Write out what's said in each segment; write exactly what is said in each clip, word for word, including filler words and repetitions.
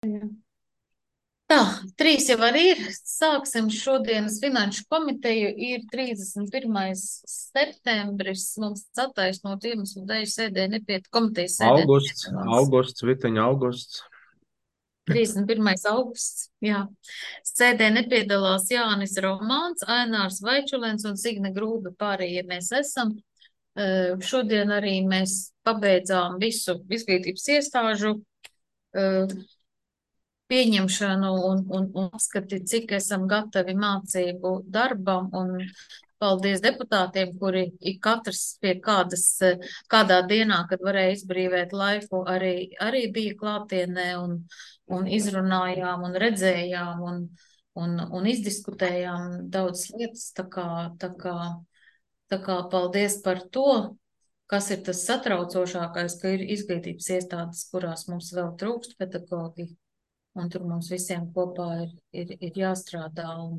Tā, trīs jau arī ir. Sāksim šodienas finanšu komiteju. Ir trīsdesmit pirmais septembris. Mums attaisnot iemeslu dēļ sēdē nepiet komitejas sēdē. Augusts, augusts, viteņa augusts. trīsdesmit pirmais augusts, jā. Sēdē nepiedalās Jānis Romāns, Ainārs Vaičulens un Signe Grūba, pārējie mēs esam. Uh, šodien arī mēs pabeidzām visu izglītības iestāžu uh, pieņemšanu un, un, un apskati, cik esam gatavi mācību darbam, un paldies deputātiem, kuri ik katrs pie kādas, kādā dienā, kad varēja izbrīvēt laiku, arī, arī bija klātienē un, un izrunājām un redzējām un, un, un izdiskutējām daudz lietas, tā kā, tā kā, tā kā paldies par to, kas ir tas satraucošākais, ka ir izglītības iestādes, kurās mums vēl trūkst pedagogi. Un tur mums visiem kopā ir, ir, ir jāstrādā un,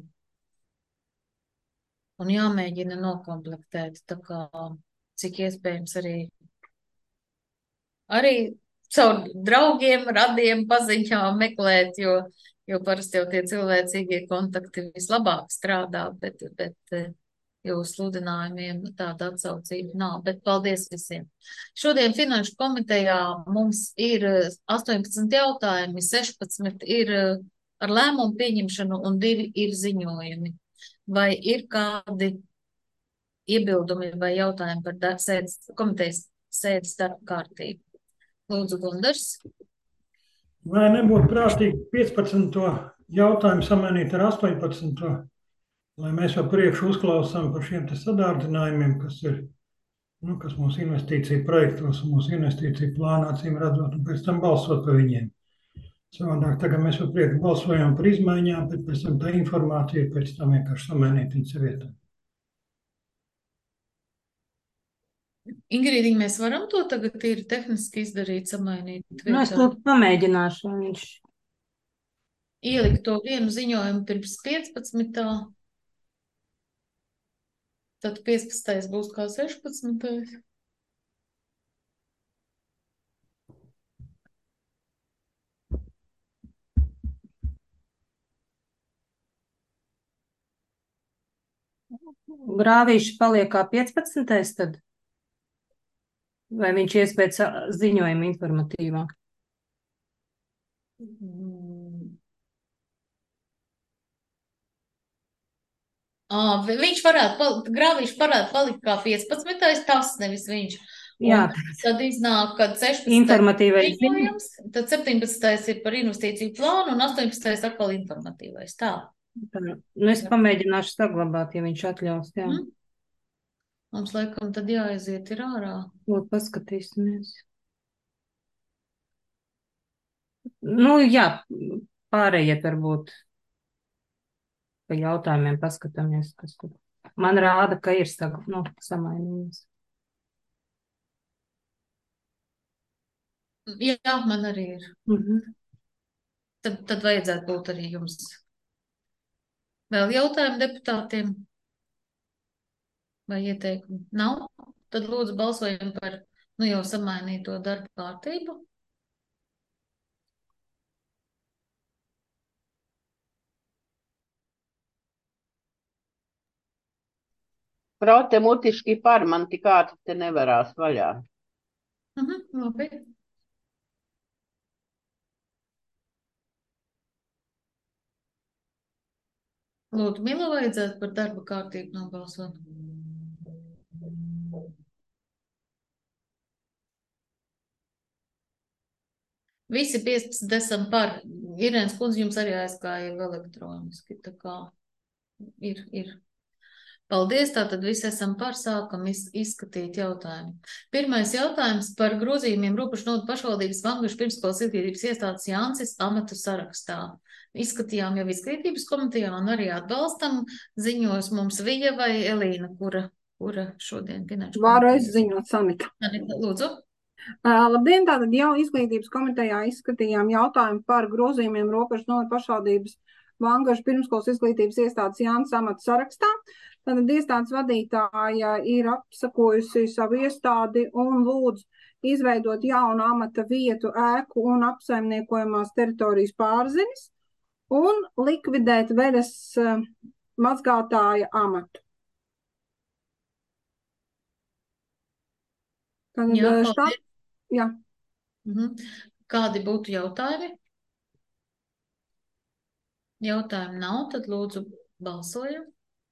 un jāmēģina nokomplektēt, tā kā cik iespējams arī, arī caur draugiem, radiem, paziņām meklēt, jo, jo parasti jau tie cilvēcīgie kontakti vislabāk strādā, bet, bet jūsu sludinājumiem tāda atsaucība nav, bet paldies visiem. Šodien Finanšu komitejā mums ir astoņpadsmit jautājumi, sešpadsmit ir ar lēmumu pieņemšanu un divi ir ziņojumi. Vai ir kādi iebildumi vai jautājumi par dar, sēdes, komitejas sēdes darba kārtību? Lūdzu, Gundars. Vai nebūtu prātīgi piecpadsmito jautājumu samainīt ar astoņpadsmito lai mēs jau priekšu uzklausām par šiem te sadārdinājumiem, kas ir, nu, kas mūsu investīcija projektos un mūsu investīcija plānā acīm redzot, un pēc tam balsot par viņiem. Savādāk tagad mēs jau priekšu balsojām par izmaiņām, bet pēc tam tā informācija pēc tam vienkārši samainīt viņas vietā. Ingrīdiņ, mēs varam to tagad ir tehniski izdarīt, samainīt vietā? Nu, es to pamēģināšu, viņš ielikt to vienu ziņojumu pirms piecpadsmitā. Tad piecpadsmitais būs kā sešpadsmitais. Grāvīši paliek kā piecpadsmitais tad? Vai viņš ies pēc ziņojuma informatīvā? Mm. À, viņš varētu, palikt, Grāvīši varētu palikt kā piecpadsmitais, tas nevis viņš. Jā. Tad iznāk, kad sešpadsmitais informatīvais ziņojums, tad septiņpadsmitais ir par investīciju plānu un astoņpadsmitais atkal informatīvais. Tā. Tā. Nu, es pamēģināšu saglabāt, ja viņš atļaus, jā. Mm. Mums laikam tad jāaiziet ir ārā. Lūdzu, paskatīsimies. Nu, jā, pārējiet varbūt. Pa jautājumiem paskatāmies, kas tur. Man rāda, ka ir sag, nu, samainījies. Jā, man arī ir. Mhm. Tad, tad vajadzētu būt arī jums. Vēl jautājumu deputātiem? Vai ieteikumu? Nav? Tad lūdzu balsojam par, nu jau samainīto darba kārtību. Prote mutiski par, man tik ātri te nevarās vaļā. Mhm, labi. Lūdzu, Mila, vajadzētu par darba kārtību nobalsot. Visi piecpadsmit esam par. Irēnas kundze jums arī aizgāja elektroniski, tā kā ir, ir. Paldies, tātad visi esam par, sākam izskatīt jautājumu. Pirmais jautājums par grozījumiem robežu nodu pašvaldības Vangašu pirmskolas izglītības iestādes Jāncis amatu sarakstā. Izskatījām jau izglītības komitejā un arī atbalstam ziņos mums Vija vai Elīna, kura, kura šodien finanšu komitejā. Varu es ziņot, Sanita. Lūdzu. Uh, labdien, tātad jau izglītības komitejā izskatījām jautājumu par grozījumiem robežu nodu pašvaldības Vangašu pirmskolas izglītības iestādes Jānis amatu sarakstā. Tātad iestādes vadītāja ir apsakojusi savu iestādi un lūdz izveidot jaunu amata vietu ēku un apsaimniekojamās teritorijas pārzinis un likvidēt veļas mazgātāja amatu. Tātad, Jā, štat... paldies. Jā. Mhm. Kādi būtu jautājumi? Jautājumu nav, tad lūdzu balsojam.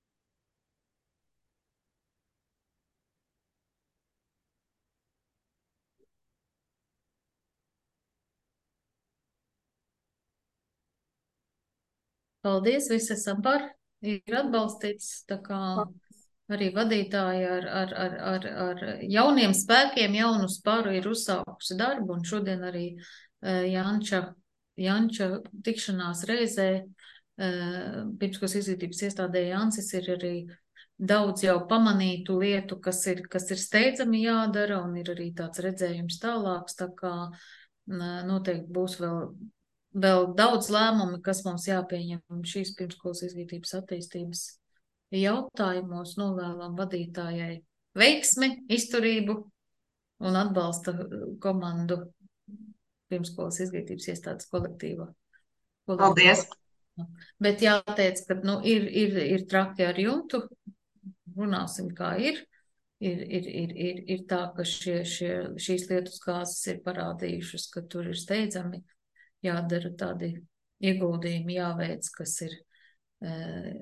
Paldies, visi esam par, ir atbalstīts, tā kā arī vadītāji ar, ar, ar, ar, ar jauniem spēkiem, jaunu spāru ir uzsākusi darbu, un šodien arī uh, Janča, Janča tikšanās reizē, uh, pirmskolas izglītības iestādē Jancis ir arī daudz jau pamanītu lietu, kas ir, kas ir steidzami jādara, un ir arī tāds redzējums tālāks, tā kā uh, noteikti būs vēl Vēl daudz lēmumi, kas mums jāpieņem šīs pirmskolas izglītības attīstības jautājumos, novēlam vadītājai veiksmi, izturību un atbalsta komandu pirmskolas izglītības iestādes kolektīva. Paldies! Bet jāteic, ka nu, ir, ir, ir traki ar jumtu, runāsim kā ir. Ir, ir, ir, ir, ir tā, ka šie, šie, šīs lietus kāzas ir parādījušas, ka tur ir steidzami jādara tādi ieguldījumi, jāveic, kas ir, e,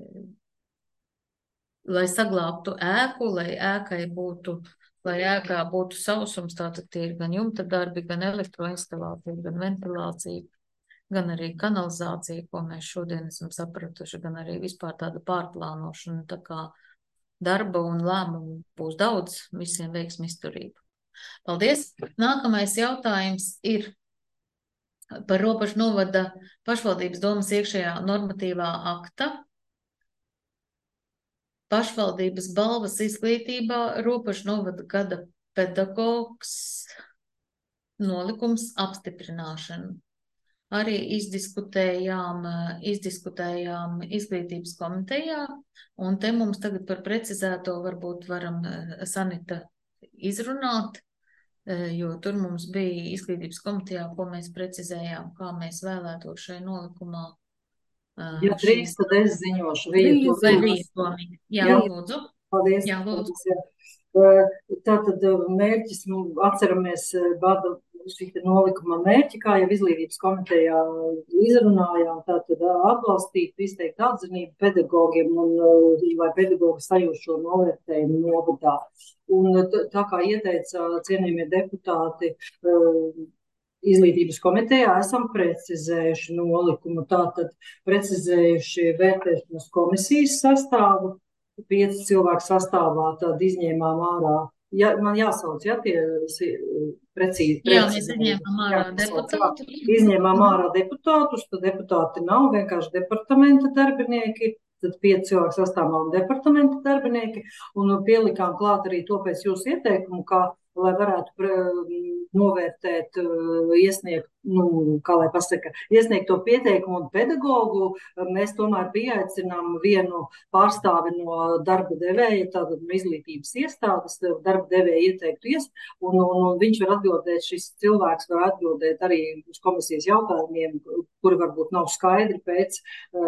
lai saglābtu ēku, lai ēkai būtu, lai ēkā būtu sausums, tātad tie ir gan jumta darbi, gan elektroinstalācija, gan ventilācija, gan arī kanalizācija, ko mēs šodien esam sapratuši, gan arī vispār tāda pārplānošana, tā kā darba un lēmumu būs daudz, visiem veiksmi izturību. Paldies! Nākamais jautājums ir par Ropašu novada pašvaldības domas iekšējā normatīvā akta. Pašvaldības balvas izglītībā Ropašu novada gada pedagogs nolikums apstiprināšanu. Arī izdiskutējām, izdiskutējām izglītības komitejā, un te mums tagad par precizēto varbūt varam Sanita izrunāt, jo tur mums bija izglītības komitejā, ko mēs precizējām, kā mēs vēlētos šai nolikumā. Ja drīkst, tad es ziņošu. Vai vietomīgi. Jā, jā, lūdzu. Paldies. Jā, lūdzu. Tātad mērķis, nu, atceramies bada šī nolikuma mērķi, kā jau izglītības komitejā izrunājām, tātad atbalstīt, izteikt atzinību pedagogiem un lai pedagogi sajūst šo novērtējumu novadā. Un tā kā ieteica cienījamie deputāti izglītības komitejā, esam precizējuši nolikumu, tātad precizējuši vērtēšanas komisijas sastāvu, pieci cilvēku sastāvā, tad izņēmām ārā. Ja, man jāsauc, ja tie precīzi. Jā, mēs izņēmām ārā deputātu. Izņēmām ārā deputātus, tad deputāti nav vienkārši departamenta darbinieki, tad pieci cilvēku sastāvā un departamenta darbinieki, un pielikām klāt arī to pēc jūsu ieteikumu, kā lai varētu novērtēt, iesniegt, nu, kā lai pasaka, iesniegt to pieteikumu un pedagogu, mēs tomēr pieaicinām vienu pārstāvi no darba devēja, tātad no izglītības iestādes, darba devēja ieteiktu ies, un, un, un viņš var atbildēt, šis cilvēks var atbildēt arī uz komisijas jautājumiem, kuri varbūt nav skaidri pēc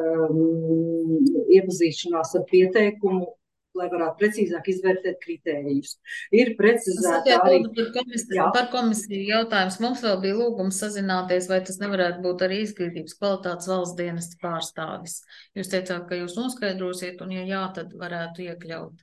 um, iepazīšanās ar pieteikumu, lai varētu precīzāk izvērtēt kritērijus. Ir precizēta arī... Par komisiju, par komisiju jautājums. Mums vēl bija lūgums sazināties, vai tas nevarētu būt arī izglītības kvalitātes valsts dienesta pārstāvis. Jūs teicāt, ka jūs noskaidrosiet, un ja jā, tad varētu iekļaut.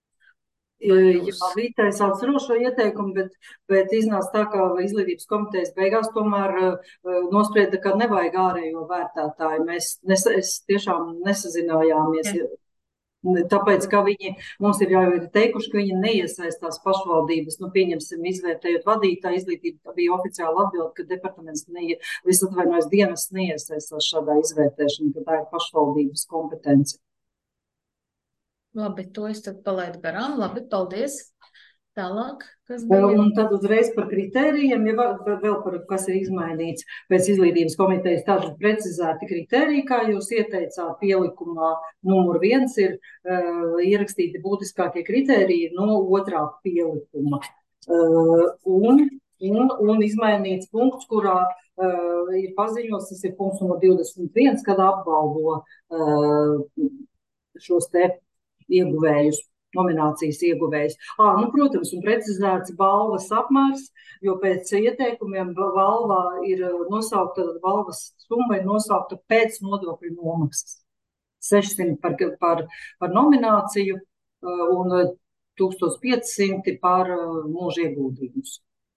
Jūs... Jā, Vītais atceros šo ieteikumu, bet, bet iznāca tā, ka izglītības komitejas beigās tomēr uh, nosprieda, ka nevajag ārējo vērtētāju. Mēs nes, es tiešām nesazinājāmies. Jā. Tāpēc, ka viņi mums ir jau ir teikuši, ka viņi neiesaistās pašvaldības, nu, pieņemsim, izvērtējot vadītāju izglītību, bija oficiāli atbildi, ka departaments neie, visatvainojas dienas neiesaistās šādā izvērtēšanā, ka tā ir pašvaldības kompetence. Labi, to es tad palaidu garām. Labi, paldies. Tālāk, kas bija? Un tad uzreiz par kritērijiem, ja vēl par kas ir izmainīts pēc izglītības komitejas, tātad precizēti kritēriji, kā jūs ieteicāt, pielikumā numur viens ir uh, ierakstīti būtiskākie kritēriji no otrā pielikuma. Uh, un, un, un izmainīts punkts, kurā uh, ir paziņots, tas ir punkts numur divdesmit viens, kad apbalvo uh, šos te ieguvējus. Nominācijas ieguvējs. Ā, nu, protams, un precizēts balvas apmērs, jo pēc ieteikumiem balvā ir nosaukta, balvas summa ir nosaukta pēc nodokļu nomaksas. sešsimt par, par, par nomināciju un tūkstoš pieci simti par mūža ieguldījumus.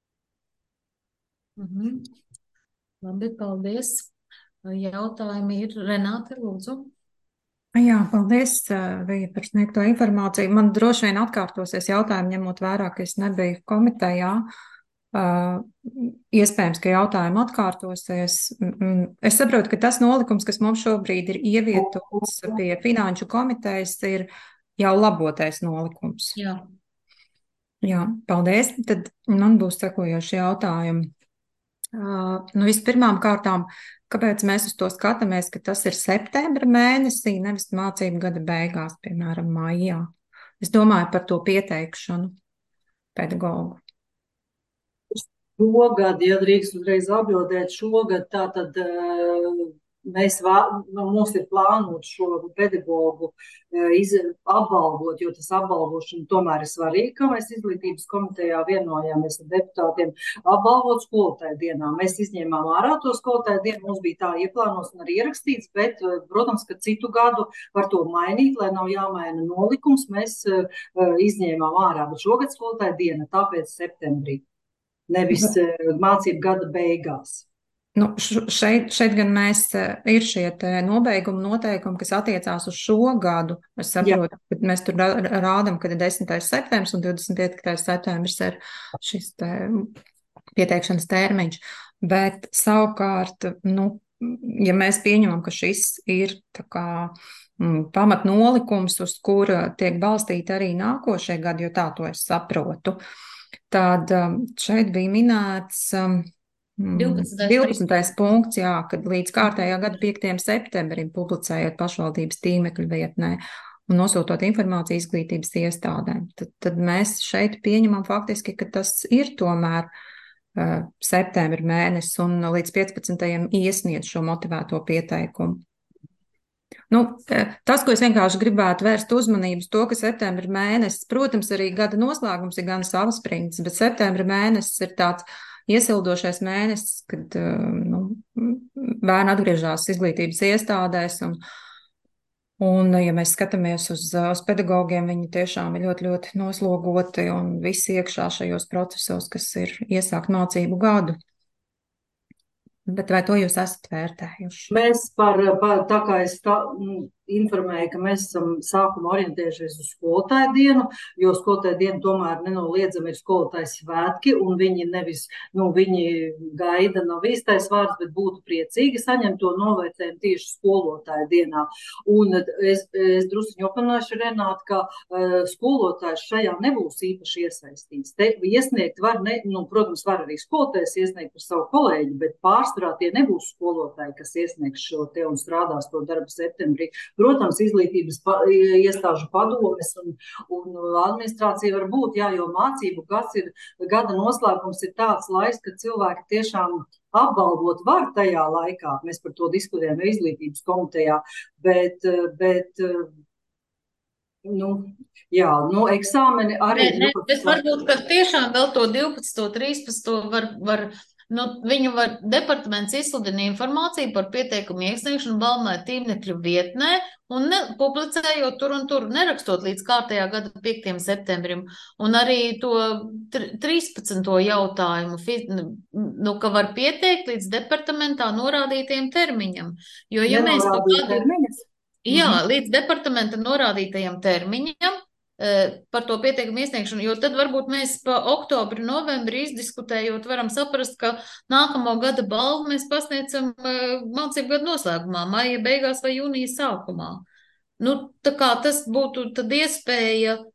Mhm. Labi, paldies. Jautājumi ir Renāte, lūdzu. Jā, paldies, Vija, par sniegto informāciju. Man droši vien atkārtosies jautājumi, ņemot vērā, ka es nebiju komitejā. Uh, iespējams, ka jautājumi atkārtosies. Es saprotu, ka tas nolikums, kas mums šobrīd ir ievietots pie finanšu komitejas, ir jau labotais nolikums. Jā. Jā, paldies. Tad man būs sekojoši jautājumi. Uh, nu, vispirmām kārtām, kāpēc mēs uz to skatāmies, ka tas ir septembra mēnesī, nevis mācību gada beigās, piemēram, maijā? Es domāju par to pieteikšanu pedagogu. Šogad, ja drīkst uzreiz atbildēt, šogad tātad uh, mēs vā, nu, mums ir plānot šo pedagogu uh, iz, apbalvot, jo tas apbalvošana tomēr ir svarīgi, ka mēs izglītības komitejā vienojāmies ar deputātiem apbalvot skolotāju dienā. Mēs izņēmām ārā to skolotāju dienu, mums bija tā ieplānos un arī ierakstīts, bet, uh, protams, ka citu gadu var to mainīt, lai nav jāmaina nolikums, mēs uh, izņēmām ārā, bet šogad skolotāju diena, tāpēc septembrī. Nevis uh, mācību gada beigās. Nu, šeit, šeit gan mēs ir šie nobeiguma noteikumi, kas attiecās uz šo gadu. Es saprotu, ka mēs tur rādam, ka ir desmitais septembris un divdesmit piektais septembris ir šis te pieteikšanas termiņš. Bet savukārt, nu, ja mēs pieņemam, ka šis ir tā kā mm, pamatnolikums, uz kura tiek balstīti arī nākošie gadi, jo tā to es saprotu, tad šeit bija minēts divpadsmitais punkts, jā, kad līdz kārtējā gada piektajam septembrim publicējot pašvaldības tīmekļa vietnē un nosūtot informāciju izglītības iestādēm. Tad, tad mēs šeit pieņemam faktiski, ka tas ir tomēr uh, septembra mēnesis un līdz piecpadsmitajam iesniedz šo motivēto pieteikumu. Nu, tas, ko es vienkārši gribētu vērst uzmanību uz to, ka septembra mēnesis, protams, arī gada noslēgums ir gan savspringts, bet septembra mēnesis ir tāds iesildošais mēnesis, kad nu, bērni atgriežas izglītības iestādēs un, un, ja mēs skatāmies uz, uz pedagogiem, viņi tiešām ir ļoti, ļoti noslogoti un visi iekšā šajos procesos, kas ir iesākt mācību gadu. Bet vai to jūs esat vērtējuši? Mēs par, par tā kā es tā, informēju, ka mēs esam sākumā orientējušies uz skolotāju dienu, jo skolotāju diena tomēr nenoliedzami ir skolotāju svētki, un viņi nevis, nu, viņi gaida nav īstais vārds, bet būtu priecīgi saņemt to novērtējumu tieši skolotāju dienā. Un es, es drusiņu opināšu, Renāti, ka uh, skolotājs šajā nebūs īpaši iesaistīts. Te iesniegt var, ne, nu, protams, var arī skolotājs iesniegt par savu kolēģi, bet pārsvarā tie nebūs skolotāji, kas iesniegs šo te un strādās to darbu septembrī. Protams, izglītības pa, iestāžu padomes un, un administrācija var būt, jā, jo mācību gads ir, gada noslēgums ir tāds laiks, ka cilvēki tiešām apbalvot var tajā laikā. Mēs par to diskutējam izglītības komitejā, bet, bet nu, jā, nu, eksāmeni arī. Ne, ne, bet varbūt, ka tiešām vēl to divpadsmito, trīspadsmito var, var Nu, viņu var departaments izsludina informāciju par pieteikumu iesniegšanu balmē tīmekļu vietnē un ne, publicējot tur un tur, nerakstot līdz kārtējā gada piektajam septembrim. Un arī to trīspadsmito jautājumu, nu, ka var pieteikt līdz departamentā norādītajiem termiņam. Jo, ja mēs pa gadu, jā, līdz departamenta norādītajam termiņam, par to pieteikumu iesniegšanu, jo tad varbūt mēs pa oktobri, novembri izdiskutējot varam saprast, ka nākamo gada balvu mēs pasniedzam mācību gadu noslēgumā, maija beigās vai jūnija sākumā. Nu, tā kā tas būtu tad iespēja,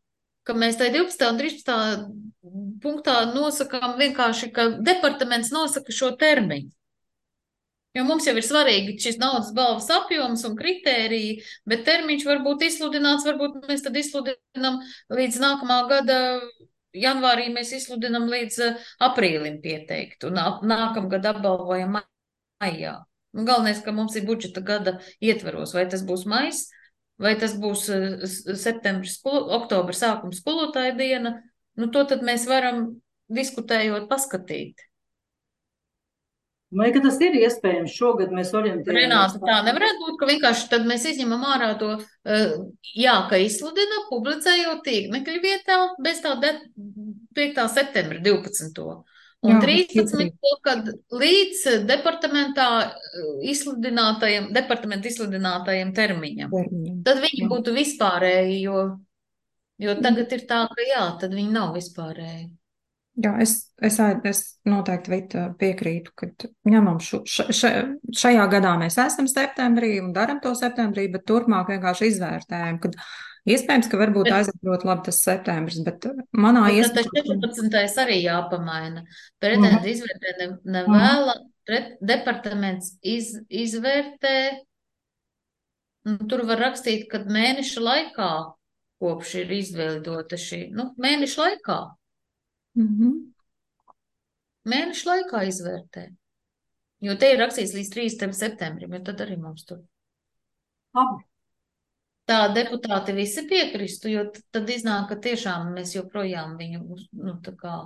ka mēs tai divpadsmitā un trīspadsmitā punktā nosakām vienkārši, ka departaments nosaka šo termiņu. Jo mums jau ir svarīgi šis naudas balvas apjoms un kritēriji, bet termiņš var būt izsludināts, varbūt mēs tad izsludinām līdz nākamā gada janvārī, mēs izsludinām līdz aprīlim pieteikt un nākamgad apbalvojam maijā. Un galvenais, ka mums ir budžeta gada ietvaros, vai tas būs mais, vai tas būs septembris, oktobra sākums skolotāja diena, nu to tad mēs varam diskutējot paskatīt. Vai, ka tas ir iespējams šogad mēs orientējamies? Renāta, tā nevarētu būt, ka vienkārši tad mēs izņemam ārā to, jā, ka izsludina, publicējot tīkmekļu vietā bez tā piektā septembra divpadsmito. Un Jā, trīspadsmito, kad līdz departamentā izsludinātajam, departamenta izsludinātajam termiņam. Termiņam. Tad viņi Jā. būtu vispārēji, jo, jo tagad ir tā, ka jā, tad viņi nav vispārēji. Jā, es, es, es noteikti Vita piekrītu, ka ņemam šo, ša, ša, šajā gadā mēs esam septembrī un daram to septembrī, bet turpmāk vienkārši izvērtējam, kad iespējams, ka varbūt Bet- aiziet ļoti labi tas septembris, bet manā Bet tad tas iespējā. četrpadsmitais arī jāpamaina. Pretendenti izvērtē ne, ne vēla, pret, departaments iz, izvērtē, un tur var rakstīt, kad mēneša laikā kopš ir izveidota šī, nu, mēneša laikā, Mhm. mēneša laikā izvērtē. Jo te ir rakstīts līdz trīspadsmitajam septembrim, jo tad arī mums tur. Labi. Tā deputāti visi piekristu, jo t- tad iznāk, ka tiešām mēs joprojām viņu, uz- nu, tā kā.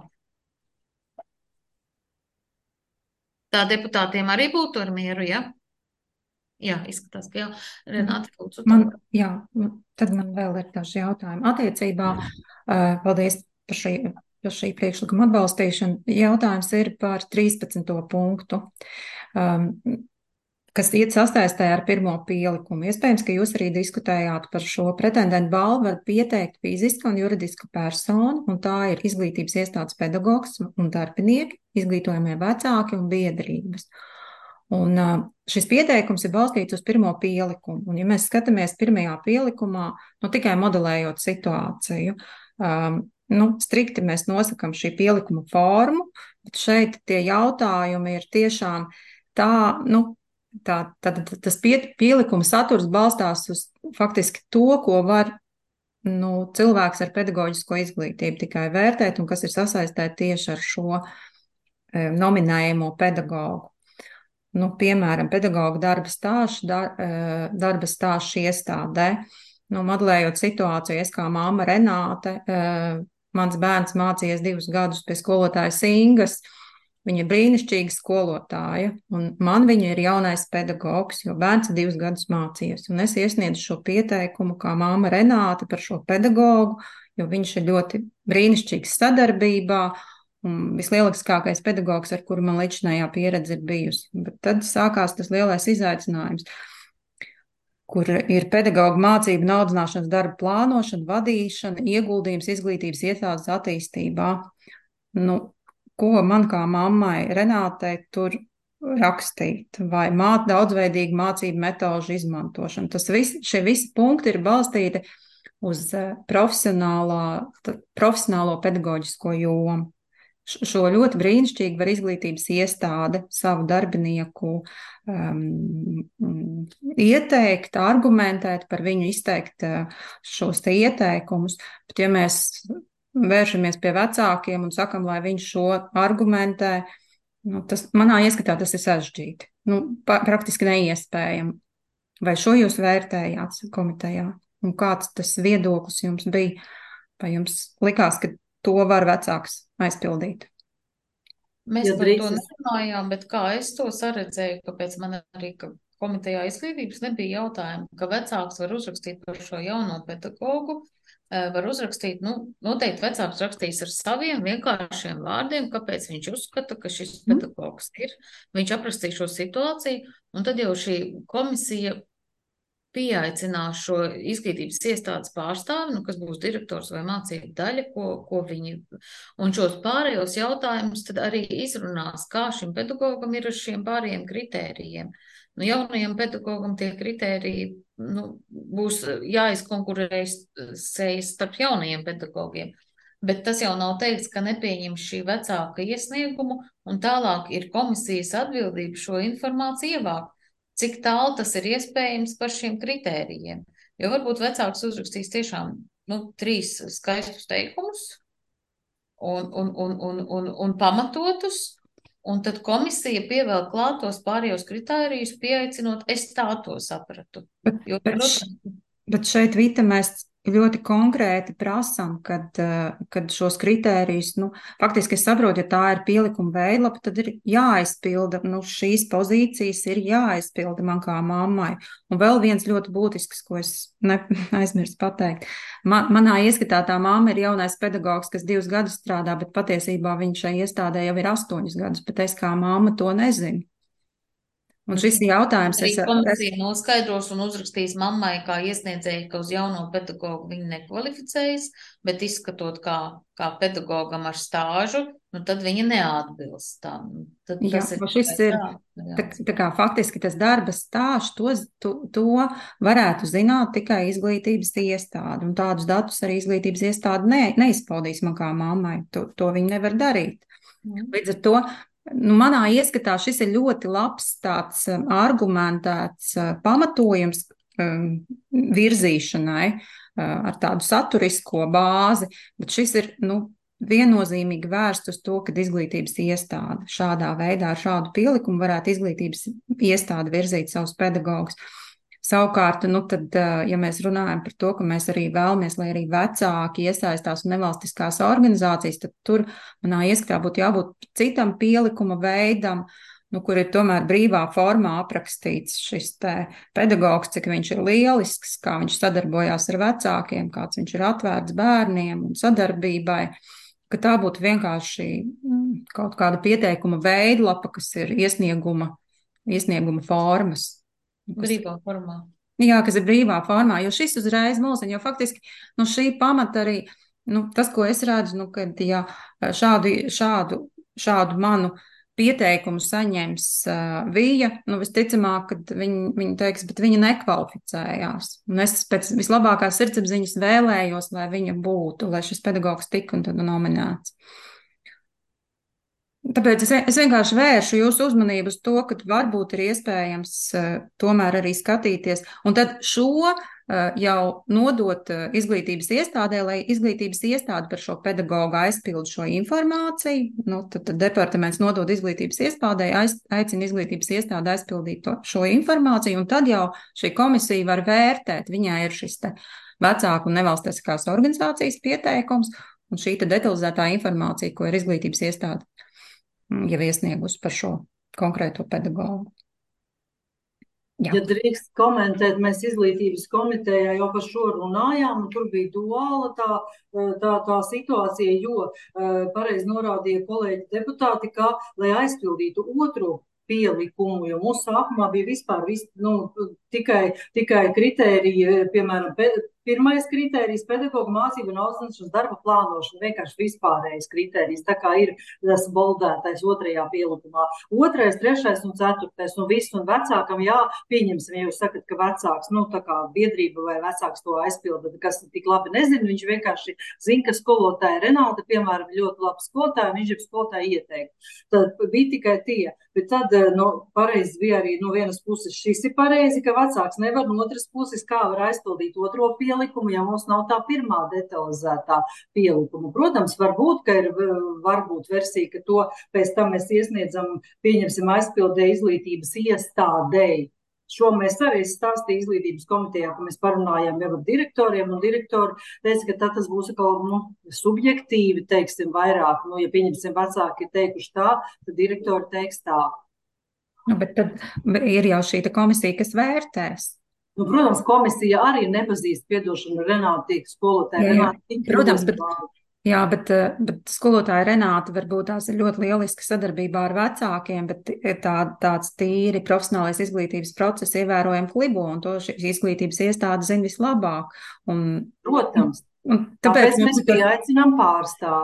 Tā deputātiem arī būtu ar mieru, ja? Jā, izskatās, ka jā. Renāta, lūdzu. Man, tālāk. jā, tad man vēl ir daži jautājumi. Attiecībā, uh, paldies par šī, par šī priekšlikuma atbalstīšanu. Jautājums ir par trīspadsmito punktu, um, kas iet sastaistē ar pirmo pielikumu. Iespējams, ka jūs arī diskutējāt par šo pretendentu balvu var pieteikt fiziska un juridiska persona, un tā ir izglītības iestādes pedagogs un darbinieki, izglītojamie vecāki un biedrības. Un uh, šis pieteikums ir balstīts uz pirmo pielikumu. Un, ja mēs skatāmies pirmajā pielikumā, nu tikai modelējot situāciju, um, nu, strikti mēs nosakam šī pielikuma formu, bet šeit tie jautājumi ir tiešām tā, nu, tā, tad tas pie, pielikuma saturs balstās uz faktiski to, ko var, nu, cilvēks ar pedagoģisko izglītību tikai vērtēt un kas ir sasaistēt tieši ar šo e, nominējumu pedagogu. Nu, piemēram, pedagoga darba stāžu, dar, darba stāžu iestādē. Nu, modelējot situāciju, es kā māma Renāte, mans bērns mācījies divus gadus pie skolotājas Ingas, viņa ir brīnišķīga skolotāja, un man viņa ir jaunais pedagogs, jo bērns ir divus gadus mācījies. Un es iesniedzu šo pieteikumu kā māma Renāte par šo pedagogu, jo viņš ir ļoti brīnišķīgs sadarbībā, un vislielākais pedagogs, ar kuru man līdzinājā pieredze ir bijusi. Bet tad sākās tas lielais izaicinājums, kur ir pedagoga mācība, audzināšanas darba plānošana, vadīšana, ieguldījums izglītības iestādes attīstībā. Nu, ko man kā mammai Renātei tur rakstīt? Vai māt, daudzveidīgu mācību metožu izmantošanu? Tas viss, šie visi punkti ir balstīti uz profesionālā, profesionālo pedagoģisko jomu. Šo ļoti brīnišķīgi var izglītības iestāde savu darbinieku um, ieteikt, argumentēt, par viņu izteikt šos te ieteikumus, bet ja mēs vēršamies pie vecākiem un sakam, lai viņš šo argumentē, nu, tas manā ieskatā tas ir sarežģīti, nu, praktiski neiespējami. Vai šo jūs vērtējāt komitejā? Un kāds tas viedoklis jums bija? Vai jums likās, ka to var vecāks aizpildīt? Mēs Ja par drīkst to es- nerunājām, bet kā es to saredzēju, kāpēc man arī ka komitejā izglītības nebija jautājumu, ka vecāks var uzrakstīt par šo jauno pedagogu, eh, var uzrakstīt, nu, noteikti vecāks rakstīs ar saviem vienkāršiem vārdiem, kāpēc viņš uzskata, ka šis Mm. pedagogs ir. Viņš aprakstīs šo situāciju, un tad jau šī komisija pieaicinās šo izglītības iestādes pārstāvi, nu, kas būs direktors vai mācību daļa, ko, ko viņi, un šos pārējos jautājumus tad arī izrunās, kā šim pedagogam ir ar šiem pārējiem kritērijiem. Nu, jaunajam pedagogam tie kritēriji nu, būs jāizkonkurējas starp jaunajiem pedagogiem. Bet tas jau nav teikts, ka nepieņem šī vecāka iesniegumu, un tālāk ir komisijas atbildība šo informāciju ievākt, cik tālu tas ir iespējams par šiem kritērijiem. Jo varbūt vecāks uzrakstīs tiešām nu, trīs skaistus teikumus un, un, un, un, un, un pamatotus, un tad komisija pievēl klātos pārējos kritērijus, pieaicinot, es tā to sapratu. Bet, Jo, bet, protams, bet šeit, Vita, mēs ļoti konkrēti prasām, kad, kad šos kritērijus, nu, faktiski es saprotu, ja tā ir pielikuma veidlapa, tad ir jāaizpilda, nu, šīs pozīcijas ir jāaizpilda man kā mammai. Un vēl viens ļoti būtisks, ko es ne, aizmirstu pateikt. Man, manā ieskatā tā mamma ir jaunais pedagogs, kas divus gadus strādā, bet patiesībā viņa šai iestādē jau ir astoņus gadus, bet es kā mamma to nezinu. Un šis jautājums arī es, komisija noskaidros un uzrakstīs mammai kā iesniedzēji, ka uz jauno pedagogu viņa nekvalificējas, bet izskatot kā, kā pedagogam ar stāžu, nu tad viņa neatbilst tam. Tad jā, tas ir šis ir, tā, tā kā faktiski tas darba stāžs, to, to, to varētu zināt tikai izglītības iestāde, un tādus datus arī izglītības iestāde ne, neizpaudīs man kā mammai, to, to viņi nevar darīt. Mm. Līdz ar to nu, manā ieskatā šis ir ļoti labs tāds um, argumentēts uh, pamatojums um, virzīšanai uh, ar tādu saturisko bāzi, bet šis ir, nu, viennozīmīgi vērsts uz to, ka izglītības iestāde šādā veidā ar šādu pielikumu varētu izglītības iestāde virzīt savus pedagogus. Savukārt, nu tad, ja mēs runājam par to, ka mēs arī vēlamies, lai arī vecāki iesaistās un nevalstiskās organizācijas, tad tur manā ieskatā būtu jābūt citam pielikuma veidam, nu, kur ir tomēr brīvā formā aprakstīts šis te pedagogs, cik viņš ir lielisks, kā viņš sadarbojās ar vecākiem, kāds viņš ir atvērts bērniem un sadarbībai, ka tā būtu vienkārši kaut kāda pieteikuma veidlapa, kas ir iesnieguma, iesnieguma formas. Brīvā formā. Jā, kas ir brīvā formā, jo šis uzreiz mulsina, jo faktiski no šī pamata arī, nu, tas, ko es redzu, nu, kad ja šādu, šādu, šādu manu pieteikumu saņems uh, Vija, nu, visticamāk, kad viņi, viņi teiks, bet viņa nekvalificējās. Un es pēc vislabākās sirdsapziņas vēlējos, lai viņa būtu, lai šis pedagogs tika un tad nominēts. Tāpēc es, es vienkārši vēršu jūsu uzmanību uz to, ka varbūt ir iespējams uh, tomēr arī skatīties, un tad šo uh, jau nodot uh, izglītības iestādē, lai izglītības iestāde par šo pedagogu aizpild šo informāciju, nu, tad, tad departaments nodod izglītības iestādē, aiz, aicina izglītības iestāde aizpildīt to, šo informāciju, un tad jau šī komisija var vērtēt, viņai ir šis te vecāku un nevalstiskās organizācijas pieteikums, un šī te detalizētā informācija, ko ir izglītības iestāde jau iesniegusi par šo konkrēto pedagogu. Jā. Ja drīkst komentēt, mēs izglītības komitejā jau par šo runājām, un tur bija duāla tā, tā, tā situācija, jo pareizi norādīja kolēģi deputāti, ka, lai aizpildītu otro pielikumu, jo mūsu sākumā bija vispār vis, nu, tikai, tikai kritērija, piemēram, pe, pirmais kritērijs pedagoga mācību un audzināšanas darba plānošana, vienkārši vispārējais kritērijs, tā kā ir tas boldētais otrajā pielikumā. Otrais, trešais un ceturtais, un viss, un vecākam, jā, pieņemsim, ja jūs sakat, ka vecāks, nu, tā kā biedrība vai vecāks to aizpilda, kas tik labi nezina, viņš vienkārši zina, ka skolotāja Renāta, piemēram, ļoti labi skolotāja, viņš ir skolotāja ieteikt. Tad bija tikai tie, bet tad, nu, pareizi bija arī no vienas puses šis ir pareizi, ka vecāks nevar, no otras puses, kā var aizpildīt otro pielikumu, ja mums nav tā pirmā detalizētā pielikuma. Protams, varbūt, ka ir varbūt versija, ka to pēc tam mēs iesniedzam, pieņemsim aizpildē izglītības iestādei. Šo mēs arī stāstīja izglītības komitejā, ka mēs parunājām jau ar direktoriem, un direktori teica, ka tā tas būs kaut, nu, subjektīvi, teiksim, vairāk. Nu, ja pieņemsim vecāki ir teikuši tā, tad direktori teiks tā. Nu, bet tad ir jau šī komisija, kas vērtēs. Nu, protams, komisija arī nepazīst, piedošanu, Renāta tiek skolotāja. Jā, jā. Renāta Protams, bet, jā, bet, bet skolotāja Renāta varbūt tās ir ļoti lieliska sadarbībā ar vecākiem, bet tā, tāds tīri profesionālais izglītības process ievērojami klibo, un to šī izglītības iestāde zina vislabāk. Un, protams. Un, tāpēc, tāpēc mēs pieaicinām pārstāvi.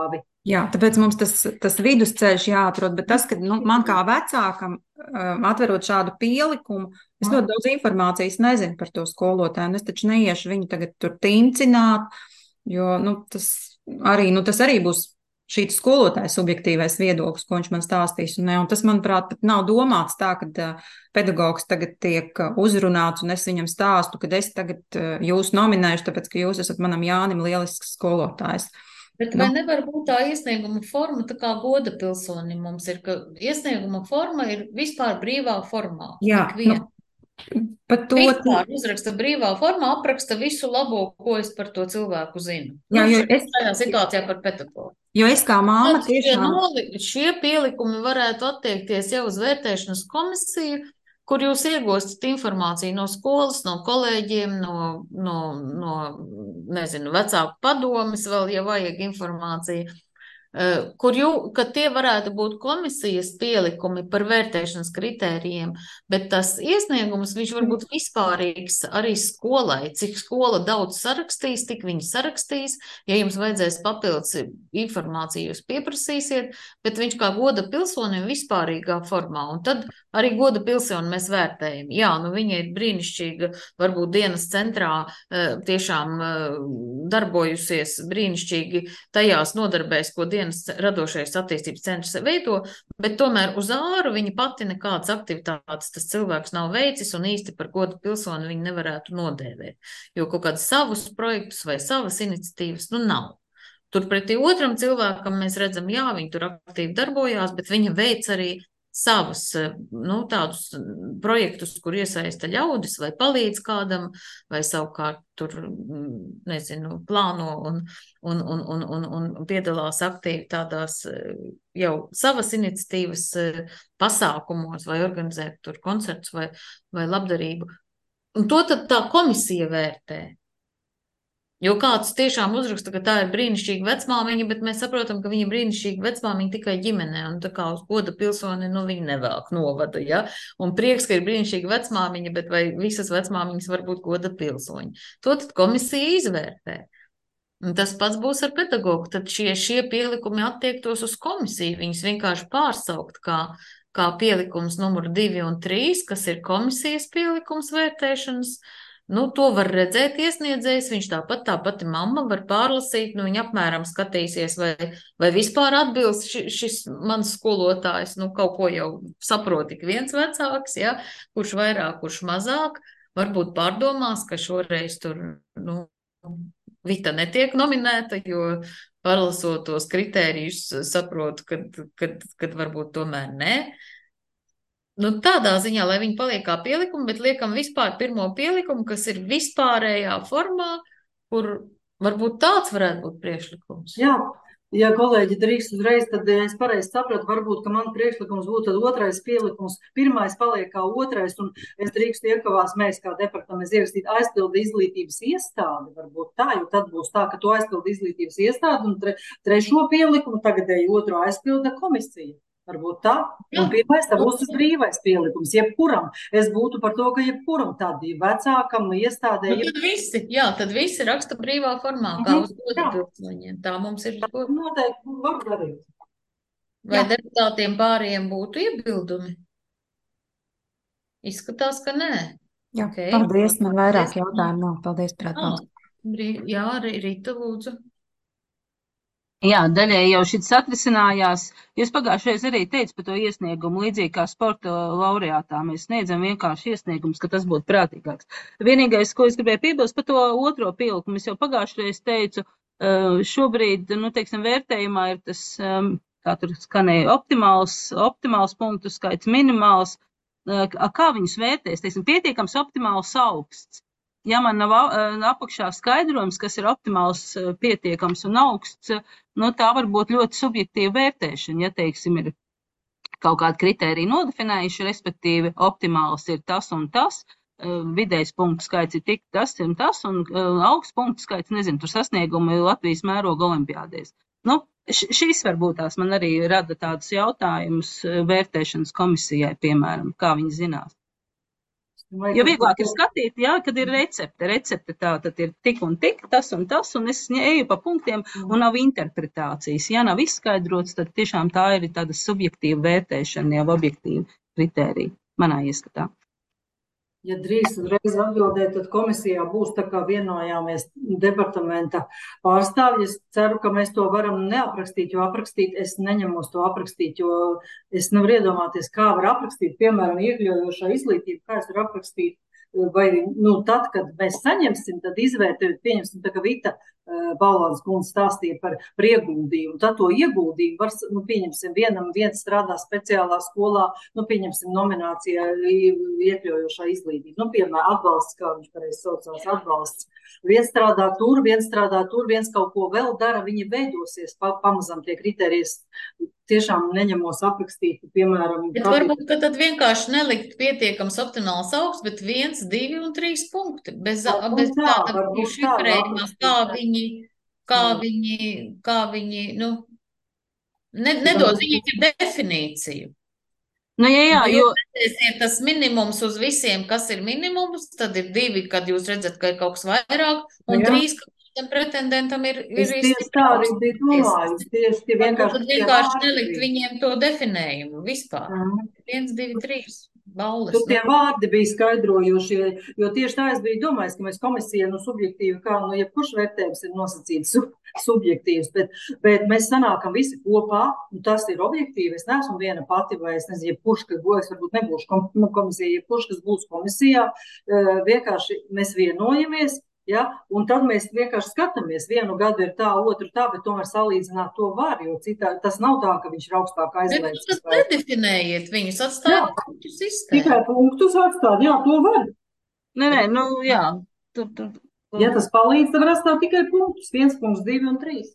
Jā, tāpēc mums tas, tas vidusceļš jāatrod, bet tas, ka nu, man kā vecākam, um, atverot šādu pielikumu, es ļoti daudz informācijas nezinu par to skolotāju, un es taču neiešu viņu tagad tur tincināt, jo nu, tas, arī, nu, tas arī būs šī skolotāja subjektīvais viedoklis, ko viņš man stāstīs, un, ne, un tas, manuprāt, pat nav domāts tā, ka uh, pedagogs tagad tiek uh, uzrunāts, un es viņam stāstu, ka es tagad uh, jūs nominēšu, tāpēc, ka jūs esat manam Jānim lielisks skolotājs. Bet vai nevar būt tā iesnieguma forma, tā kā goda pilsonim mums ir, ka iesnieguma forma ir vispār brīvā formā? Jā, nu, pat to... Vispār uzraksta brīvā formā, apraksta visu labo, ko es par to cilvēku zinu. Jā, nu, jo es... Tajā situācijā par pedagogu. Jo es kā māma Tad tiešām... Šie, noli, šie pielikumi varētu attiekties jau uz vērtēšanas komisiju, kur jūs iegūstat informāciju no skolas, no kolēģiem, no, no, no nezinu, vecāku padomes, vēl, ja vajag informāciju, kur jū, ka tie varētu būt komisijas pielikumi par vērtēšanas kritērijiem, bet tas iesniegums, viņš var būt vispārīgs arī skolai. Cik skola daudz sarakstīs, tik viņi sarakstīs. Ja jums vajadzēs papildus informāciju, jūs pieprasīsiet, bet viņš kā goda pilsonim vispārīgā formā. Un tad arī goda pilsoni mēs vērtējam. Jā, nu viņa ir brīnišķīga, varbūt dienas centrā tiešām darbojusies brīnišķīgi tajās nodarbēs, ko dienas radošais attīstības centrs veido, bet tomēr uz āru viņa pati nekādas aktivitātes tas cilvēks nav veicis un īsti par godu pilsoni viņa nevarētu nodēvēt, jo kaut kādus savus projektus vai savas iniciatīvas, nu nav. Turpretī otram cilvēkam mēs redzam, jā, viņi tur aktīvi darbojās, bet viņa veic arī savus, nu, tādus projektus, kur iesaista ļaudis vai palīdz kādam, vai savukārt tur, nezinu, plāno un, un, un, un, un, un piedalās aktīvi tādās jau savas iniciatīvas pasākumos vai organizē tur koncertus vai, vai labdarību. Un to tad tā komisija vērtē. Jo kāds tiešām uzraksta, ka tā ir brīnišķīga vecmāmiņa, bet mēs saprotam, ka viņa brīnišķīga vecmāmiņa tikai ģimenē, un tā kā uz goda pilsoni, nu, viņa nevelk novada, ja? Un prieks, ka ir brīnišķīga vecmāmiņa, bet vai visas vecmāmiņas var būt goda pilsoņi? To tad komisija izvērtē. Un tas pats būs ar pedagogu, tad šie, šie pielikumi attiektos uz komisiju, viņus vienkārši pārsaukt kā, kā pielikums numur divi un trīs, kas ir komisijas pielikums vērtēšanas. Nu, to var redzēt iesniedzējs, viņš tāpat, tā pati mamma var pārlasīt, nu, viņa apmēram skatīsies, vai, vai vispār atbilst ši, šis mans skolotājs, nu, kaut ko jau saprot tik viens vecāks, ja, kurš vairāk, kurš mazāk, varbūt pārdomās, ka šoreiz tur, nu, Vita netiek nominēta, jo pārlasot tos kritērijus saprotu, kad, kad, kad varbūt tomēr nē. Nu, tādā ziņā, lai viņi paliek kā pielikumi, bet liekam vispār pirmo pielikumu, kas ir vispārējā formā, kur varbūt tāds varētu būt priekšlikums. Jā, ja kolēģi drīkst uzreiz, tad ja es pareizi sapratu, varbūt, ka man priekšlikums būtu tad otrais pielikums, pirmais paliek kā otrais, un es drīkstu iekavās mēs kā departaments ierakstīt aizpilda izglītības iestādi, varbūt tā, jo tad būs tā, ka tu aizpilda izglītības iestādi, un tre, trešo pielikumu tagadēji otro aizpilda komisija. Varbūt tā, un pirmais tā būs tas brīvais pielikums, jebkuram. Es būtu par to, ka jebkuram tādi vecākam iestādē. Nu, tad visi, jā, tad visi raksta brīvā formā, kā uz goda pilsoņiem. Tā mums ir. Noteikti var darīt. Vai jā. Deputātiem pārējiem būtu iebildumi? Izskatās, ka nē. Jā, okay. Paldies, man vairāk jautājumu nav. Paldies par atbalstu. Jā, Rita, lūdzu. Jā, daļai jau šis atrisinājās. Jūs pagājušreiz arī teicu par to iesniegumu, līdzīgi kā sporta laureātā. Mēs sniedzam vienkārši iesniegumus, ka tas būtu prātīgāks. Vienīgais, ko es gribēju piebilst par to otro pielikumu, es jau pagājušreiz teicu, šobrīd, nu, teiksim, vērtējumā ir tas, kā tur skanēja, optimāls, optimāls punktu skaits, minimāls, kā viņus vērtēs, teiksim, pietiekams optimāls augsts. Ja man nav apakšā skaidrojums, kas ir optimāls, pietiekams un augsts, nu tā var būt ļoti subjektīva vērtēšana. Ja, teiksim, ir kaut kādi kritēriji nodefinējuši, respektīvi optimāls ir tas un tas, vidējs punktu skaits ir tik tas un tas, un augsts punktu skaits, nezinu, tur sasniegumi Latvijas mēroga olimpiādēs. Nu, šīs varbūt tās man arī rada tādus jautājumus vērtēšanas komisijai, piemēram, kā viņi zinās. Vai Jo kad vieglāk ir tu- skatīt, jā, kad ir recepte. Recepte tā, tad ir tik un tik, tas un tas, un es eju pa punktiem, un nav interpretācijas. Ja nav izskaidrots, tad tiešām tā ir tāda subjektīva vērtēšana, jau objektīva kritērija, manā ieskatā. Ja drīz uzreiz atbildēt, tad komisijā būs tā kā vienojāmies departamenta pārstāvji. Es ceru, ka mēs to varam neaprakstīt, jo aprakstīt es neņemos to aprakstīt, jo es nevaru iedomāties, kā var aprakstīt, piemēram, iekļaujošā izglītība, kā es varu aprakstīt. Vai, nu, tad, kad mēs saņemsim, tad izvērtējot, pieņemsim, tā kā Vita uh, Balvāns kundze stāstīja par, par ieguldījumu. Tad to ieguldījumu var, nu, pieņemsim, vienam viens strādā speciālā skolā, nu, pieņemsim nominācijā iekļaujošā izglītība. Nu, piemēram, atbalsts, kā viņš pareizi saucās, atbalsts. Viens strādā tur, viens strādā tur, viens kaut ko vēl dara, viņi veidosies pa, pamazam tie kriterijas. Tiešām neņemos aprakstīt, piemēram, Bet varbūt, ka tad vienkārši nelikt pietiekams optimāls augsts, bet viens, divi un trīs punkti. Bez, Varbūt bez tā, tāda varbūt tā šifrējumā, aprakstīt. kā viņi, kā Jā. viņi, kā viņi, nu, ne, nedod viņiem definīciju. Nu, jā, jā, Jo jo, redzēsiet, tas minimums uz visiem, kas ir minimums, tad ir divi, kad jūs redzat, ka ir kaut kas vairāk, un Jā. trīs, ka tam pretendentam ir, ir Es tieši tā arī biju domājusi. Tieši tie Varbūt vienkārši tad tie vienkārši vārdi nelikt bija. viņiem to definējumu vispār. Mhm. Viens, divi, trīs balles. Tur tie vārdi bija skaidrojošie, jo tieši tā es biju domājis, ka mēs komisija, nu, subjektīvi, kā, nu, jebkurš vērtējums ir nosacīts sub, subjektīvs, bet, bet mēs sanākam visi kopā, un tas ir objektīvi. Es neesmu viena pati, vai es nezinu, jebkurš, kas būs, varbūt nebūšu kom, nu, komisija, jebkurš, kas būs komisijā, uh, vienkārši mēs vienojamies. Ja? Un tad mēs vienkārši skatāmies, vienu gadu ir tā, otru tā, bet tomēr salīdzināt to var, jo citā, tas nav tā, ka viņš ir augstāk Bet aizliegts. jūs tad nedefinējiet viņus, atstājiet punktu sistēmu. Tikai punktus atstāt, jā, to var. nē, nē, nu, jā, tur, tur. tur. Ja tas palīdz, tad var atstāt tikai punktus, viens punkts, divi un trīs.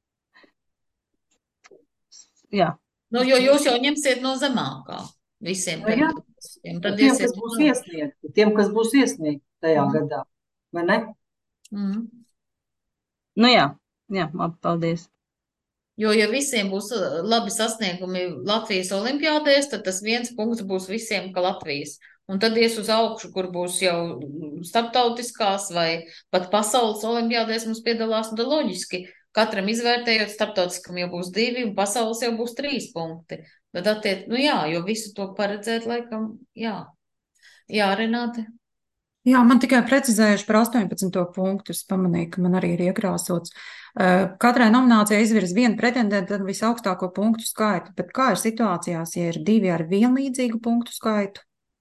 Jā. Nu, jo jūs jau ņemsiet no zemākā visiem Nu, jā. pretendentiem. Tad Tiem, iesiet kas būs no- iesniegti, tiem, kas būs iesniegti tajā Mhm. gadā, vai ne? Mhm. Nu, jā, jā, labi, paldies. Jo, ja visiem būs uh, labi sasniegumi Latvijas olimpiādēs, tad tas viens punkts būs visiem, ka Latvijas. Un tad ies uz augšu, kur būs jau starptautiskās vai pat pasaules olimpiādēs mums piedalās, un tad loģiski, katram izvērtējot starptautiskam jau būs divi, un pasaules jau būs trīs punkti. Tad attiec, nu jā, jo visu to paredzēt, laikam, jā. Jā, Renāte. Jā, man tikai precizējuši par astoņpadsmito punktu. Es pamanīju, ka man arī ir iekrāsots. Uh, Katrai nominācijai izvirz vienu pretendentu ar visaugstāko punktu skaitu, bet kā ir situācijās, ja ir divi ar vienlīdzīgu punktu skaitu?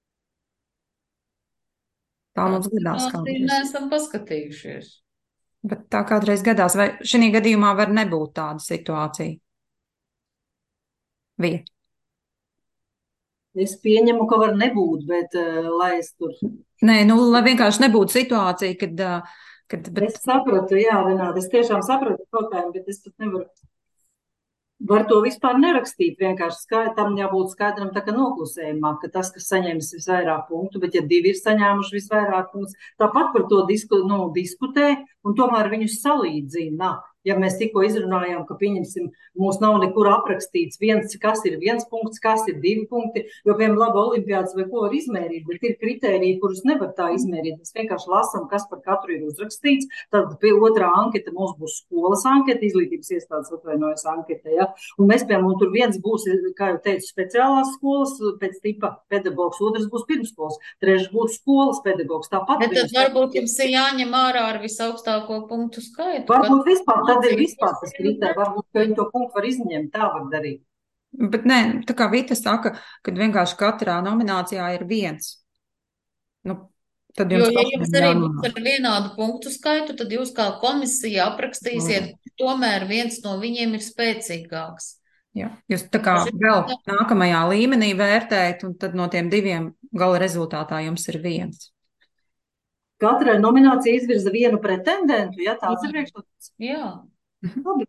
Tā mums gadās Mēs kādreiz. neesam paskatījušies. Bet tā kādreiz gadās, vai šī gadījumā var nebūt tāda situācija? Vija. Es pieņemu, ka var nebūt, bet uh, lai es tur... Nē, nu, lai vienkārši nebūtu situācija, kad, uh, kad bet... Es sapratu, jā, Renāte, es tiešām sapratu jautājumu, bet es pat nevaru. Var to vispār nerakstīt, vienkārši skaidram, tam jābūt skaidram tā kā noklusējumā, ka tas, kas saņems visvairāk punktu, bet ja divi ir saņēmuši visvairāk punktus, tāpat par to disku, nu, diskutē un tomēr viņus salīdzina. Ja mēs tikko izrunājām, ka, pieņemsim, mums nav nekur aprakstīts viens, kas ir viens punkts, kas ir divi punkti, jo, piemēram, labi olimpiādas vai ko var izmērīt, bet ir kritēriji, kurus nevar tā izmērīt. Mēs vienkārši lasām, kas par katru ir uzrakstīts. Tad pie otrā anketa mums būs skolas anketa, izglītības iestādes atvainojas anketa, ja? Un mēs, piemēram, un tur viens būs, kā jau teicu, speciālās skolas, pēc tipa pedagogs, otrs būs pirmskolas, trešs būs skolas pedagogs. Tāpat Bet tad varbūt jums ir jāņem ārā ar visaugstāko punktu skaitu. Varbūt vispār, tad ir vispār tas kritēri, varbūt, ka viņi to punktu var izņemt, tā var darīt. Bet nē, tā kā Vita saka, kad vienkārši katrā nominācijā ir viens. Nu, tad Jo, jums ja pašiem jums arī jānonāk. būs ar vienādu punktu skaitu, tad jūs kā komisija aprakstīsiet, tomēr viens no viņiem ir spēcīgāks. Jā, jūs tā kā vēl nākamajā līmenī vērtējat, un tad no tiem diviem gala rezultātā jums ir viens. Katrai nominācija izvirza vienu pretendentu, ja tāds ir priekšlikums. Jā. Labi.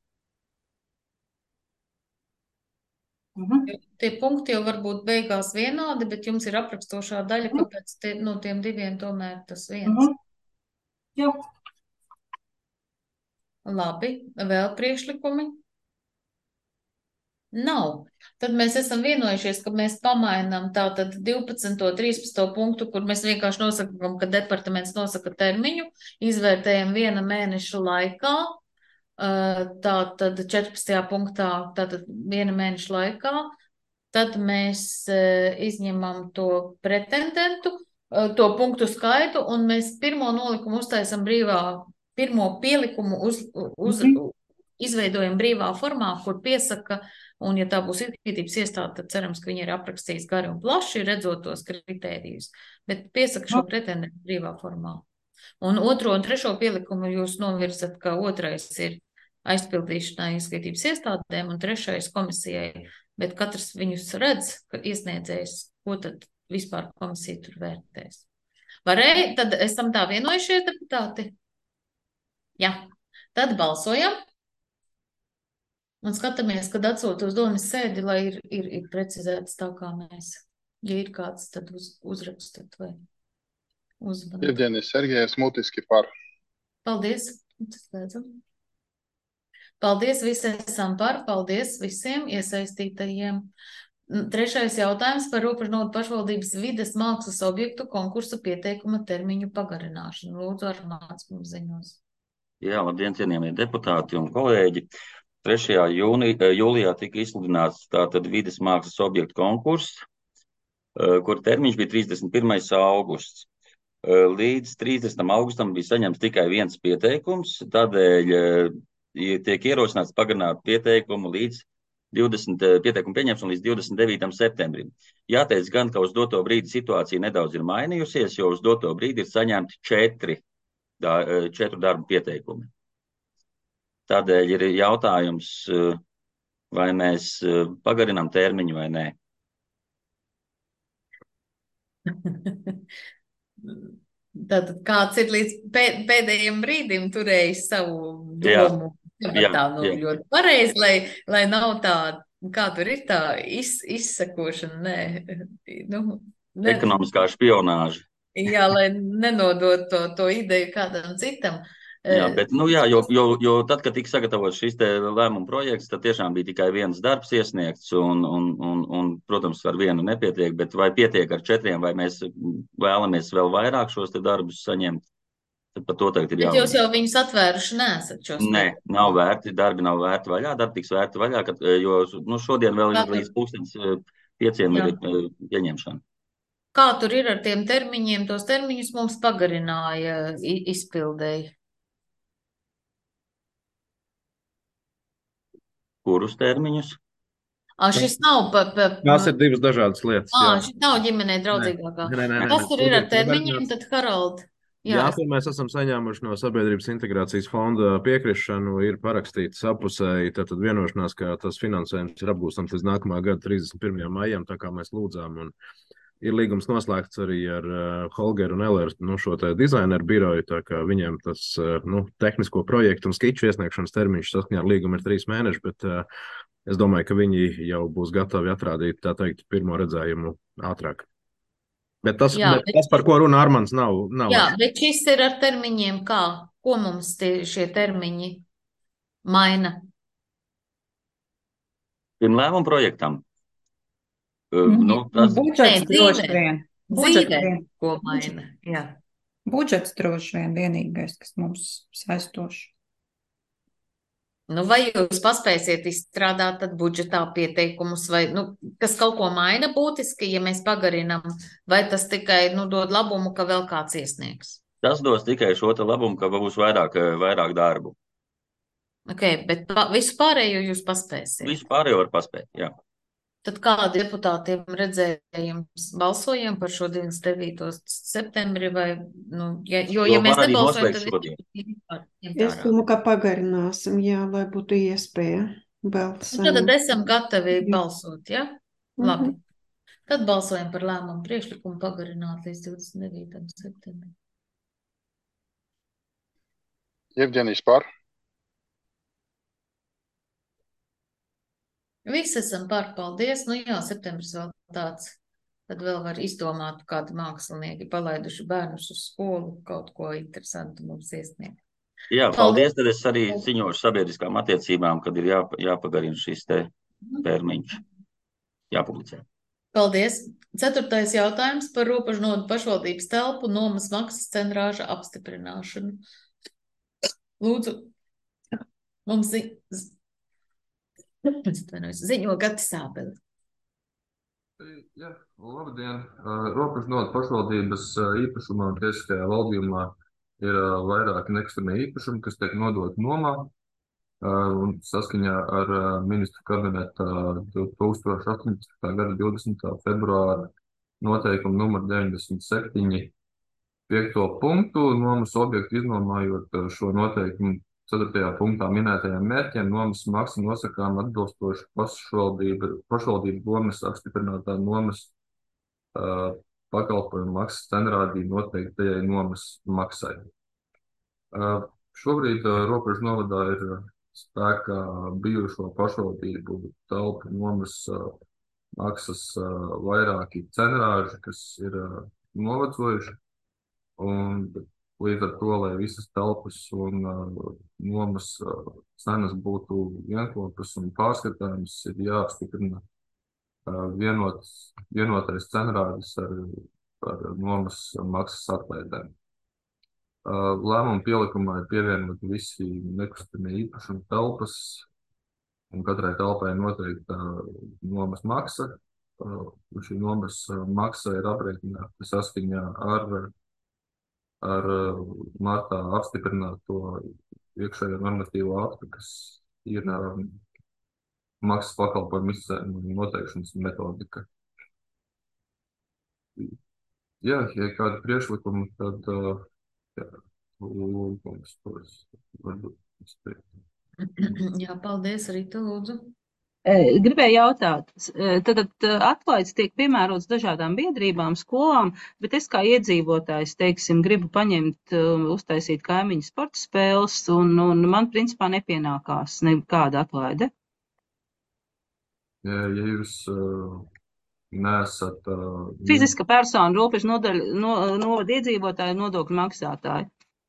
Mhm. Tie punkti jau var būt beigās vienādi, bet jums ir aprakstošā daļa, kāpēc tie, no tiem diviem tomēr tas viens. Mhm. Jā. Labi, vēl priekšlikumi? Nav. Tad mēs esam vienojušies, ka mēs pamainām tātad divpadsmito, trīspadsmito punktu, kur mēs vienkārši nosakām, ka departaments nosaka termiņu, izvērtējam viena mēneša laikā, tātad četrpadsmitajā punktā, tātad viena mēneša laikā, tad mēs izņemam to pretendentu, to punktu skaitu, un mēs pirmo nolikumu uztaisam brīvā, pirmo pielikumu uz, uz, Mhm. izveidojam brīvā formā, kur piesaka, un ja tā būs izglītības iestāde, tad cerams, ka viņi ir aprakstījis gari un plaši, redzot tos kritērijus, bet piesaka šo pretendentu brīvā formā. Un otro un trešo pielikumu jūs novirzat, ka otrais ir aizpildīšanai izglītības iestādēm un trešais komisijai, bet katrs viņus redz, ka iesniedzējs, ko tad vispār komisija tur vērtēs. Varēja, tad esam tā vienojušies, deputāti? Jā, tad balsojam. Un skatāmies, kad atsūta uz domas sēdi, lai ir, ir, ir precizēts tā, kā mēs. Ja ir kāds, tad uz, uzrakstat vai uzvanat. Jevģenis Sergejevs mutiski par. Paldies. Paldies, visi esam par. Paldies visiem iesaistītajiem. Trešais jautājums par Robežnodu pašvaldības vides mākslas objektu konkursu pieteikuma termiņu pagarināšanu. Lūdzu, Armāns mums ziņos. Jā, labdien, cienījamie deputāti un kolēģi. trešajā jūnī, jūlijā tika izsludināts tātad vides mākslas objektu konkurss, kur termiņš bija trīsdesmit pirmais augusts. Līdz trīsdesmitam augustam bija saņemts tikai viens pieteikums, tādēļ tiek ierosināts pagarināt pieteikumu līdz divdesmit, pieteikumu pieņemšanu līdz divdesmit devītam septembrim. Jāteic gan, ka uz doto brīdi situācija nedaudz ir mainījusies, jo uz doto brīdi ir saņemti četri, četru darbu pieteikumi. Tādēļ ir jautājums, vai mēs pagarinām termiņu vai nē. Tātad kāds ir līdz pēdējiem brīdim turējis savu domu? Jā, jā, tā nu, jā. Ļoti pareizi, lai, lai nav tā, kā tur ir tā iz, izsakošana, nē. Nu, ne. Ekonomiskā špionāža. Jā, lai nenodot to, to ideju kādam citam. Jā, bet, nu jā, jo, jo, jo tad, kad tika sagatavots šis te lēmuma projekts, tad tiešām bija tikai viens darbs iesniegts un, un, un, un protams, ar vienu nepietiek, bet vai pietiek ar četriem, vai mēs vēlamies vēl vairāk šos te darbus saņemt, tad par to tagad ir jābūt. Bet jūs jau viņus atvēruši neesat šos? Nē, nav vērti, darbi nav vērti vaļā, darbi tiks vērti vaļā, kad, jo nu, šodien vēl ir līdz pulkstens pieciem ir pieņemšana. Kā tur ir ar tiem termiņiem? Tos termiņus mums pagarināja izpildēji. Kurus termiņus? Ā, šis nav pa... pa Tās ir divas dažādas lietas. Ā, šis nav ģimenei draudzīgākā. Nē, nē, nē, Kas tur ir ar termiņiem, tad Harald? Jā, jā es... mēs esam saņēmuši no Sabiedrības integrācijas fonda piekrišanu, ir parakstīts apusēji, tātad vienošanās, ka tas finansējums ir apgūstams līdz nākamā gada trīsdesmit pirmajam maijam, tā kā mēs lūdzām, un ir līgums noslēgts arī ar uh, Holgeru un Elleru, nu, šo te dizaineru biroju, tā kā viņiem tas, uh, nu, tehnisko projektu un skiču iesniegšanas termiņš saskaņā ar līgumu ir trīs mēneši, bet uh, es domāju, ka viņi jau būs gatavi atrādīt, tā teikt, pirmo redzējumu ātrāk. Bet tas, jā, bet tas par ko runa Armands, nav, nav. Jā, bet šis ir ar termiņiem kā? Ko mums tie, šie termiņi maina? Pirmlēmumu projektam. Mm, nu, tas... Budžets droši vien. Dzīve, ko maina, jā. Budžets droši vien vienīgais, kas mums saistoši. Nu, vai jūs paspēsiet izstrādāt tad budžetā pieteikumus, vai, nu, kas kaut ko maina būtiski, ja mēs pagarinam, vai tas tikai, nu, dod labumu, ka vēl kāds iesniegs? Tas dos tikai šo te labumu, ka būs vairāk, vairāk darbu. Ok, bet pa, visu pārējo jūs paspēsiet? Visu pārējo var paspēt, jā. Tad kādi deputātiem redzējums balsojam par šo divdesmit devīto septembri vai, nu, ja, jo, ja mēs nebalsojam, tad... Es domāju, ka pagarināsim, jā, lai būtu iespēja vēl saņemt. Tad esam gatavi balsot, jā? Ja? Labi. Tad balsojam par lēmumu priekšlikumu pagarināt līdz divdesmit devītam septembrim. Jevģenis par. Visi esam par, paldies. Nu jā, septembris vēl tāds, tad vēl var izdomāt, kādi mākslinieki palaiduši bērnus uz skolu, kaut ko interesantu mums iesniegt. Jā, paldies, tad es arī ziņošu sabiedriskām attiecībām, kad ir jā, jāpagarina šis te termiņš jāpublicē. Paldies. Ceturtais jautājums par robežnodu pašvaldības telpu nomas maksas cenrāža apstiprināšanu. Lūdzu, mums zi... ziņo Gati Sābeli. Jā, labdien. Robežnodu pašvaldības īpašumā un tiesiskajā valdījumā ir vairāki nekustamie īpašumi, kas tiek nodoti nomā. Un saskaņā ar ministru kabineta divtūkstoš astoņpadsmitā gada divdesmitā februāra noteikumu numur deviņdesmit septiņi piekto punktu, nomas objektu iznomājot šo noteikumu ceturtajā punktā minētajiem mērķiem, nomas maksa nosakām atbilstoši pašvaldību, pašvaldību domes apstiprinātā nomas uh, pakalpojumu maksas cenrādī noteiktajai nomas maksai. Uh, šobrīd uh, Robežu novadā ir spēkā bijušo pašvaldību telpu nomas uh, maksas uh, vairāki cenrāži, kas ir uh, novecojuši, un līdz ar to, lai visas telpas un uh, nomas uh, cenas būtu vienkopas un pārskatāmas, ir jāapstiprina uh, vienots, vienotais cenrādis ar, ar nomas maksas atlaidēm. Uh, lēmuma pielikumā ir pievienoti visi nekustamie īpašumi telpas, un katrai telpai noteikta nomas maksa. Uh, šī nomas maksa ir aprēķināta saskaņā ar, ar martā apstiprināto iekšējo normatīvo aktu, kas ir uh, maksas pakalpojumu izcēluma noteikšanas metodika. Jā, ja kādi priekšlikumi, tad uh, Jā, lūgums, tos varbūt izteikt. Jā, paldies, Rita, lūdzu. Gribēju jautāt, tad atlaides tiek piemērots dažādām biedrībām, skolām, bet es kā iedzīvotājs, teiksim, gribu paņemt, uztaisīt kaimiņu sporta spēles, un, un man principā nepienākās nekāda atlaide. Ja, ja jūs uh, nesat... Uh, Fiziska persona, robežu nodaļa, no, novada iedzīvotāji, nodokļu maksātāji.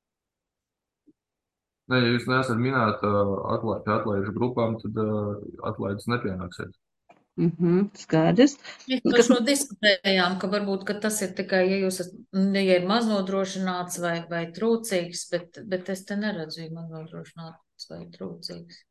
Ne, ja jūs nesat minēta atlaid, atlaižu grupām, tad uh, atlaides nepienāksiet. Mhm, skaidrs. Mēs par šo diskutējām, ka varbūt, ka tas ir tikai, ja jūs esat, ja ir maznodrošināts vai, vai trūcīgs, bet, bet es te neredzu, ja maznodrošināts vai trūcīgs.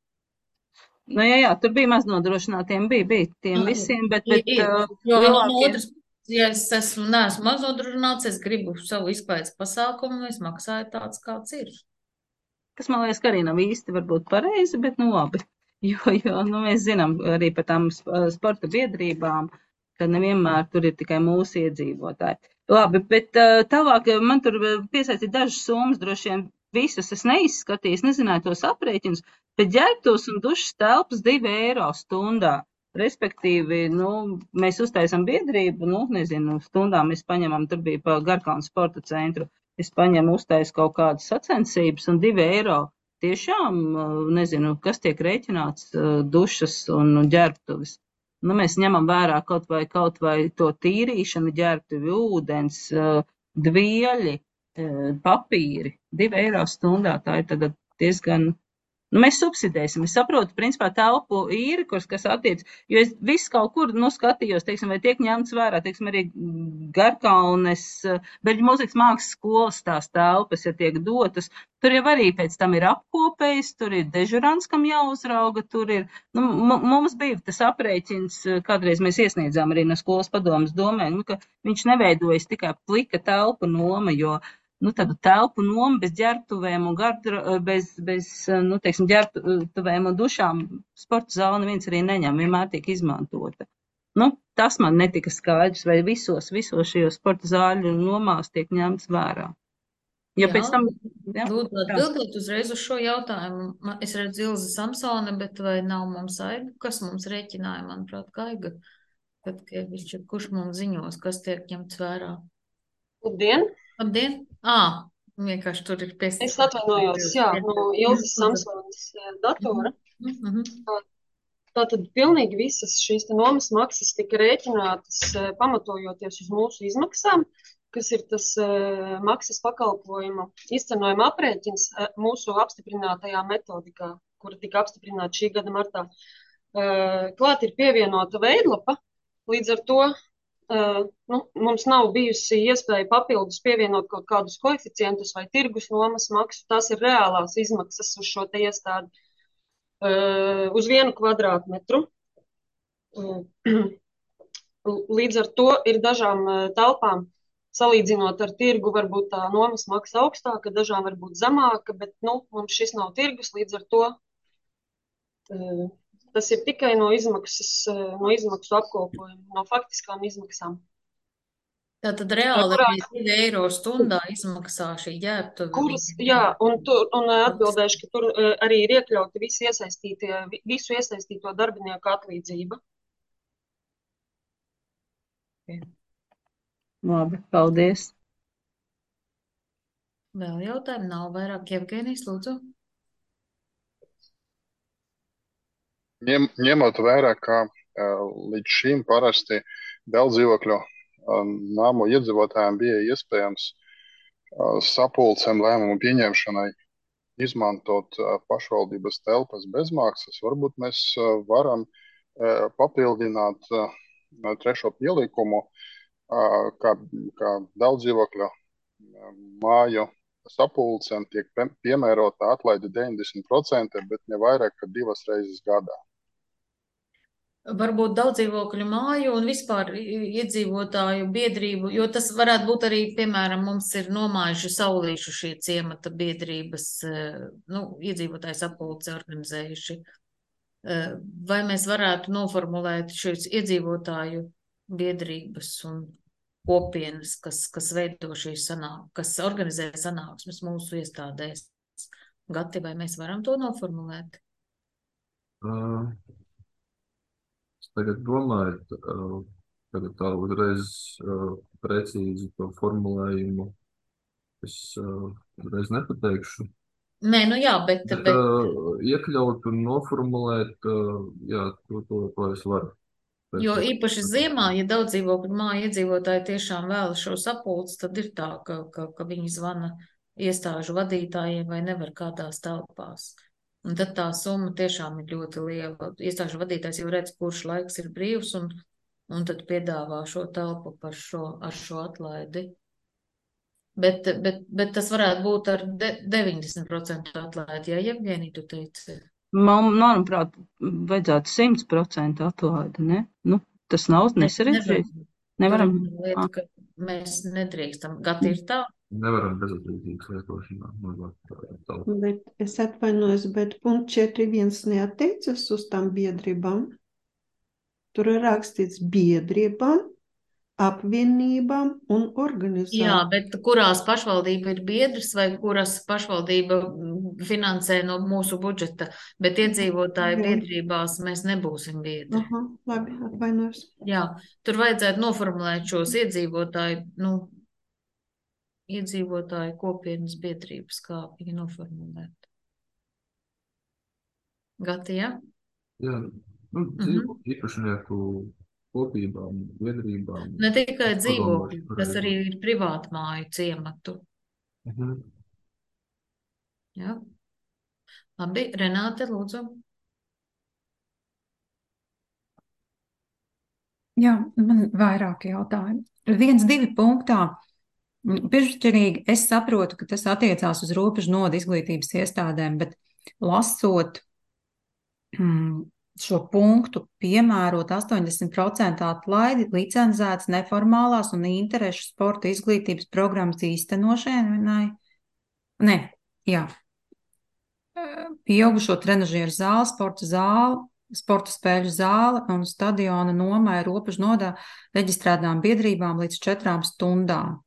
Nu, jā, jā, tur bija maznodrošinātiem, bija, bija tiem visiem, bet, bet ir, uh, jo lielākie... no otras, ja es esmu, neesmu maznodrošināts, es gribu savu izklaides pasākumu, es maksāju tāds, kāds ir. Kas man liekas, ka arī nav īsti varbūt pareizi, bet nu labi, jo, jo nu, mēs zinām arī par tām sporta biedrībām, ka nevienmēr tur ir tikai mūsu iedzīvotāji. Labi, bet uh, tālāk man tur piesaistīt dažas summas, droši vien visas es neizskatīju, nezināju tos aprēķinus, bet ģērbtuves un dušas telpas divi eiro stundā. Respektīvi, nu, mēs uztaisam biedrību, nu, nezinu, stundā mēs paņemam, tur bija pa Garkalnu sporta centru, es paņemu uztaisu kaut kādas sacensības un divi eiro. Tiešām, nezinu, kas tiek rēķināts dušas un ģērbtuves. Nu, mēs ņemam vērā kaut vai, kaut vai to tīrīšanu, ģērbtuvi, ūdens, dvieļi, papīri, divi eiro stundā, tā ir tagad diezgan, nu, mēs subsidēsim. Es saprotu, principā, telpu īri, kurs, kas attiec, jo es visu kaut kur, nu, skatījos, teiksim, vai tiek ņemts vērā, teiksim, arī Garkalnes, Beļģu mūzikas mākslas skolas tās telpas, ja tiek dotas, tur jau arī pēc tam ir apkopējs, tur ir dežurants, kam jāuzrauga, tur ir, nu, mums bija tas aprēķins, kādreiz mēs iesniedzām arī no skolas padomas domē, nu, ka viņš neveidojas tikai plika telpu noma, jo nu, tādu telpu nomu bez ģērbtuvēm un gardro, bez, bez, nu, teiksim, ģērbtuvēm un dušām sporta zāli neviens arī neņem, vienmēr tiek izmantota. Nu, tas man netika skaidrs, vai visos, visos šajos sporta zāļu nomās tiek ņemts vērā. Jo Jā, pēc tam... Jā, lūdzu atbildēt uzreiz uz šo jautājumu. Es redzu Ilzi Samsone, bet vai nav mums Aiga? Kas mums rēķināja, manuprāt, Aiga? Kad, viņš, kurš mums ziņos, kas tiek ņemts vērā? Labdien! Labdien! Ā, vienkārši tur ir piestāstīt. Es atvainojos, jā, no Ilzas Samsonas datora. Mm-hmm. Tātad pilnīgi visas šīs nomas maksas tika rēķinātas pamatojoties uz mūsu izmaksām, kas ir tas uh, maksas pakalpojuma izcenojuma aprēķins uh, mūsu apstiprinātajā metodikā, kura tika apstiprināta šī gada martā. Klāt ir pievienota veidlapa, līdz ar to nu, mums nav bijusi iespēja papildus pievienot kaut kādus koeficientus vai tirgus nomas maksu. Tās ir reālās izmaksas uz šo te iestādi uz vienu kvadrātmetru. Līdz ar to ir dažām telpām, salīdzinot ar tirgu, varbūt tā nomas maksa augstāka, dažām varbūt zemāka, bet nu, mums šis nav tirgus, līdz ar to tas ir tikai no izmaksas, no izmaksu apkopojuma, no faktiskām izmaksām. Tātad reāli ir divi eiro stundā izmaksā šī ģērbtuve. Kuras, jā, un, tur, un atbildēšu, ka tur arī ir iekļauti visi iesaistītie, visu iesaistīto darbinieku atlīdzība. Labi, paldies. Vēl jautājumi nav vairāk. Jevgenijs, lūdzu. Ņem, ņemot vērā, ka uh, līdz šim parasti daudzdzīvokļu uh, nāmu iedzīvotājiem bija iespējams uh, sapulcēm lēmumu pieņemšanai izmantot uh, pašvaldības telpas bezmaksas, varbūt mēs uh, varam uh, papildināt uh, trešo pielikumu, uh, kā, kā daudzdzīvokļu uh, māju sapulcēm tiek piemērota atlaide deviņdesmit procenti, bet ne vairāk, kā divas reizes gadā. Varbūt daudzdzīvokļu māju un vispār iedzīvotāju biedrību, jo tas varētu būt arī, piemēram, mums ir nomājuši Saulīšu šie ciemata biedrības, nu, iedzīvotāju sapulci organizējuši. Vai mēs varētu noformulēt šīs iedzīvotāju biedrības un kopienas, kas, kas veido šīs sanāk, kas organizē sanāksmes mūsu iestādēs? Gati, vai mēs varam to noformulēt? Uh. Tagad domājot, tagad tā uzreiz precīzi to formulējumu es uzreiz nepateikšu. Nē, nu jā, bet... bet, bet... Iekļaut un noformulēt, jā, to, to, to es varu. Jo īpaši ziemā, ja daudzdzīvokļu māju iedzīvotāji tiešām vēlas šo sapulci, tad ir tā, ka, ka, ka viņi zvana iestāžu vadītājiem vai nevar kādās telpās. Un tad tā summa tiešām ir ļoti liela. Iestāžu vadītājs jau redz, kurš laiks ir brīvs, un, un tad piedāvā šo telpu par šo, ar šo atlaidi. Bet, bet, bet tas varētu būt ar de, deviņdesmit procentu atlaidi, ja, Jevgenija, tu teici? Man, manuprāt, vajadzētu simt procentu atlaidi, ne? Nu, tas nav nesarežģīts. Nevaram. Lieta, ka mēs nedrīkstam. Gati ir tā? Nevaram bezatbildīgas lietošanā. Bet es atvainojos, bet punkts četri viens neattiecas uz tām biedrībām. Tur ir rakstīts biedrībām, apvienībām un organizācijām. Jā, bet kurās pašvaldība ir biedrs vai kuras pašvaldība finansē no mūsu budžeta, bet iedzīvotāju Jā. biedrībās mēs nebūsim biedri. Aha, labi, atvainojos. Jā, tur vajadzētu noformulēt šos iedzīvotāju, nu, iedzīvotāju kopienas biedrības, kā viņi noformulēt. Gati, jā? Jā, nu, dzīvo mm-hmm. īpašnieku kopībām, biedrībām. Ne tikai dzīvokļi, tas arī ir privātu māju ciematu. Mm-hmm. Jā. Labi, Renāte, lūdzu. Jā, man vairāk jautājumu. Viens, divi punktā. Pirmšķirīgi es saprotu, ka tas attiecās uz robežu nodu izglītības iestādēm, bet lasot mm, šo punktu, piemērot astoņdesmit procentu atlaidi licencētas neformālās un interešu sporta izglītības programmas īstenošanai. Nē, jā. Pieaugušo trenažieru zāli, sporta zāli, sporta spēļu zāli un stadiona nomai robežu nodā reģistrētām biedrībām līdz četrām stundām.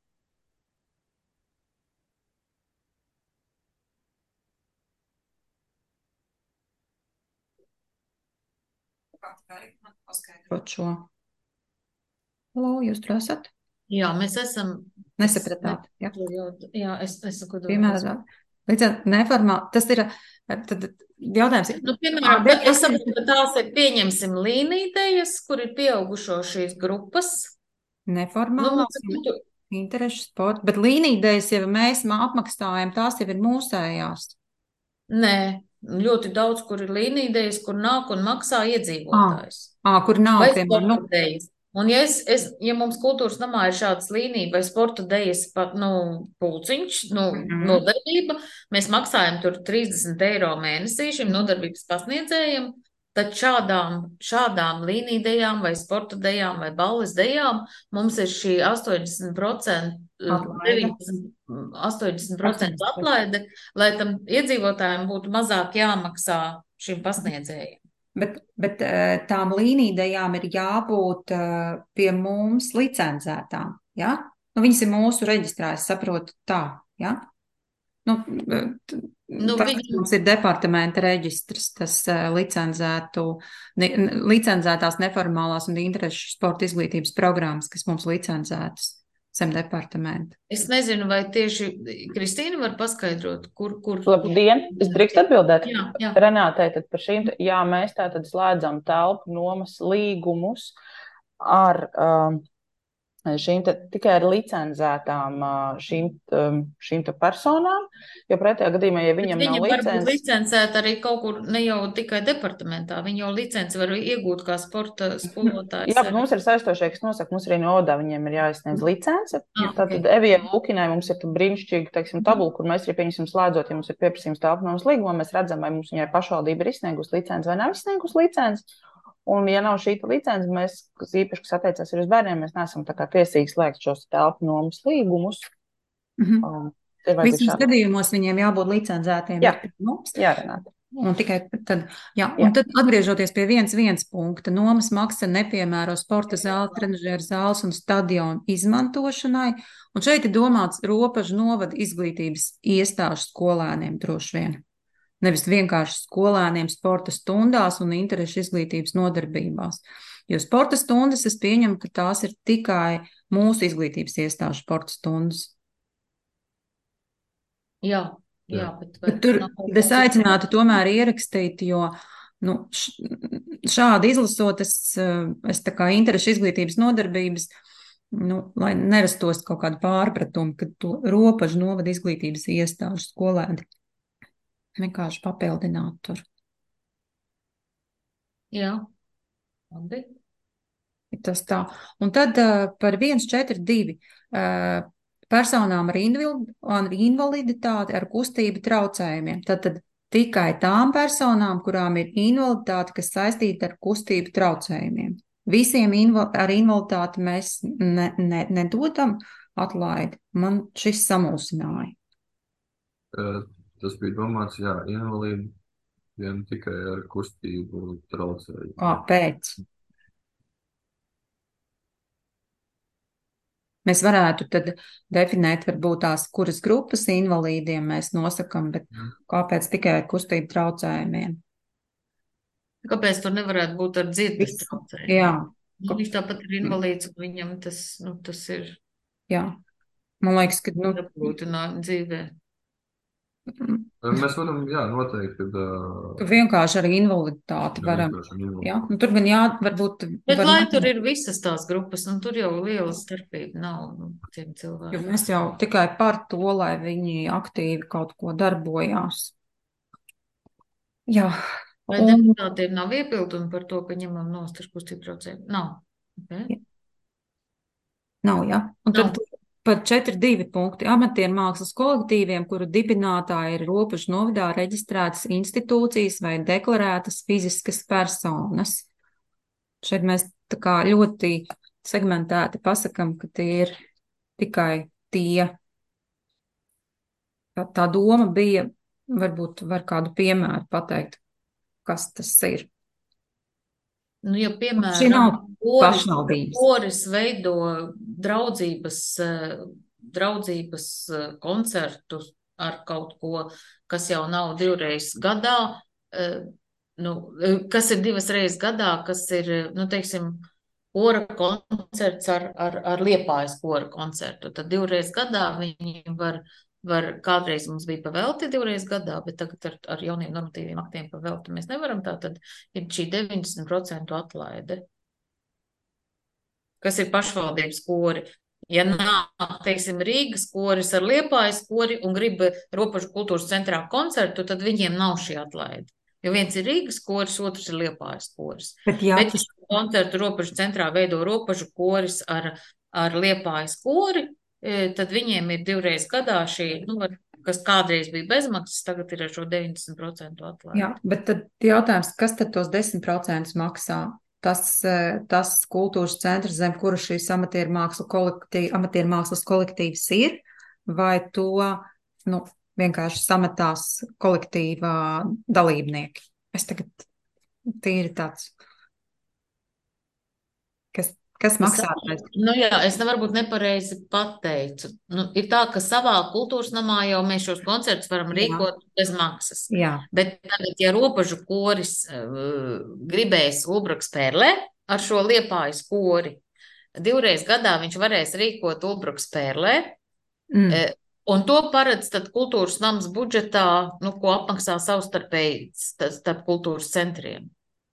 Paskaidrot šo. Halo, jūs tur esat? Jā, mēs esam. Nesapratāt. Jā, jā es, es saku. Piemēram, līdz ar neformāli, tas ir, tad jautājums ir. Nu, piemēram, es saprotu, ka tās ir pieņemsim līnītējas, kur ir pieaugušo šīs grupas. Neformālās, nu, interešu sporta, bet līnītējas, ja mēs apmaksājam, tās jau ir mūsējās. Nē. ļoti daudz, kur ir līnīdejas, kur nāk un maksā iedzīvotājs. Ā, kur nav, Vai piemēram, nu, sporta dejas. Un ja, es, es, ja mums kultūras namā ir šādas līnija vai sporta dejas pat, nu, pulciņš, nu, Mhm. nodarbība, mēs maksājam tur trīsdesmit eiro mēnesī šim nodarbības pasniedzējam, tad šādām, šādām līnīdejām vai sporta dejām vai balles dejām mums ir šī astoņdesmit procenti, Atlaide. deviņdesmit, astoņdesmit procenti atlaide, lai tam iedzīvotājiem būtu mazāk jāmaksā šim pasniedzējiem. Bet, bet eh, tām līnīdejām ir jābūt eh, pie mums licencētām, ja? Nu, viņas ir mūsu reģistrā, es saprotu tā, ja? Nu, eh, t- Nu, tas viņi- mums ir departamenta reģistrs, tas eh, licencētu, ne, ne- licencētās neformālās un interešu sporta izglītības programmas, kas mums licencētas zem departamenta. Es nezinu, vai tieši Kristīna var paskaidrot, kur, kur, Labdien, es drīkst atbildēt? Jā, jā. Renātei, tad par šīm, te- jā, mēs tātad slēdzam telpu nomas līgumus ar um, šīm te, tikai ar licencētām uh, šīm, um, šīm te personām, jo pretējā gadījumā, ja Bet viņam viņi nav var būt licences, licencēti arī kaut kur, ne jau tikai departamentā, viņi jau licenci var iegūt kā sporta skolotājs. jā, bet mums ir saistošie, kas nosaka, mums arī no odā viņiem ir jāizsniedz licence. Ah, Tātad ok. Evijai Lūkinai mums ir brīnišķīga, teiksim, tabula, kur mēs arī pieņemsim slēdzot, ja mums ir pieprasījums telpu nomas līgumā, mēs redzam, vai mums viņai pašvaldība ir izsniegus licenci vai nav izsniegus licenci. Un, ja nav šī licence, mēs, kas īpaši, kas attiecās arī uz bērniem, mēs neesam tā kā tiesīgi slēgt šos telpu nomas līgumus. Mhm. Um, ir vajadzīgs Visos šādi. gadījumos viņiem jābūt licencētiem Jā. ir pie mums. Jā, Renāte. Un tikai tad, jā, Jā. un tad atgriežoties pie viens viens punkta, nomas maksa nepiemēro sporta zāles, trenažēru zāles un stadionu izmantošanai. Un šeit ir domāts robežu novada izglītības iestāžu skolēniem droši vien. Nevis vienkārši skolēniem sporta stundās un interešu izglītības nodarbībās. Jo sporta stundas es pieņemu, ka tās ir tikai mūsu izglītības iestāžu sporta stundas. Jā, jā, bet vai Bet tur nav kaut es kāds- aicinātu tomēr ierakstīt, jo nu, š- šādi izlasot, es, eh, es tā kā interešu izglītības nodarbības, nu, lai nerastos kaut kādu pārpratumu, ka to robežu novada izglītības iestāžu skolēni vienkārši papildināt tur. Jā, labi. Ir tas tā. Un tad uh, par viens četri divi uh, personām ar, invil, ar invaliditāti, ar kustību traucējumiem. Tad, tad tikai tām personām, kurām ir invaliditāte, kas saistīta ar kustību traucējumiem. Visiem inval, ar invaliditāti mēs ne, ne, nedodam atlaidi. Man šis samulsināja. Eh, Tas bija domāts, jā, invalīdi vien tikai ar kustību traucējumu. Kāpēc? Mēs varētu tad definēt, varbūt tās, kuras grupas invalīdiem mēs nosakam, bet kāpēc tikai ar kustību traucējumiem? Kāpēc tur nevarētu būt ar dzirdes traucējumiem? Jā. Nu, viņš tāpat ir invalīds, un viņam tas, nu, tas ir Jā. Man liekas, ka, nu, apgrūtinājumi dzīvē. Mēs varam, jā, noteikti, kad ka vienkārši ar invaliditāti Jā, varam. vienkārši ar invaliditāti. Jā, un tur gan jā, varbūt. Bet var lai mat- tur ir visas tās grupas, un tur jau liela starpība nav nu, tiem Jo cilvēkiem. mēs jau tikai par to, lai viņi aktīvi kaut ko darbojās. Jā. Vai Un, deputātiem nav iebildumi par to, ka ņemam nost ar kustību traucējumu? Nav. Okay. nav, jā. Un Nav. tad par četri divi punkti amatieru mākslas kolektīviem, kuru dibinātāji ir robežu novadā reģistrētas institūcijas vai deklarētas fiziskas personas. Šeit mēs tā kā ļoti segmentēti pasakam, ka tie ir tikai tie. Tā, tā doma bija, varbūt var kādu piemēru pateikt, kas tas ir. Nu, ja, Šī piemēram, nav koris, pašnāvības. koris veido draudzības, eh, draudzības eh, koncertu ar kaut ko, kas jau nav divreiz gadā, eh, nu, eh, kas ir divas reizes gadā, kas ir, eh, nu, teiksim, kora koncerts ar, ar, ar Liepājas kora koncertu. Tad divreiz gadā viņi var, var kādreiz mums bija pavelti divreiz gadā, bet tagad ar, ar jauniem normatīviem aktiem pavelti mēs nevaram. Tā tad ir šī deviņdesmit procentu atlaide, kas ir pašvaldības kori. Ja nāk, teiksim, Rīgas koris ar Liepājas kori un grib Ropažu kultūras centrā koncertu, tad viņiem nav šī atlaide. Jo viens ir Rīgas koris, otrs ir Liepājas koris. Bet jā, Bet, tas, ja koncertu Ropažu centrā veido Ropažu koris ar, ar Liepājas kori, e, tad viņiem ir divreiz gadā šī, nu, var- kas kādreiz bija bezmaksas, tagad ir ar šo deviņdesmit procentu atlaidi. jā, bet tad jautājums, kas tad tos desmit procentus maksā? Tas, eh, tas kultūras centrs, zem kura šīs amatieru mākslas kolektīv, amatieru mākslas kolektīvs ir, vai to, nu, vienkārši sametās kolektīvā dalībnieki? Es tagad tīri tāds, kas, kas Es maksā? saprotu. Nu jā, es nevaru būt nepareizi pateicu. Nu, ir tā, ka savā kultūras namā jau mēs šos koncertus varam Jā, rīkot bez maksas. jā. Bet tagad, ja Ropažu koris uh, gribēs Ulbraks Pērlē ar šo Liepājas kori, divreiz gadā viņš varēs rīkot Ulbraks Pērlē, Mm. eh, un to paredz tad kultūras nams budžetā, nu, ko apmaksā savstarpēji sta- starp kultūras centriem.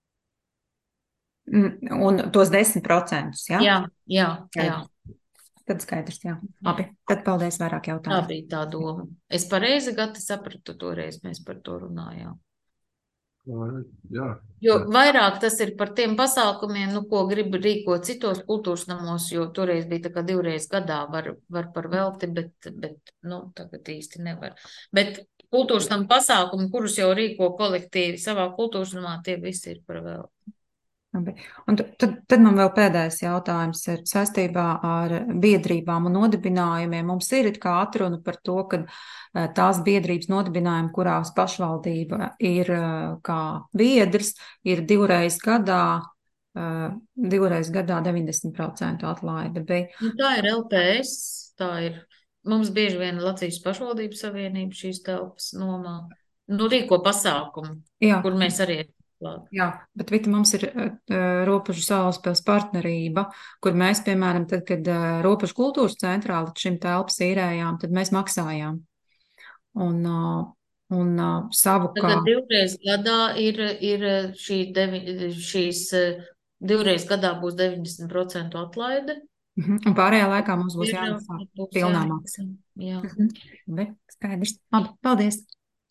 Mm, un tos desmit procentus, jā? Jā, jā, jā. Skaidrs. Tad skaidrs, jā. Labi, tad paldies, vairāk Tā jautājumu. bija tā doma. Es pareizi gati sapratu, toreiz mēs par to runājām. Jā, Jo jā. vairāk tas ir par tiem pasākumiem, nu, ko grib rīkot citos kultūras namos, jo toreiz bija tā kā divreiz gadā var, var par velti, bet, bet, nu, tagad īsti nevar. Bet kultūras nama pasākumi, kurus jau rīko kolektīvi savā kultūras namā, tie visi ir par velti. Labi. Un t- tad, tad man vēl pēdējais jautājums ir saistībā ar biedrībām un nodibinājumiem. Mums ir it kā atruna par to, ka eh, tās biedrības nodibinājumi, kurās pašvaldība ir eh, kā biedrs, ir divreiz gadā, eh, divreiz gadā deviņdesmit procentu atlaide. Bija. Nu, tā ir L P S, tā ir. Mums bieži vien Latvijas pašvaldību savienība šīs telpas nomā. Nu, rīko pasākumu, Jā. kur mēs arī esam klāt. Jā, bet Vita, mums ir uh, Ropažu Salaspils partnerība, kur mēs, piemēram, tad, kad uh, Ropažu kultūras centrā līdz šim telpas īrējām, tad mēs maksājām. Un, uh, un uh, savu kā. Tagad divreiz gadā ir, ir šī devi, šīs eh, divreiz gadā būs deviņdesmit procentu atlaide. Mhm. Un pārējā laikā mums būs Biežāk jāmaksā būs pilnā jāmaksā. maksa. Jā. Mhm. Labi, skaidrs. Labi, paldies.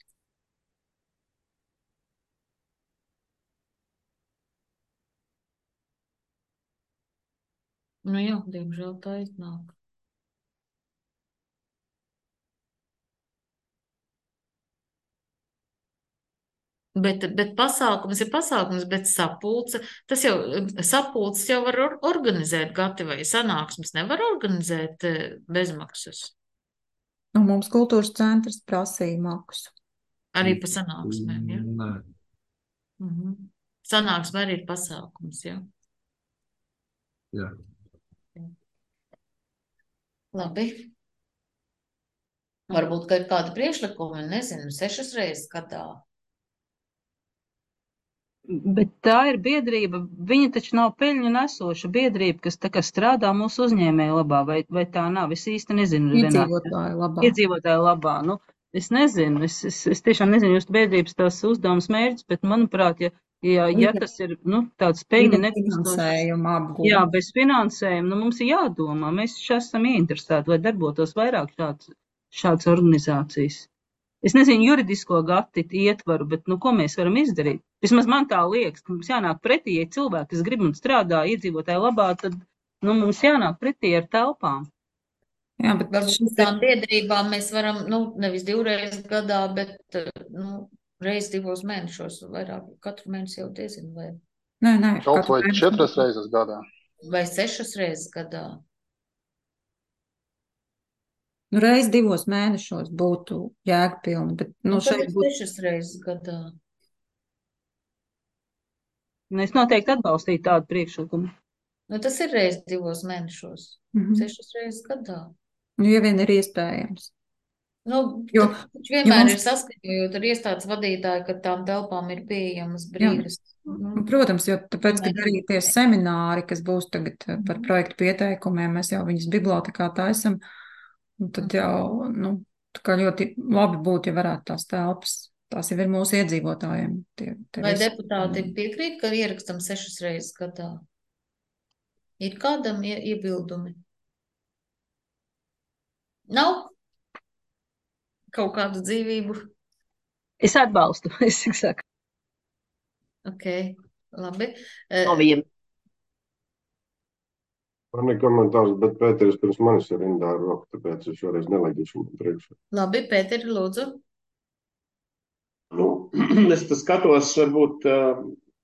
Nu jā, diemžēl tā iznāk. Bet, bet pasākums ir pasākums, bet sapulce, tas jau, sapulces jau var or organizēt gati vai sanāksmes nevar organizēt eh, bezmaksas. Un mums kultūras centrs prasīja maksu. Arī pa sanāksmēm, ja? Nē. Mhm. Sanāksme arī ir pasākums, ja? Jā. Labi. Varbūt, ka ir kādi priekšlikumi, nezinu, sešas reizes gadā. Bet tā ir biedrība, viņa taču nav peļņu nesoša biedrība, kas tā kā strādā mūsu uzņēmēju labā, vai, vai tā nav? Es īsti nezinu, Renāte. Iedzīvotāju labā. Iedzīvotāju labā. Nu, es nezinu, es, es, es tiešām nezinu jūsu biedrības tās uzdevums mērķis, bet manuprāt, ja, ja, ja tas ir, nu, tāds peļņa nenesošs, Finansējuma apgūve. jā, bez finansējuma, nu, mums ir jādomā, mēs taču esam ieinteresēti, lai darbotos vairāk šāds, šāds organizācijas. Es nezinu juridisko gati ietvaru, bet, nu, ko mēs varam izdarīt? Vismaz man tā liekas, ka mums jānāk pretī, ja cilvēki, kas grib un strādā iedzīvotāju labā, tad, nu, mums jānāk pretī ar telpām. Jā, bet Varbūt šis ir, tām biedrībām mēs varam, nu, nevis divreiz gadā, bet, eh, nu, reiz divos mēnešos, vairāk katru mēnesi jau diezinu, vai, nē, nē, Kaut katru vai mēnesi. četras reizes gadā. vai sešas reizes gadā. Nu, reiz divos mēnešos būtu jēgpilni, bet, nu, Nu, tad šeit ir būtu. sešas reizes gadā. Un es noteikti atbalstītu tādu priekšlikumu. Nu, tas ir reiz divos mēnešos. Mhm. Sešas reizes gadā. Nu, ja vien ir iespējams. Nu, Jo, tad taču jo vienmēr mums, ir saskaņojot ar iestādes vadītāju, ka tām telpām ir pieejamas jā, brīvas. Nu, protams, jo tāpēc, kad vienmēr arī ir tie iespējams. semināri, kas būs tagad eh, par Mhm. projektu pieteikumiem, mēs jau viņus bibliotekā taisam, un tad jau, nu, tā kā ļoti labi būtu, ja varētu tās telpas, tās jau ir mūsu iedzīvotājiem. Tie, tie Vai visi. deputāti piekrīt, ka ierakstam sešas reizes gadā? Ir kādam ie- iebildumi? Nav kaut kādu dzīvību. Es atbalstu, es saku. Ok, labi. No viena. Man ir komentārs, bet Pēteris pirms manis ir rindā ar roku, tāpēc es šoreiz nelaidīšu man priekšā. Labi, Pēteri, lūdzu. Nu, es tas skatos, varbūt uh,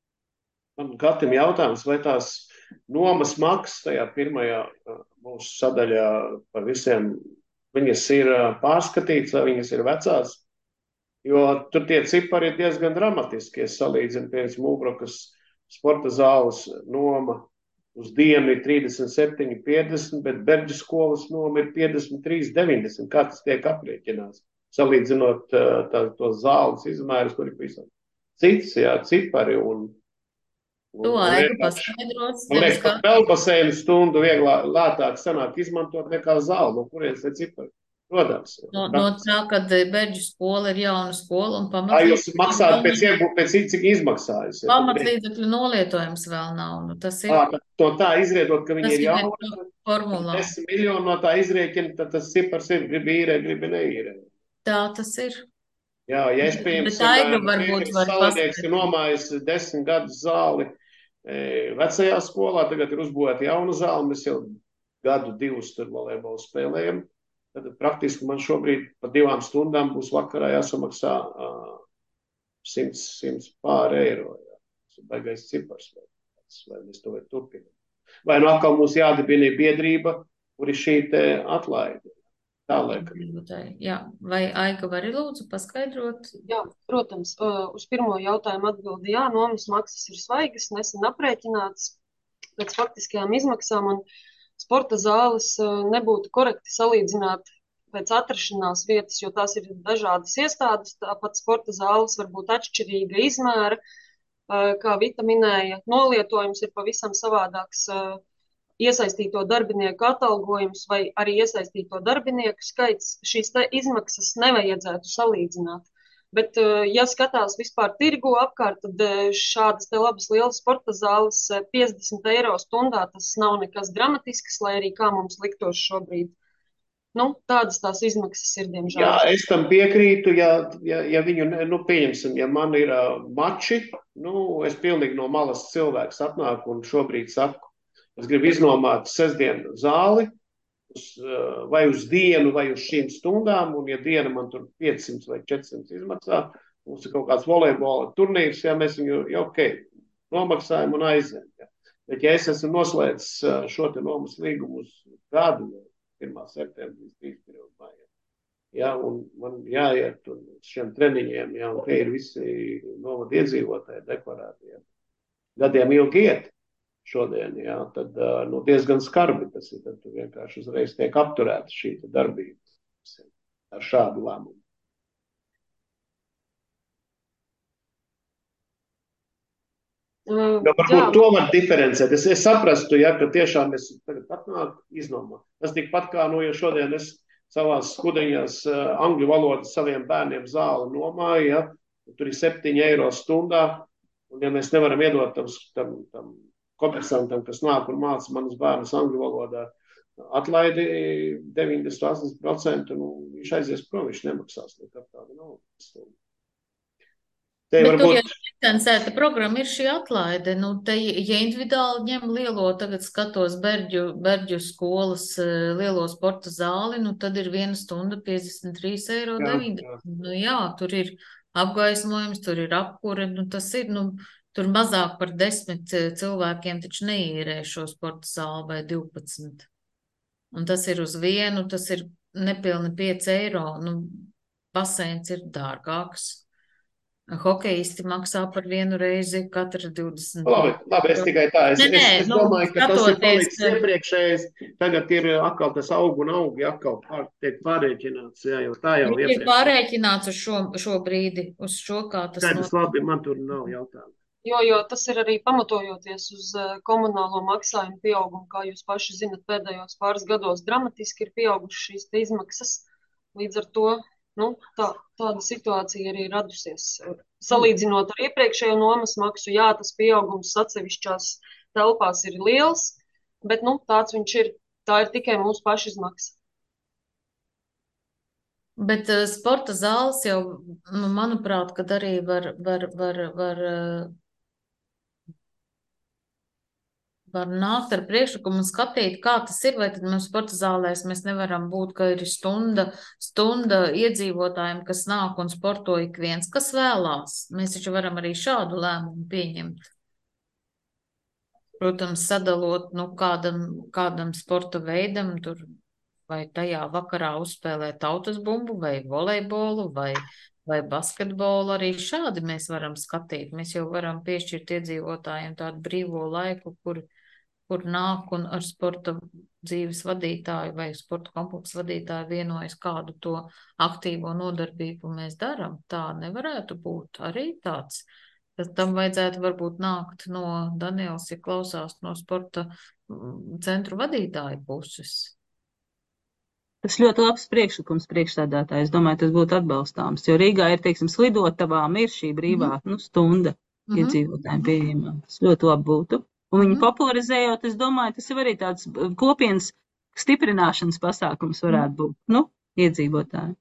man katram jautājums, vai tās nomas maksas tajā pirmajā uh, mūsu sadaļā par visiem, viņas ir uh, pārskatītas, vai viņas ir vecās, jo tur tie cipari ir diezgan dramatiski, es salīdzinu pēc Mūbrokas sporta zāles noma uz dienu ir trīsdesmit septiņi piecdesmit, bet Berģu skolas noma ir piecdesmit trīs deviņdesmit, kā tas tiek aprēķināts, salīdzinot uh, tā, to zāles izmērus, kur ir visam cits, jā, cipari un To Aiga paskaidros. Man liekas, pat peldbaseinu stundu vieglāk, lētāk sanāk izmantot nekā zāli, no kurienes te cipari rodās. No, no tā, kad Berģu skola ir jauna skola un Tā pamatlīdzekļu. jūs maksājat pēc, iegūt, pēc cik izmaksājas. Ja? Pamatlīdzekļu nolietojums vēl nav. Nu, tas ir, Tā, tad no tā izrietot, ka viņi tas ir ir jauni, formulā. desmit miljoni no tā izrēķina, tad tas cipars ir, gribi īrē, gribi neīrē. Tā tas ir. Jā, ja es Bet pieņemsim, Aiga varbūt var salinieks ir paskaidrot. nomājis desmit gadus zāli e, vecajā skolā, tagad ir uzbūvēta jauna zāle, mēs jau gadu divus tur volejbolu spēlējam, tad praktiski man šobrīd pa divām stundām būs vakarā jāsamaksā uh, simts, simts pār eiro. Jā. Tas ir baigais cipars, vai, vai mēs to var turpināt. Vai nu atkal mums jādibina biedrība, kur ir šī te atlaide. Tā laikam. Jā, vai Aiga var lūdzu paskaidrot? Jā, protams, uh, uz pirmo jautājumu atbildi jā, nomas maksas ir svaigas, nesen aprēķināts pēc faktiskajām izmaksām, un sporta zāles uh, nebūtu korekti salīdzināt pēc atrašanās vietas, jo tās ir dažādas iestādes, tāpat sporta zāles var būt atšķirīga izmēra, uh, kā Vita minēja, nolietojums ir pavisam savādāks, uh, iesaistīto darbinieku atalgojums vai arī iesaistīto darbinieku skaits, šīs te izmaksas nevajadzētu salīdzināt. Bet, ja skatās vispār tirgu apkārt, tad šādas te labas lielas sporta zāles piecdesmit eiro stundā, tas nav nekas dramatisks, lai arī kā mums liktos šobrīd. Nu, tādas tās izmaksas ir, diemžēl. Jā, es tam piekrītu, ja, ja, ja viņu, nu, pieņemsim, ja man ir uh, mači, nu, es pilnīgi no malas cilvēks atnāku un šobrīd saku, es gribu iznomāt sestdienu zāli uz, vai uz dienu, vai uz šīm stundām, un ja diena man tur piecsimt vai četrsimt izmaksā, mums ir kaut kāds volejbola turnīrs, ja mēs viņu, ja ok, nomaksājam un aizējam. Ja. Bet ja es esmu noslēdzis šo te nomas līgumu uz gadu, pirmā septembra līdz trīspadsmitajam maijam, ja, un man jāiet uz šiem treniņiem, ja, un te ir visi novada iedzīvotāji deklarēti, ja. Gadiem ilgi iet. Šodien, jā, tad nu, diezgan skarbi tas ir, tad tu vienkārši uzreiz tiek apturēta šī darbība ar šādu lēmumu. Uh, ja, varbūt to var diferencēt. Es, es saprastu, ja, ka tiešām es tagad atnāku iznomāt. Tas tikpat kā, nu, ja šodien es savās skudiņās uh, angļu valodu saviem bērniem zāli nomāju, ja, tur ir septiņi eiro stundā, un ja mēs nevaram iedot tam, tam, tam komersantam, kas nāk un māca manus bērnus angļu valodā, atlaidi deviņdesmit astoņdesmit procenti, nu, viņš aizies prom, viņš nemaksās nekad tādu naudu. Te Bet varbūt... tur, ja licencēta programma ir šī atlaide, nu, te, ja individuāli ņem lielo, tagad skatos Berģu, Berģu skolas lielo sporta zāli, nu, tad ir viena stunda piecdesmit trīs eiro deviņdesmit. Nu, jā, tur ir apgaismojums, tur ir apkure, nu, tas ir, nu, tur mazāk par desmit cilvēkiem taču neīrē šo sporta zāli vai divpadsmit. Un tas ir uz vienu, tas ir nepilni pieci eiro. Nu, baseins ir dārgāks. Hokejisti maksā par vienu reizi katra divdesmit. Labi, labi, es tikai tā. Es, nē, nē, es, es nu, domāju, ka tas ir palicis ka... iepriekšējais. Tagad ir atkal tas aug un aug, ja atkal pār, tiek pārēķināts. Jā, jau tā jau ir iepriekš. Pārēķināts uz šo, šo brīdi, uz šo, kā tas Skaidrs, no... labi, man tur nav jautājumu. Jo, jo tas ir arī pamatojoties uz komunālo maksājumu pieaugumu, kā jūs paši zinat, pēdējos pāris gados dramatiski ir pieaugušas šīs izmaksas. Līdz ar to, nu, tā, tāda situācija arī radusies. Salīdzinot ar iepriekšējo nomas maksu, jā, tas pieaugums atsevišķās telpās ir liels, bet, nu, tāds viņš ir, tā ir tikai mūsu pašizmaksa. Bet uh, sporta zāles jau, nu, manuprāt, kad arī var, var, var, var, uh, var nākt ar priekšlikumu un skatīt, kā tas ir, vai tad mums sporta zālēs mēs nevaram būt, ka ir stunda, stunda iedzīvotājiem, kas nāk un sporto ik viens, kas vēlās. Mēs taču varam arī šādu lēmumu pieņemt. Protams, sadalot, nu, kādam, kādam sporta veidam, tur vai tajā vakarā uzspēlē tautas bumbu, vai volejbolu, vai, vai basketbolu. Arī šādi mēs varam skatīt. Mēs jau varam piešķirt iedzīvotājiem tādu brīvo laiku, kur, kur nāk un ar sporta dzīves vadītāju vai sporta kompleksu vadītāju vienojas, kādu to aktīvo nodarbību mēs daram. Tā nevarētu būt arī tāds. Tad tam vajadzētu varbūt nākt no Daniels, ja klausās no sporta centru vadītāju puses. Tas ļoti labs priekšlikums priekšsēdētāji. Es domāju, tas būtu atbalstāms, jo Rīgā ir, teiksim, slidotavām ir šī brīvā, mm-hmm. nu, stunda mm-hmm. iedzīvotājiem pieejamā. Tas ļoti labi būtu. Un viņu mm-hmm. popularizējot, es domāju, tas jau arī tāds kopienas stiprināšanas pasākums varētu būt, nu, iedzīvotājiem.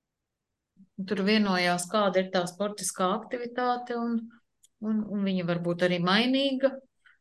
Tur vienojās, kāda ir tā sportiskā aktivitāte, un, un, un viņa varbūt arī mainīga.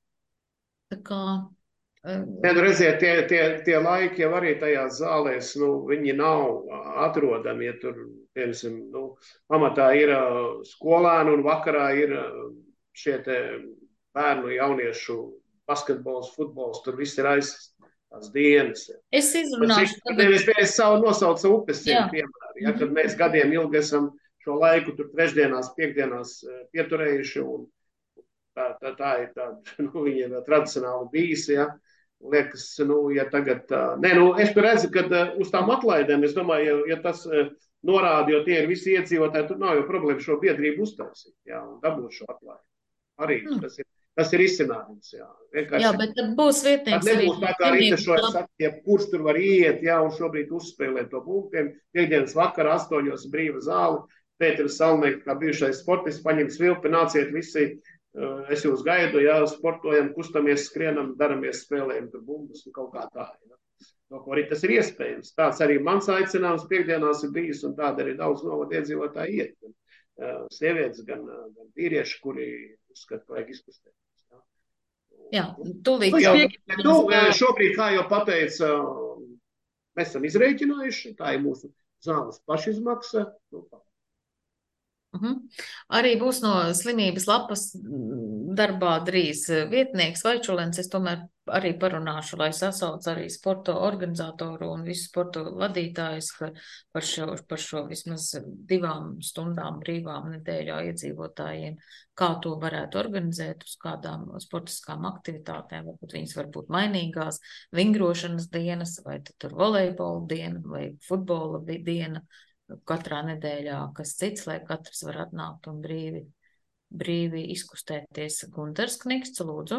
Tā kā Ja, nu, redziet, tie, tie, tie laiki jau arī tajās zālēs, nu, viņi nav atrodami, ja tur, piemēram, nu, pamatā ir skolēni un vakarā ir šie te bērnu jauniešu basketbols, futbols, tur viss ir aiz tās dienas. Es izrunāšu. Es, es savu nosaucu upes cienu piemēru, ja, kad mēs gadiem ilgi esam šo laiku tur trešdienās, piekdienās pieturējuši, un tā, tā, tā ir tāda, nu, viņa vēl tradicionāli bijis, ja. Liekas, nu, ja tagad, nē, nu, es tur redzu, ka uz tām atlaidēm, es domāju, ja, ja tas norāda, jo tie ir visi iedzīvotāji, tur nav jau problēma šo biedrību uztaisīt, jā, un dabūt šo atlaidi. Arī mm. tas ir, tas ir izcinājums, jā. Vienkārši, jā, bet tad būs vietnieks. Tad nebūs tā kā Rīta šo sakie, kurš tur var iet, jā, un šobrīd uzspēlēt to punktiem. Piekdienas vakarā astoņos brīva zāli, Pēteris Salnieks, kā bijušais sportists, paņem svilpi, nāciet visi. Es jūs gaidu, jā, sportojam, kustamies, skrienam, daramies, spēlējam tur bumbas un kaut kā tā. Jā. No ko arī tas ir iespējams. Tāds arī mans aicinājums piekdienās ir bijis, un tāda arī daudz novada iedzīvotāji iet. Gan sievietes, gan, gan vīrieši, kuri uzskata, ka vajag izkustēties. Jā, jā tūlīt. Nu, jau, nu, šobrīd, kā jau pateica, mēs esam izrēķinājuši, tā ir mūsu zāles pašizmaksa. Nu, Uh-huh. Arī būs no slimības lapas darbā drīz vietnieks Vaičulens. Es tomēr arī parunāšu, lai sasauc arī sporta organizatoru un visu sporta vadītājus par šo, par šo vismaz divām stundām brīvām nedēļā iedzīvotājiem, kā to varētu organizēt uz kādām sportiskām aktivitātēm. Varbūt viņas var būt mainīgās, vingrošanas dienas, vai tur volejbola diena, vai futbola diena. Katrā nedēļā, kas cits, lai katrs var atnākt un brīvi, brīvi izkustēties. Gunters Kniksts, lūdzu.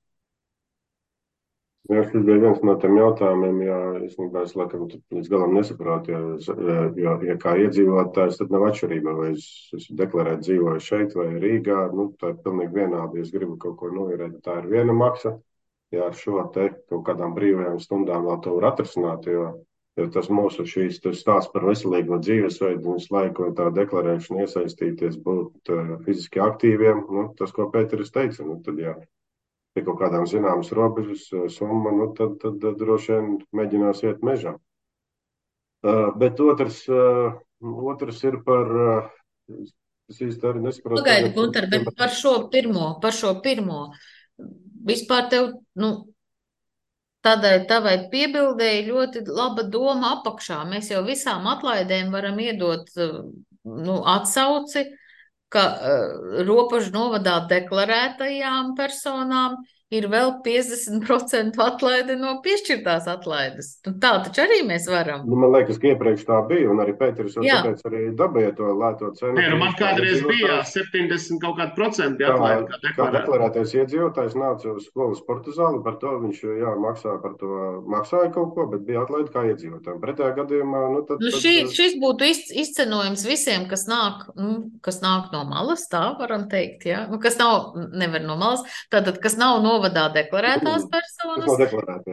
Jā, šis bija viens no tiem jautājumiem, ja es nekādās laikam līdz galam nesaprotu, ja, ja, ja kā iedzīvotājs, tad nav atšķirība, vai es esmu deklarēt dzīvoju šeit vai Rīgā, nu, tā ir pilnīgi vienādi, ja es gribu kaut ko novērēt, tā ir viena maksa, ja ar šo te kaut kādām brīvajām stundām vēl to var atrisināt, jo Jo tas mūsu šīs stāsts par veselīgo dzīvesveidu un visu laiku tā deklarēšana iesaistīties, būt uh, fiziski aktīviem, nu, tas, ko Pēteris teica, nu, tad, ja pie kaut kādām zināmas robežas summa, nu, tad, tad, tad droši vien mēģinās iet mežā. Uh, bet otrs, uh, otrs ir par, uh, es īsti arī nesaprotu. Pagaidi, Gunter, bet par šo pirmo, par šo pirmo, vispār tev, nu, tādai tavai piebildēji ļoti laba doma apakšā. Mēs jau visām atlaidēm varam iedot nu, atsauci, ka uh, robežu novadā deklarētajām personām ir vēl piecdesmit procenti atlaide no piešķirtās atlaides. Tā taču arī mēs varam. Nu, man liekas, ka iepriekš tā bija, un arī Pēteris jau tāpēc arī dabēja to lēto cenu. Nē, nu man kādreiz bija septiņdesmit kaut kādu procentu atlaide, kā deklarēt. Kā deklarētais iedzīvotājs nāca uz skolas sporta zāli, par to viņš, jā, maksāja par to, maksāja kaut ko, bet bija atlaide kā iedzīvotājiem. Pretējā gadījumā, nu, tad... Nu, šī, šis būtu izcenojums visiem, kas nāk, nu, kas nāk no malas, tā varam teikt, jā. Nu, kas nav, nevar no malas, tātad, kas nav no novadā deklarētās personas. Tas nav deklarētie.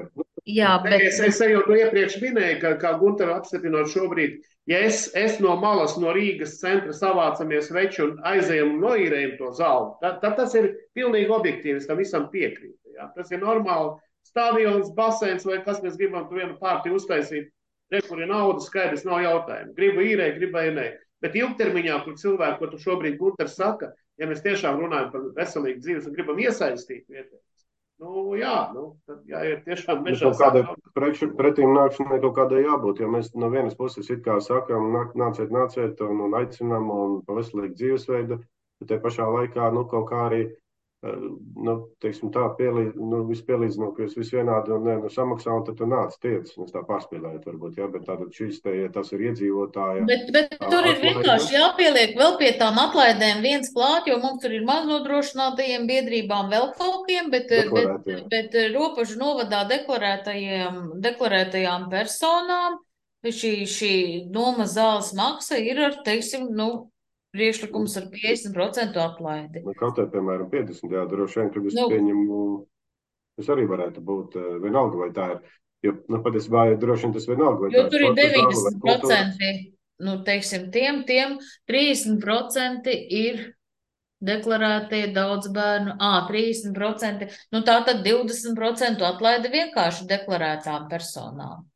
Jā, bet, Es, bet es jau to iepriekš minēju, ka, kā Gunteru apstiprinot šobrīd, ja es, es no malas, no Rīgas centra savācamies veči un aizējam un noīrējam to zāli, tad, tad tas ir pilnīgi objektīvi, es tam visam piekrītu. Ja? Tas ir normāli stadions, basēns vai kas mēs gribam tu vienu partiju uztaisīt, re, kur ir nauda, skaidrs nav jautājumu. Gribu īrēt, gribēju nē. Bet ilgtermiņā, kur cilvēki, ko tu šobrīd Gunters saka, ja mēs tiešām runājam par veselīgu dzīves un gribam iesaistīt vietējos, nu, jā, nu, tad jāiet tiešām Bet mežā kaut kādai sākt. prekš- pretīm nākšanai kaut kādai jābūt, jo mēs no vienas puses it kā sakām, nāk, nāciet, nāciet un, un aicinām un pa veselīgu dzīvesveidu, bet te pašā laikā, nu, kaut kā arī, eh, nu, teiksim tā, pielīdz, nu, visu pielīdzinot, ka jūs visi vienādi un ne, nu, samaksā un tad tu nāc tiec, es tā pārspīlējot varbūt, jā, bet tātad šīs te, ja tas ir iedzīvotāja Bet, bet ā, tur ir atlaide. vienkārši jāpieliek vēl pie tām atlaidēm viens klāt, jo mums tur ir maznodrošinātajiem biedrībām vēl kaut kiem, bet, bet, Deklarētie. bet Ropažu novadā deklarētajiem, deklarētajām personām šī, šī noma zāles maksa ir ar, teiksim, nu, priekšlikums ar piecdesmit procentu atlaidi. Nu, kaut kā, piemēram, piecdesmit, jā, droši vien, kad es Nu, pieņemu, tas arī varētu būt eh, vienalga, vai tā ir, jo, nu, patiesībā, ja droši vien tas vienalga, vai Jo tā ir tur ir sporta zāle vai deviņdesmit kultūras. procenti, nu, teiksim, tiem, tiem trīsdesmit procenti ir deklarētie daudz bērnu, ā, trīsdesmit procenti, nu tā tad divdesmit procentu atlaide vienkārši deklarētām personām.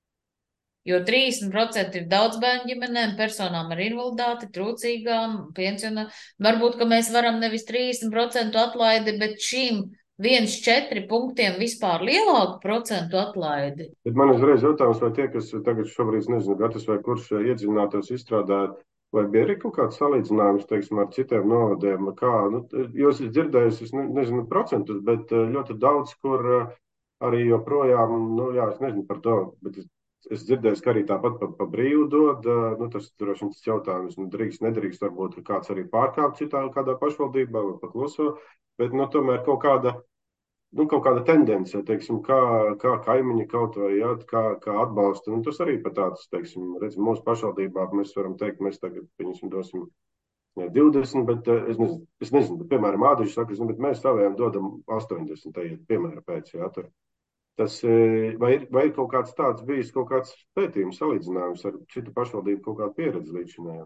Jo trīsdesmit procenti ir daudz bērnu ģimenēm, personām ar invaliditāti, trūcīgām, pensionā. Varbūt, ka mēs varam nevis trīsdesmit procentu atlaidi, bet šīm viens četri punktiem vispār lielāku procentu atlaidi. Bet man uzreiz jautājums, vai tie, kas tagad šobrīd, es nezinu, Gatis vai kurš iedziļinātos izstrādāt, vai bija arī kaut kāds salīdzinājums, teiksim, ar citiem novadiem, kā, nu, jūs esat dzirdējusi, es ne, nezinu procentus, bet eh, ļoti daudz, kur eh, arī joprojām, nu, jā, es nezinu par to, bet es, es dzirdēju, ka arī tāpat pa, pa brīvu dod, eh, nu, tas droši vien tas jautājums, nu, drīkst, nedrīkst, varbūt kāds arī pārkāp citā kādā pašvaldībā vai pa kluso, bet, nu, tomēr kaut kāda, nu, kaut kāda tendence, teiksim, kā, kā kaimiņi kaut vai, jā, kā, kā atbalsta. Nu, tas arī pat tāds, teiksim, redz, mūsu pašvaldībā mēs varam teikt, mēs tagad, pieņemsim, dosim ne, divdesmit, bet eh, es nezinu, es nezinu, bet, piemēram, Ādiši saka, es nezinu, bet mēs saviem dodam astoņdesmit, teiet, piemēram, pēc, jā, tur. Tas, eh, vai, ir- vai ir kaut kāds tāds bijis, kaut kāds pētījums, salīdzinājums ar citu pašvaldību kaut kādu pieredzi līdz šim?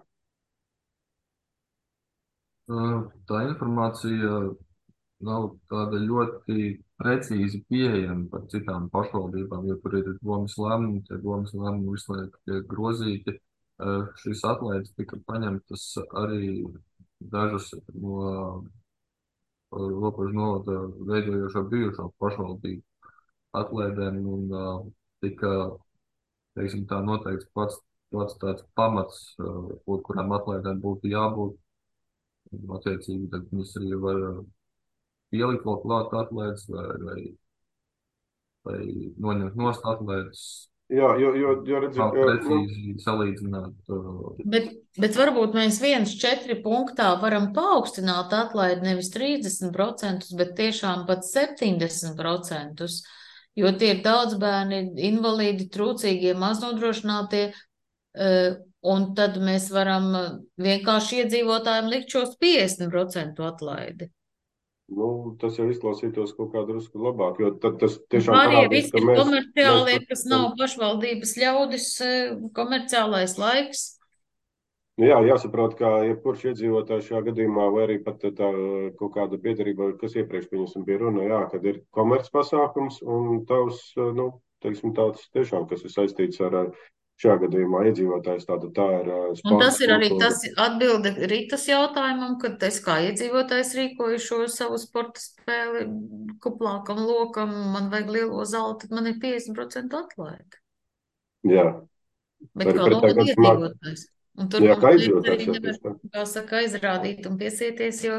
Tā informācija nav tāda ļoti precīzi pieejama par citām pašvaldībām, jo tur ir domas lēmumi, tie domas lēmumi visu laiku tiek grozīti. Eh, Šīs atlaides tika paņemtas arī dažas no eh, Ropažu novada veidojošo bijušo pašvaldību atlaidēm un eh, tika, teiksim, tā noteikts pats, pats tāds pamats, eh, kur- kurām atlaidēm būtu jābūt. Un, attiecīgi, tad viņas arī var pielikt vēl klāt atlaides vai, vai, vai noņemt nost atlaides. Jā, jo, jo, jo redzi, Kā eh, nu, precīzi salīdzināt. uh, Bet, bet varbūt mēs viens četri punktā varam paaugstināt atlaidi nevis trīsdesmit procentus, bet tiešām pat septiņdesmit procentus, jo tie ir daudz bērni, invalīdi, trūcīgie, maznodrošinātie, eh, un tad mēs varam eh, vienkārši iedzīvotājiem likt šos piecdesmit procentu atlaidi. nu, tas jau izklausītos kaut kā drusku labāk, jo tad tas tiešām Pārējie parādīs, visi ka ir mēs, komerciālie, mēs kas nav pašvaldības ļaudis, eh, komerciālais laiks. Nu jā, jāsaprot, ka jebkurš iedzīvotājs šajā gadījumā, vai arī pat tā kaut kāda piedarība, kas iepriekš pieņemsim bija runa, jā, kad ir komerc pasākums un tavs, nu, teiksim, tāds tiešām, kas ir saistīts ar šajā gadījumā iedzīvotājs, tāda tā ir uh, Un sporta tas ir arī kultūra. tas atbilde Ritas jautājumam, kad es kā iedzīvotājs rīkoju šo savu sporta spēli kuplākam lokam, man vajag lielo zāli, tad man ir piecdesmit procentu atlaide. Jā, Bet arī kā pretējā novada gadījumā, iedzīvotājs. Un tur jā, mums kā neviens iedzīvotājs, arī jā, nevar, tieši tā. kā saka, aizrādīt un piesieties, jo,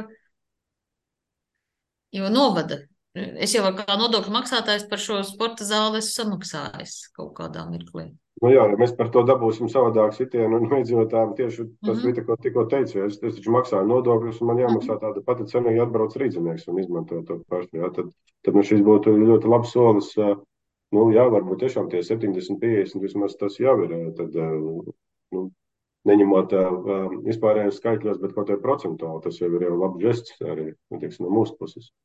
jo novada. Es jau kā nodokļu maksātājs par šo sporta zāli esmu samaksājis kaut kādā mirklī. Nu jā, ja mēs par to dabūsim savādāk sitienu un iedzīvotājiem tieši tas Mhm. bija, ko tikko teicu, ja es, es taču maksāju nodokļus un man jāmaksā Mhm. tāda pati cena, ja atbrauc rīdzinieks un izmanto to pašu, jā, tad, tad nu šis būtu ļoti labs solis, ā, nu jā, varbūt tiešām tie septiņdesmit, piecdesmit vismaz tas jau ir, ā, tad, ā, nu, neņemot ā, ā, vispārējos skaitļos, bet kaut kā procentuāli, tas jau ir jau labs žests arī, nu, teiksim, no mūsu puses.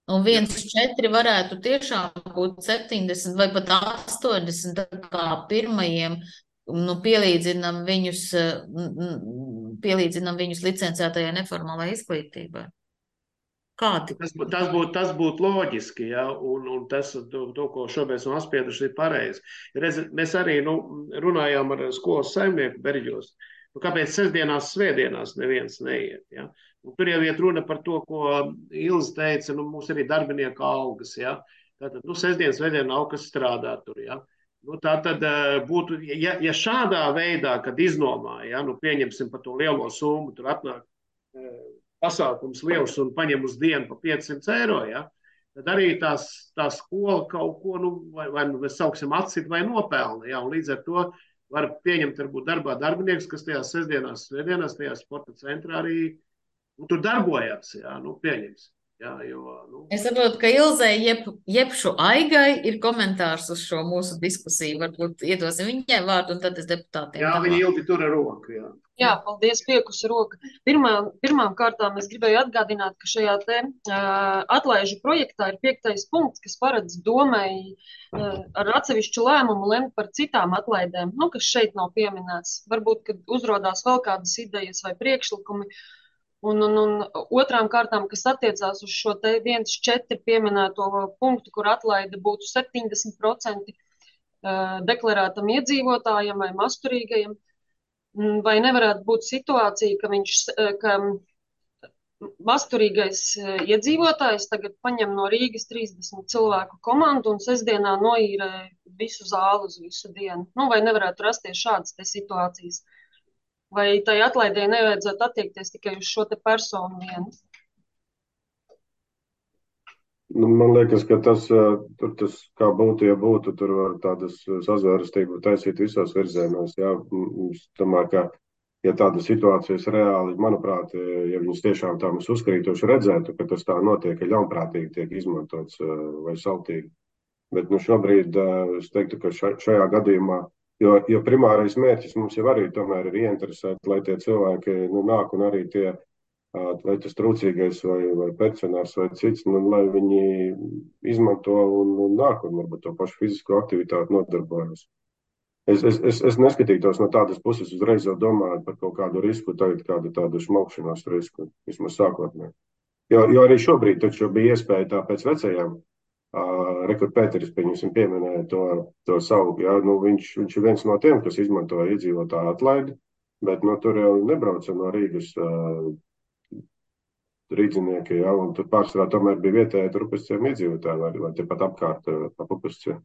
Un viens četri varētu tiešām būt septiņdesmit vai pat astoņdesmit, tā kā pirmajiem, nu, pielīdzinam viņus, pielīdzinam viņus licencētajai neformālai izglītībai. Kādi? Tas, bū- tas būtu tas būt loģiski, ja, un, un tas, to, to, ko šobrīd esam apsprieduši, ir pareizi. Redz, mēs arī nu, runājām ar skolas saimnieku Berģos. Nu, kāpēc sestdienās, svētdienās neviens neiet? Ja? Un tur jau iet runa par to, ko Ilze teica, nu, mums arī darbinieku algas. Ja? Tātad, nu, sestdienas, svētdien nav kas strādā tur. Ja? Nu, tā tad eh, būtu, ja, ja šādā veidā, kad iznomā, ja, nu, pieņemsim par to lielo summu, tur atnāk eh, pasākums liels un paņem uz dienu pa piecsimt eiro, ja, tad arī tās, tā skola kaut ko, nu, vai, vai nu mēs sauksim atcīt vai nopelna, ja, un līdz ar to var pieņemt varbūt darbā darbinieks, kas tajās sestdienās, svētdienās, tajā sporta centrā arī, nu, tur darbojās, ja, nu, pieņems. Jā, jo, nu. Es saprotu, ka Ilzei jeb, jebšu Aigai ir komentārs uz šo mūsu diskusiju. Varbūt iedosim viņai vārdu un tad es deputātiem. Jā, viņa ilgi tur ar roku, jā. Jā, paldies, piekusi roka. Pirmā, pirmām kārtām es gribēju atgādināt, ka šajā te uh, atlaižu projektā ir piektais punkts, kas paredz domai uh, ar atsevišķu lēmumu lemt par citām atlaidēm, nu, kas šeit nav pieminēts. Varbūt, kad uzrodās vēl kādas idejas vai priekšlikumi. Un, un, un otrām kārtām, kas attiecās uz šo te viens četri pieminēto punktu, kur atlaide būtu septiņdesmit procenti uh, deklarētam iedzīvotājam vai masturīgajam, vai nevarētu būt situācija, ka viņš, ka masturīgais iedzīvotājs tagad paņem no Rīgas trīsdesmit cilvēku komandu un sestdienā noīrē visu zāli uz visu dienu. Nu, vai nevarētu rasties šādas te situācijas? Vai tai atlaidē nevajadzētu attiekties tikai uz šo te personu vienu? Nu, man liekas, ka tas, tur tas, kā būtu, ja būtu, tur var tādas sazvērestību taisīt visos virzienos. Jā. Es domāju, ka, ja tādas situācijas reāli, manuprāt, ja viņas tiešām tā mums uzkrītoši redzētu, ka tas tā notiek, ka ļaunprātīgi tiek izmantots vai sautīgi. Bet nu, šobrīd es teiktu, ka šajā gadījumā, jo, jo primārais mērķis mums jau arī tomēr ir ieinteresēt, lai tie cilvēki nu, nāk un arī tie, vai tas trūcīgais vai, vai pensionārs vai cits, nu, lai viņi izmanto un, un nāk un varbūt to pašu fizisko aktivitāti nodarbojas. Es, es, es, es neskatītos no tādas puses uzreiz jau domājot par kaut kādu risku, tagad kādu tādu šmaukšanās risku, vismaz sākotnē. Jo, jo arī šobrīd taču bija iespēja tā pēc vecajām, uh, Rekur Pēteris, pieņemsim, pieminēja to, to savu, jā, nu, viņš, viņš ir viens no tiem, kas izmantoja iedzīvotāju atlaidi, bet nu, tur jau nebrauca no Rīgas uh, rīdzinieki, jā, un tur pārsvarā tomēr bija vietējā tur upesciem iedzīvotāji, vai, vai tepat apkārt ap upesciem.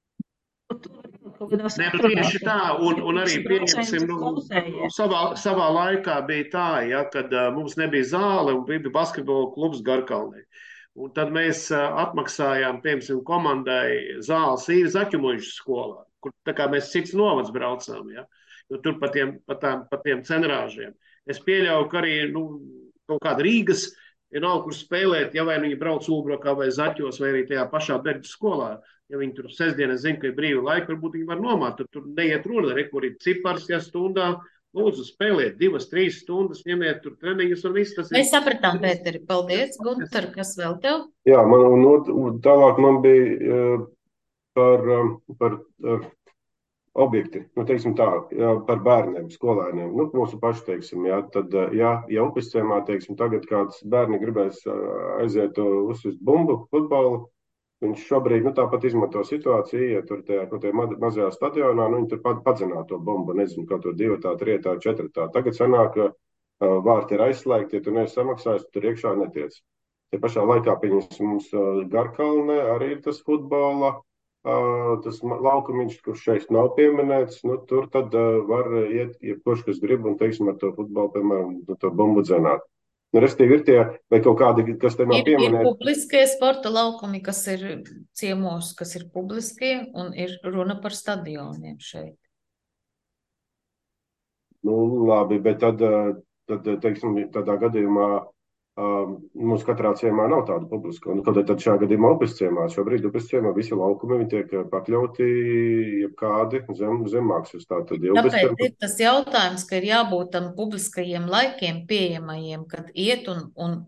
Nē, nu tieši tā, un, un arī pieņemsim, nu, savā, savā laikā bija tā, ja, kad uh, mums nebija zāle un bija basketbola klubs Garkalnē. Un tad mēs uh, atmaksājām, piemēram, komandai zāles īri Zaķumoļu skolā, kur tā kā mēs cits novads braucām, ja, jo tur pa tiem, pa tām, pa tiem cenrāžiem. Es pieļauju, ka arī, nu, kaut kāda Rīgas, ja nav kur spēlēt, ja vai viņi brauc Ulbrokā vai Zaķos, vai arī tajā pašā Berģu skolā, ja viņi tur sestdien, es zinu, ka ir brīva laika, varbūt viņi var nomāt, tad tur neiet runa, re, kur ir cipars, ja stundā, lūdzu spēlēt divas, trīs stundas, ņemiet tur treniņus un viss tas ir. Mēs sapratām, Pēteri, paldies, Gunter, kas vēl tev? Jā, man, un, un tālāk man bija uh, par, um, par uh, objekti, nu, teiksim tā, jā, par bērniem, skolēniem, nu, mūsu paši, teiksim, jā, tad, jā, ja upesciemā, teiksim, tagad kāds bērni gribēs aiziet uzsist bumbu futbolu, viņš šobrīd, nu, tāpat izmanto situāciju, ja tur tajā, nu, tajā mazajā stadionā, nu, viņi tur padzinā to bumbu, nezinu, kaut to divatā, trietā, četratā. Tagad sanāk, ka vārti ir aizslēgti, ja tu neesi samaksājis, tur iekšā netiec. Te pašā laikā, pieņems, mums Garkalnē arī ir tas futbola, tas laukumiņš, kurš šeit nav pieminēts, nu, tur tad uh, var iet, jebkurš, kas grib, un, teiksim, ar to futbolu, piemēram, to bumbu dzenāt. Nu, restīvi ir tie, vai kaut kādi, kas te nav ir, pieminēti. Ir publiskie sporta laukumi, kas ir ciemos, kas ir publiskie, un ir runa par stadioniem šeit. Nu, labi, bet tad, tad teiksim, tādā gadījumā Uh, mums katrā ciemā nav tāda publiska. Un tad šajā gadījumā upesciemā, šobrīd upesciemā visi laukumi viņi tiek pakļauti jebkādi zem, zemmaksas. Tātad, ja Tāpēc upesciemā... ir tas jautājums, ka ir jābūt tam publiskajiem laikiem pieejamajiem, kad iet un, un, un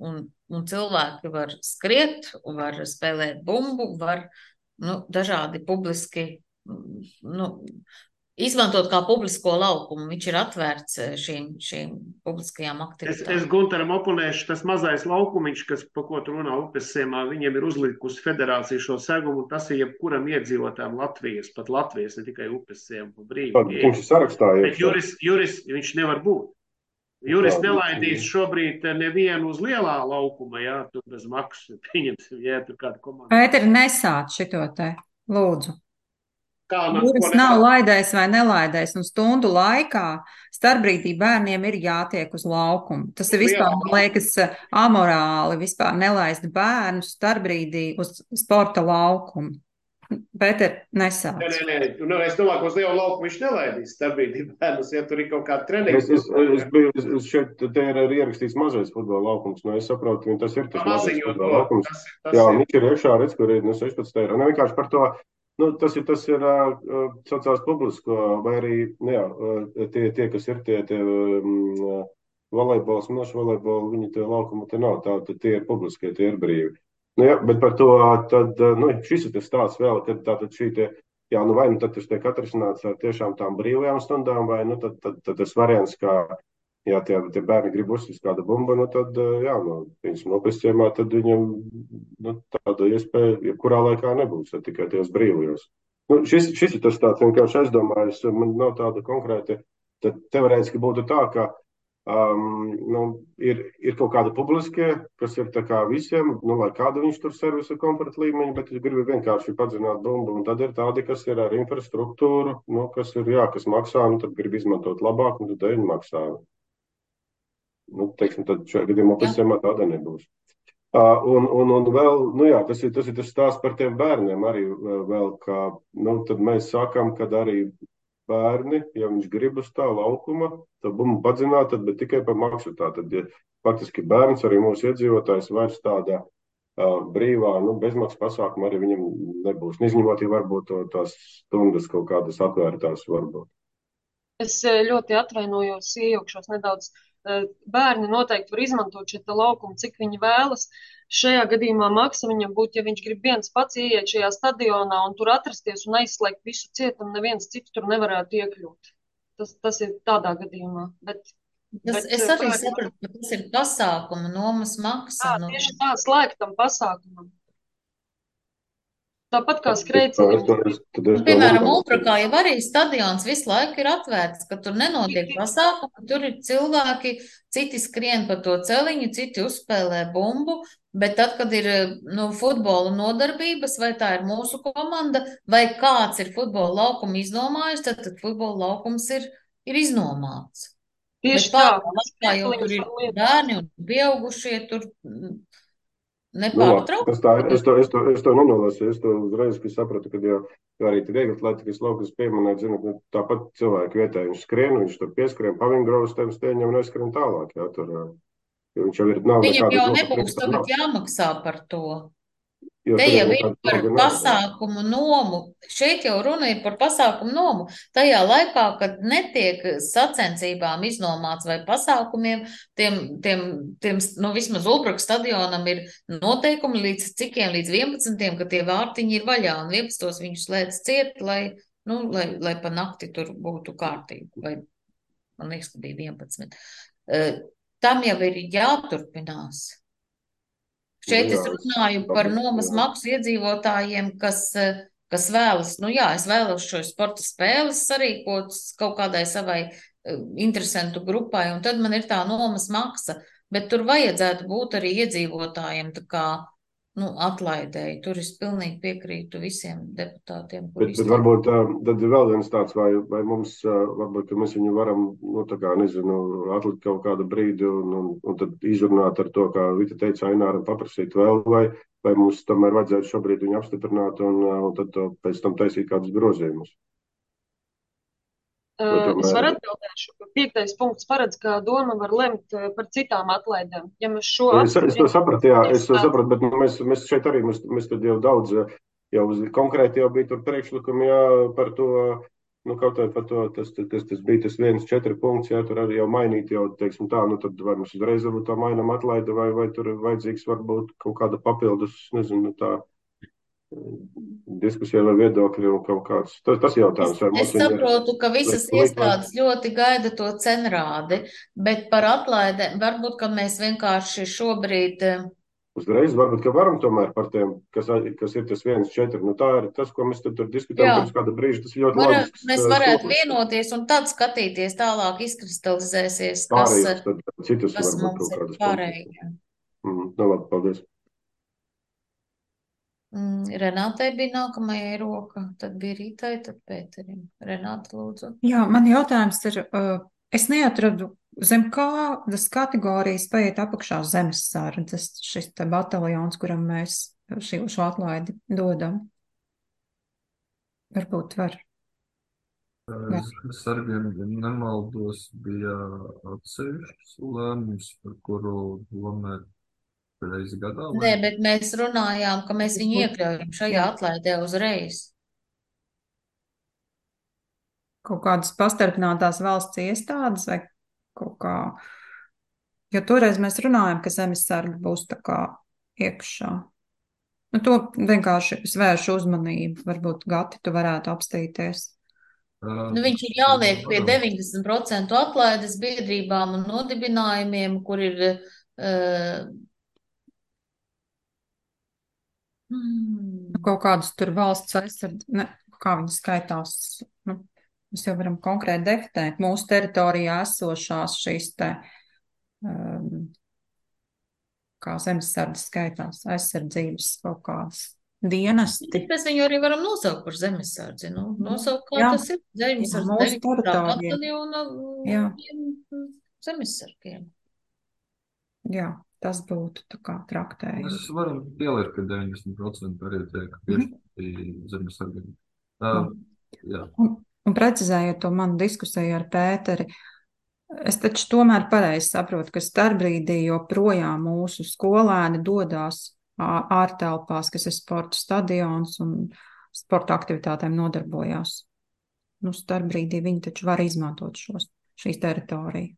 un cilvēki var skriet, var spēlēt bumbu, var nu, dažādi publiski nu, izmantot kā publisko laukumu. Viņš ir atvērts šīm, šīm publiskajām Es, aktivitātēm. es Guntaram oponēšu, tas mazais laukumiņš, kas, pa ko tu runā upes siemā, viņiem ir uzlikusi federācija šo segumu, un tas ir jebkuram iedzīvotājam Latvijas, pat Latvijas, ne tikai upes siema, pa brīvi. Tad viņš ir sarakstā Bet iekšā. juris, juris viņš nevar būt. Juris Tā, nelaidīs šobrīd nevienu uz lielā laukuma, jā, tur bez maksas, pieņemsim, jā, tur kāda komanda. Pēteri, nesāc šito te, lūdzu. Kā, na, Jūras ko nav nesāk? laidējis vai nelaidējis, un stundu laikā starpbrīdī bērniem ir jātiek uz laukumu. Tas ir vispār, man liekas, amorāli vispār nelaist bērnus starpbrīdī uz sporta laukumu. Pēter, nesāc. Nē, nē, nē, nu, es domāju, ka uz lielu laukumu viņš nelaidīs starpbrīdī bērnus, ja tur ir kaut kāda treniņa. Es, es, es biju, es, es šeit, te ir arī ierakstīts mazais futbola laukums, nu es saprotu, ka tas ir tas mazais Maziņo futbola to, laukums. tas, ir- tas Jā, ir. viņš ir iekšā, redz, kur ir no sešpadsmit eiro. Ne vienkārši par to, nu tas ir, tas ir uh, sociāls publisko, vai arī, nu jā, uh, tie, tie, kas ir tie, tie um, volejbols, nošu volejbolu, viņi tie laukumi te nav, tā, tie ir publiskie, tie ir brīvi. Nu jā, bet par to, tad, nu, šis ir tas stāsts vēl, kad tātad šī tie, jā, nu vai nu tad tas tiek atrisināts ar tiešām tām brīvajām stundām, vai nu tad, tad, tad tas variants, kā, jā, tie, tie bērni grib uzsist kādu bumbu, nu tad, jā, nu, viņas nopestiemā, tad viņam, nu, tāda iespēja, jebkurā laikā nebūs, tad tikai tajos brīvajos. Nu, šis, šis ir tas tāds vienkārši aizdomājis, man nav tāda konkrēta, tad teorētiski būtu tā, ka Um, nu, ir, ir kaut kādi publiskie, kas ir tā kā visiem, nu, lai kādu viņš tur servisa komforta līmeņi, bet es gribu vienkārši padzināt bumbu, un tad ir tādi, kas ir ar infrastruktūru, nu, kas ir, jā, kas maksā, nu, tad grib izmantot labāk, un tad viņi maksā. Nu, teiksim, tad šajā gadījumā pēc tam tāda nebūs. Uh, un, un, un vēl, nu jā, tas ir, tas ir tas stāsts par tiem bērniem arī vēl, ka, nu, tad mēs sākam, kad arī bērni, ja viņš grib uz tā laukuma, tad bumbu padzināt, tad, bet tikai par maksu. Tātad, ja faktiski bērns, arī mūsu iedzīvotājs vairs tāda uh, brīvā, nu, bezmaksas pasākuma arī viņam nebūs. Izņemot, ja varbūt to, tās stundas kaut kādas atvērtās varbūt. Es eh, ļoti atvainojos, iejaukšos nedaudz. Eh, Bērni noteikti var izmantot šo laukumu, cik viņi vēlas. Šajā gadījumā maksa viņam būtu, ja viņš grib viens pats ieiet šajā stadionā un tur atrasties un aizslēgt visu cietumu, neviens cits tur nevarētu iekļūt. Tas, tas ir tādā gadījumā. Bet, Tas, bet, es eh, arī bērni- sapratu, ka tas ir pasākuma nomas maksa. Jā, Nu, tieši tā, slēgtam pasākumam. Tāpat kā Es to, es skrejceļiem. to, es, tad es Nu, to piemēram, nemanīju. Ultrakā jau arī stadions visu laiku ir atvērts, ka tur nenotiek pasākumi, tur ir cilvēki, citi skrien pa to celiņu, citi uzspēlē bumbu, bet tad, kad ir nu, futbola nodarbības, vai tā ir mūsu komanda, vai kāds ir futbola laukumu iznomājis, tad, tad futbola laukums ir, ir iznomāts. Tieši Bet tā, pārējā laikā jau tur ir var lietot. bērni un pieaugušie, tur mm, Nu, labi, nepārtraukti. tas tā ir. Es to, es to, es to nenolasīju. Es to uzreiz sapratu, ka jau arī vieglatlētikas laukas pieminēt, zinu, ka tāpat cilvēki vietēji viņš skrien, viņš tur pieskrien, pavingraus tiem stēņiem un aizskrien tālāk. Jā, tur, jo viņš jau ir, nav Viņam nekāda jau zopa nebūs priekšā tagad nav. jāmaksā par to. Jo Te tur jau jau ir nekāda par sloga nav. pasākumu nomu. Šeit jau runa ir par pasākumu nomu. Tajā laikā, kad netiek sacensībām iznomāts vai pasākumiem, tiem, tiem, tiem nu, vismaz Ulbraka stadionam ir noteikumi līdz cikiem, līdz vienpadsmitiem, ka tie vārtiņi ir vaļā un vienpadsmitos viņus slēdz ciet, lai, nu, lai, lai pa nakti tur būtu kārtība. Vai, man liekas, ka bija vienpadsmit. Uh, tam jau ir jāturpinās. Šeit Nu, es jā, runāju par nomas maksu iedzīvotājiem, kas, eh, kas vēlas, nu jā, es vēlos šo sporta spēles sarīkot kaut kādai savai eh, interesantu grupai, un tad man ir tā nomas maksa, bet tur vajadzētu būt arī iedzīvotājiem tā kā, nu, atlaidēji. Tur es pilnīgi piekrītu visiem deputātiem, kur Bet, bet izteikti. varbūt ā, tad ir vēl viens tāds, vai, vai mums, ā, varbūt, ka mēs viņu varam, nu, tā kā, nezinu, atlikt kaut kādu brīdi un, un, un tad izrunāt ar to, kā Vita teica, Aināram paprasīt vēl, vai, vai mums tomēr vajadzētu šobrīd viņu apstiprināt un, ā, un tad to pēc tam taisīt kādus grozījumus. Vai Uh, Es tomēr, varu atbildēšu. Piektais punkts paredz, ka doma var lemt uh, par citām atlaidēm. Ja mēs šo es, es to sapratu, jā, es to apstiprinām, sapratu, bet nu, mēs, mēs šeit arī, mēs, mēs tad jau daudz, ā, jau uz- konkrēti jau bija tur priekšlikumi, jā, par to, Nu, kaut vai par to, tas, tas, tas bija tas viens četri punkts, jā, tur arī jau mainīt, jau, teiksim tā, nu, tad vai mums uzreiz varbūt tā mainam atlaida, vai, vai tur ir vajadzīgs varbūt kaut kāda papildus, nezinu, tā diskusija vai viedokļi un kaut kāds. Tas, tas jautājums, vai Es mums viņi ir saprotu, ka visas likt, likt, iestādes ļoti gaida to cenrādi, bet par atlaidēm varbūt, ka mēs vienkārši šobrīd eh, uzreiz, varbūt, ka varam tomēr par tiem, kas, kas ir tas viens četri. Nu, tā ir tas, ko mēs tur diskutējam jā, pirms kāda brīža. Tas ir ļoti Vara, loģisks mēs uh, varētu solis. vienoties un tad skatīties tālāk, izkristalizēsies, kas, Pārējos, tad citus kas varbūt mums kaut ir kādas pārējie. punktus. Mm, nu, labi, paldies. Mm, Renātei bija nākamajai roka, tad bija Rītai, tad Pēterim. Renāta, lūdzu. Jā, man jautājums ir, uh, es neatradu, zem kādas kategorijas paiet apakšā zemesardzes, šis te bataljons, kuram mēs šī, šo atlaidi dodam. Varbūt var. Jā. Sargiem, ja nemaldos, bija atsevišķs lēmums, par kuru domē reizi gadā. Nē, bet mēs runājām, ka mēs viņu iekļaujam šajā Jā. atlaidē uzreiz. Kaut kādas pastarpinātās valsts iestādes vai kaut kā, jo toreiz mēs runājam, ka zemesargi būs tā kā iekšā. Nu, to vienkārši es vēršu uzmanību, varbūt Gati, tu varētu apstīties. Nu, viņš ir jāliek pie deviņdesmit procentu atlaides biedrībām un nodibinājumiem, kur ir uh, Nu, kaut kādas tur valsts aizsardz, ne, kā viņi skaitās, nu, mēs jau varam konkrēti definēt mūsu teritorijā esošās šīs te, um, kā zemesardzes skaitās, aizsardzības kaut kādas dienesti. Bet mēs viņu arī varam nosaukt par zemesardzi. Nu, nosaukt, kā Jā. tas ir. Zemesardze, Jā, mūsu deviņdesmit teritorijā. bataljona Jā. zemesargiem. Jā, tas būtu tā kā traktējums. Mēs varam pielikt, ka deviņdesmit procenti arī tiek piešķirti zemesargiem. Uh, jā. Un, un precizējot to manu diskusiju ar Pēteri, es taču tomēr pareizi saprotu, ka starpbrīdī joprojām mūsu skolēni dodās ā- ārtelpās, kas ir sporta stadions un sporta aktivitātēm nodarbojās. Nu, starpbrīdī viņi taču var izmantot šos, šīs teritoriju.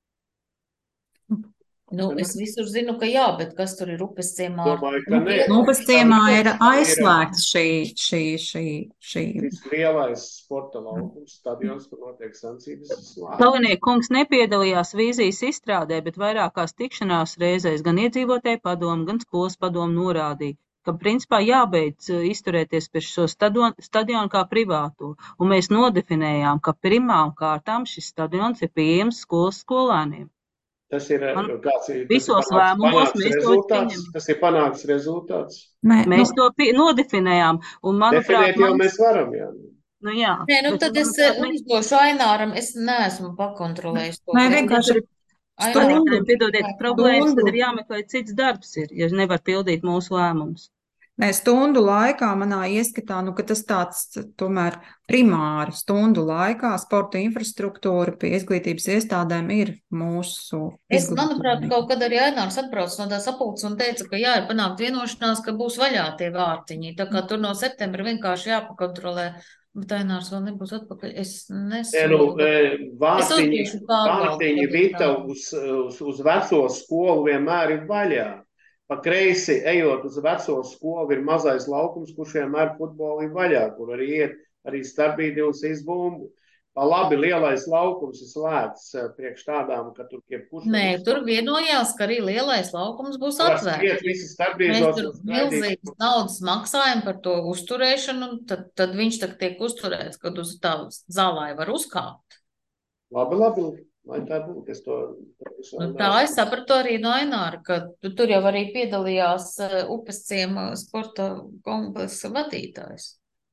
Nu, es visur zinu, ka jā, bet kas tur ir upes ciemā? Domāju, ka nē. Nu, Upes ciemā ir aizslēgts šī, šī, šī, šī. Šis lielais sporta laukums, stadions, kur notiek sacensības. Galvenie kungs nepiedalījās vīzijas izstrādē, bet vairākās tikšanās reizēs gan iedzīvotāju padomu, gan skolas padomu norādīja, ka principā jābeidz uh, izturēties pie šo stadionu, stadionu kā privāto, un mēs nodefinējām, ka pirmām kārtām šis stadions ir pieejams skolas skolēniem. Tas ir, Man- kāds ir, tas ir Visos panāks, lēmumos panāks mēs to rezultāts. pieņemam. Tas ir panāks rezultāts. Nē, Mēs nu, to pie, nodefinējām, un manuprāt, Definēt jau mans, mēs varam, jā. nu jā, Nē, nu bet tad es manuprāt, eh, mēs uzdošu Aināram, es neesmu pakontrolējis to. nē, bet- vienkārši Aināram, Skatītājiem, piedodiet, problēmas, stundu. tad ir jāmeklē cits darbs, ir, ja nevar pildīt mūsu lēmumus. Nē, stundu laikā manā ieskatā, nu, ka tas tāds tomēr primāri stundu laikā sporta infrastruktūra pie izglītības iestādēm ir mūsu Es, manuprāt, izglītība. kaut kad arī Ainārs atbrauc no tās sapulces un teica, ka jā, ir panākt vienošanās, ka būs vaļā tie vārtiņi. Tā kā tur no septembra vienkārši jāpakontrolē. Bet Ainārs vēl nebūs atpakaļ. Es Nē, nu, nesolu. e, vārtiņi, uzdošu pārbaudu, vārtiņi ja Vita tā. uz, uz, uz veco skolu vienmēr ir vaļā. Pa kreisi, ejot uz veco skolu, ir mazais laukums, kurš vienmēr futbolu ir vaļā, kur arī iet arī starpbrīdī un sīs bumbu. Pa labi, lielais laukums ir slēgts eh, priekš tādām, ka tur jebkurš. Nē, tur vienojās, ka arī lielais laukums būs Var atvērts. skriet visi Mēs starpbrīžos tur un skraidīt. milzīgas naudas maksājam par to uzturēšanu, un tad, tad viņš tak tiek uzturēts, kad uz tā zālē var uzkāpt. Labi, labi, lai tā būtu. Es to, to Nu, tā es sapratu arī no Aināra, ka tu- tur jau arī piedalījās eh, upes ciema sporta kompleksa vadītājs.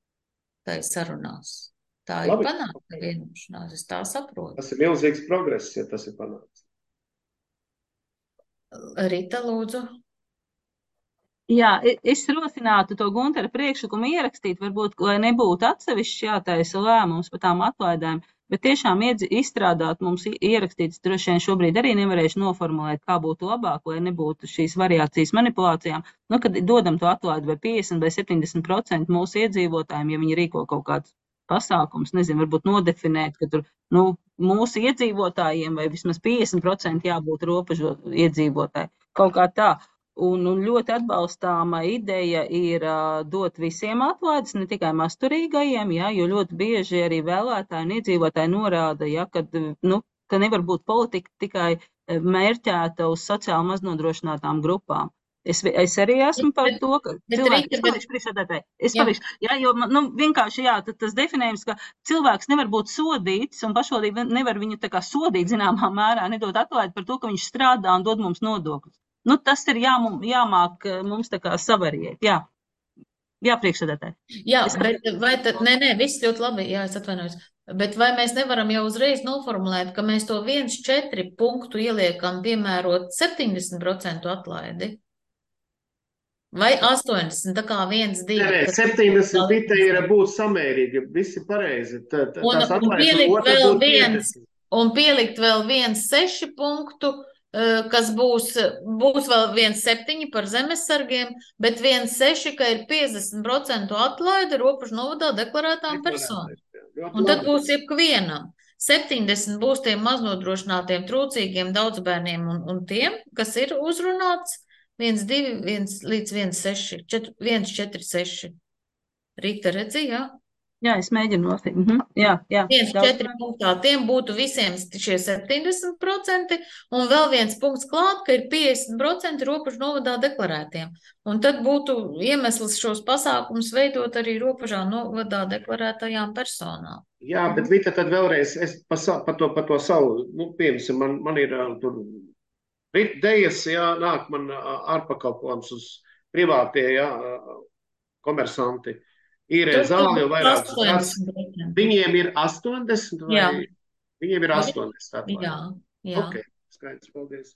Tā ir sarunās. Tā ir Labi. panākta vienošanās, es tā saprotu. Tas ir milzīgs progress, ja tas ir panākts. Rita, lūdzu. Jā, e- es rosinātu to Guntera priekšlikumu ierakstīt, varbūt, lai nebūtu atsevišķi jātaisa lēmums par tām atlaidēm, bet tiešām iedzi- izstrādāt mums i- ierakstīts, droši vien šobrīd arī nevarēšu noformulēt, kā būtu labāk, lai nebūtu šīs variācijas manipulācijām. Nu, kad dodam to atlaidu vai piecdesmit vai septiņdesmit procenti mūsu iedzīvotājiem, ja viņi rīko kaut kādas pasākums, nezinu, varbūt nodefinēt, ka tur, nu, mūsu iedzīvotājiem vai vismaz piecdesmit procenti jābūt robežu iedzīvotāji. Kaut kā tā. Un, un ļoti atbalstāma ideja ir uh, dot visiem atlaides, ne tikai masturīgajiem, ja, jo ļoti bieži arī vēlētāji un iedzīvotāji norāda, ja, kad, nu, ka nevar būt politika tikai mērķēta uz sociāli maznodrošinātām grupām. Es, es arī esmu par to, ka Bet cilvēki, Rita, es bet, palikšu priekšsēdētāji, es jā, palikšu, jā, jo, man, nu, vienkārši, jā, tad tas definējums, ka cilvēks nevar būt sodīts un pašvaldība nevar viņu tā kā sodīt zināmā mērā, nedot atlaidi par to, ka viņš strādā un dod mums nodokļus. Nu, tas ir jā, jāmāk mums tā kā savariet, jā. Jā, priekšsēdētāji. jā, Es bet vai tad, nē, nē, viss ļoti labi, jā, es atvainojos. Bet vai mēs nevaram jau uzreiz noformulēt, ka mēs to viens četri punktu ieliekam piemērot septiņdesmit procentu atlaidi? Vai astoņdesmit, tā kā viens, Nē, divi, nē, kas septiņdesmit bite ir būt samērīgi, visi pareizi. Tā, tā, un, tās un atlaides un pielikt otra vēl būtu viens, piecdesmit. un pielikt vēl viens seši punktu, eh, kas būs, būs vēl viens septiņi par zemesargiem, bet viens seši, ka ir piecdesmit procentu atlaide robežu novadā deklarētām personām. Ļoti Un tad labi. būs ikvienam. septiņdesmit būs tiem maznodrošinātiem, trūcīgiem daudzbērniem un, un tiem, kas ir uzrunāts viens, divi, viens līdz viens, seši, viens, četri, seši. Rīta redzi, jā? Jā, es mēģinu lasīt. Mhm. Jā, jā. viens, Daudz četri punktā. Tiem būtu visiem šie septiņdesmit procenti un vēl viens punkts klāt, ka ir piecdesmit procenti robežu novadā deklarētiem. Un tad būtu iemesls šos pasākumus veidot arī robežā novadā deklarētajām personām. Jā, bet Vita, tad vēlreiz es pa, sa- pa, to, pa to savu, nu, piemēram, man, man ir ā, tur rit dejas, jā, nāk man ā, ārpakalpojums uz privātie, jā, ā, komersanti. Īrē Tur zāli jau būtu vairākus gadus. astoņdesmit procenti. Viņiem ir astoņdesmit vai Jā. viņiem ir Vai- astoņdesmit atlaide? Jā, jā. Ok, skaidrs, paldies.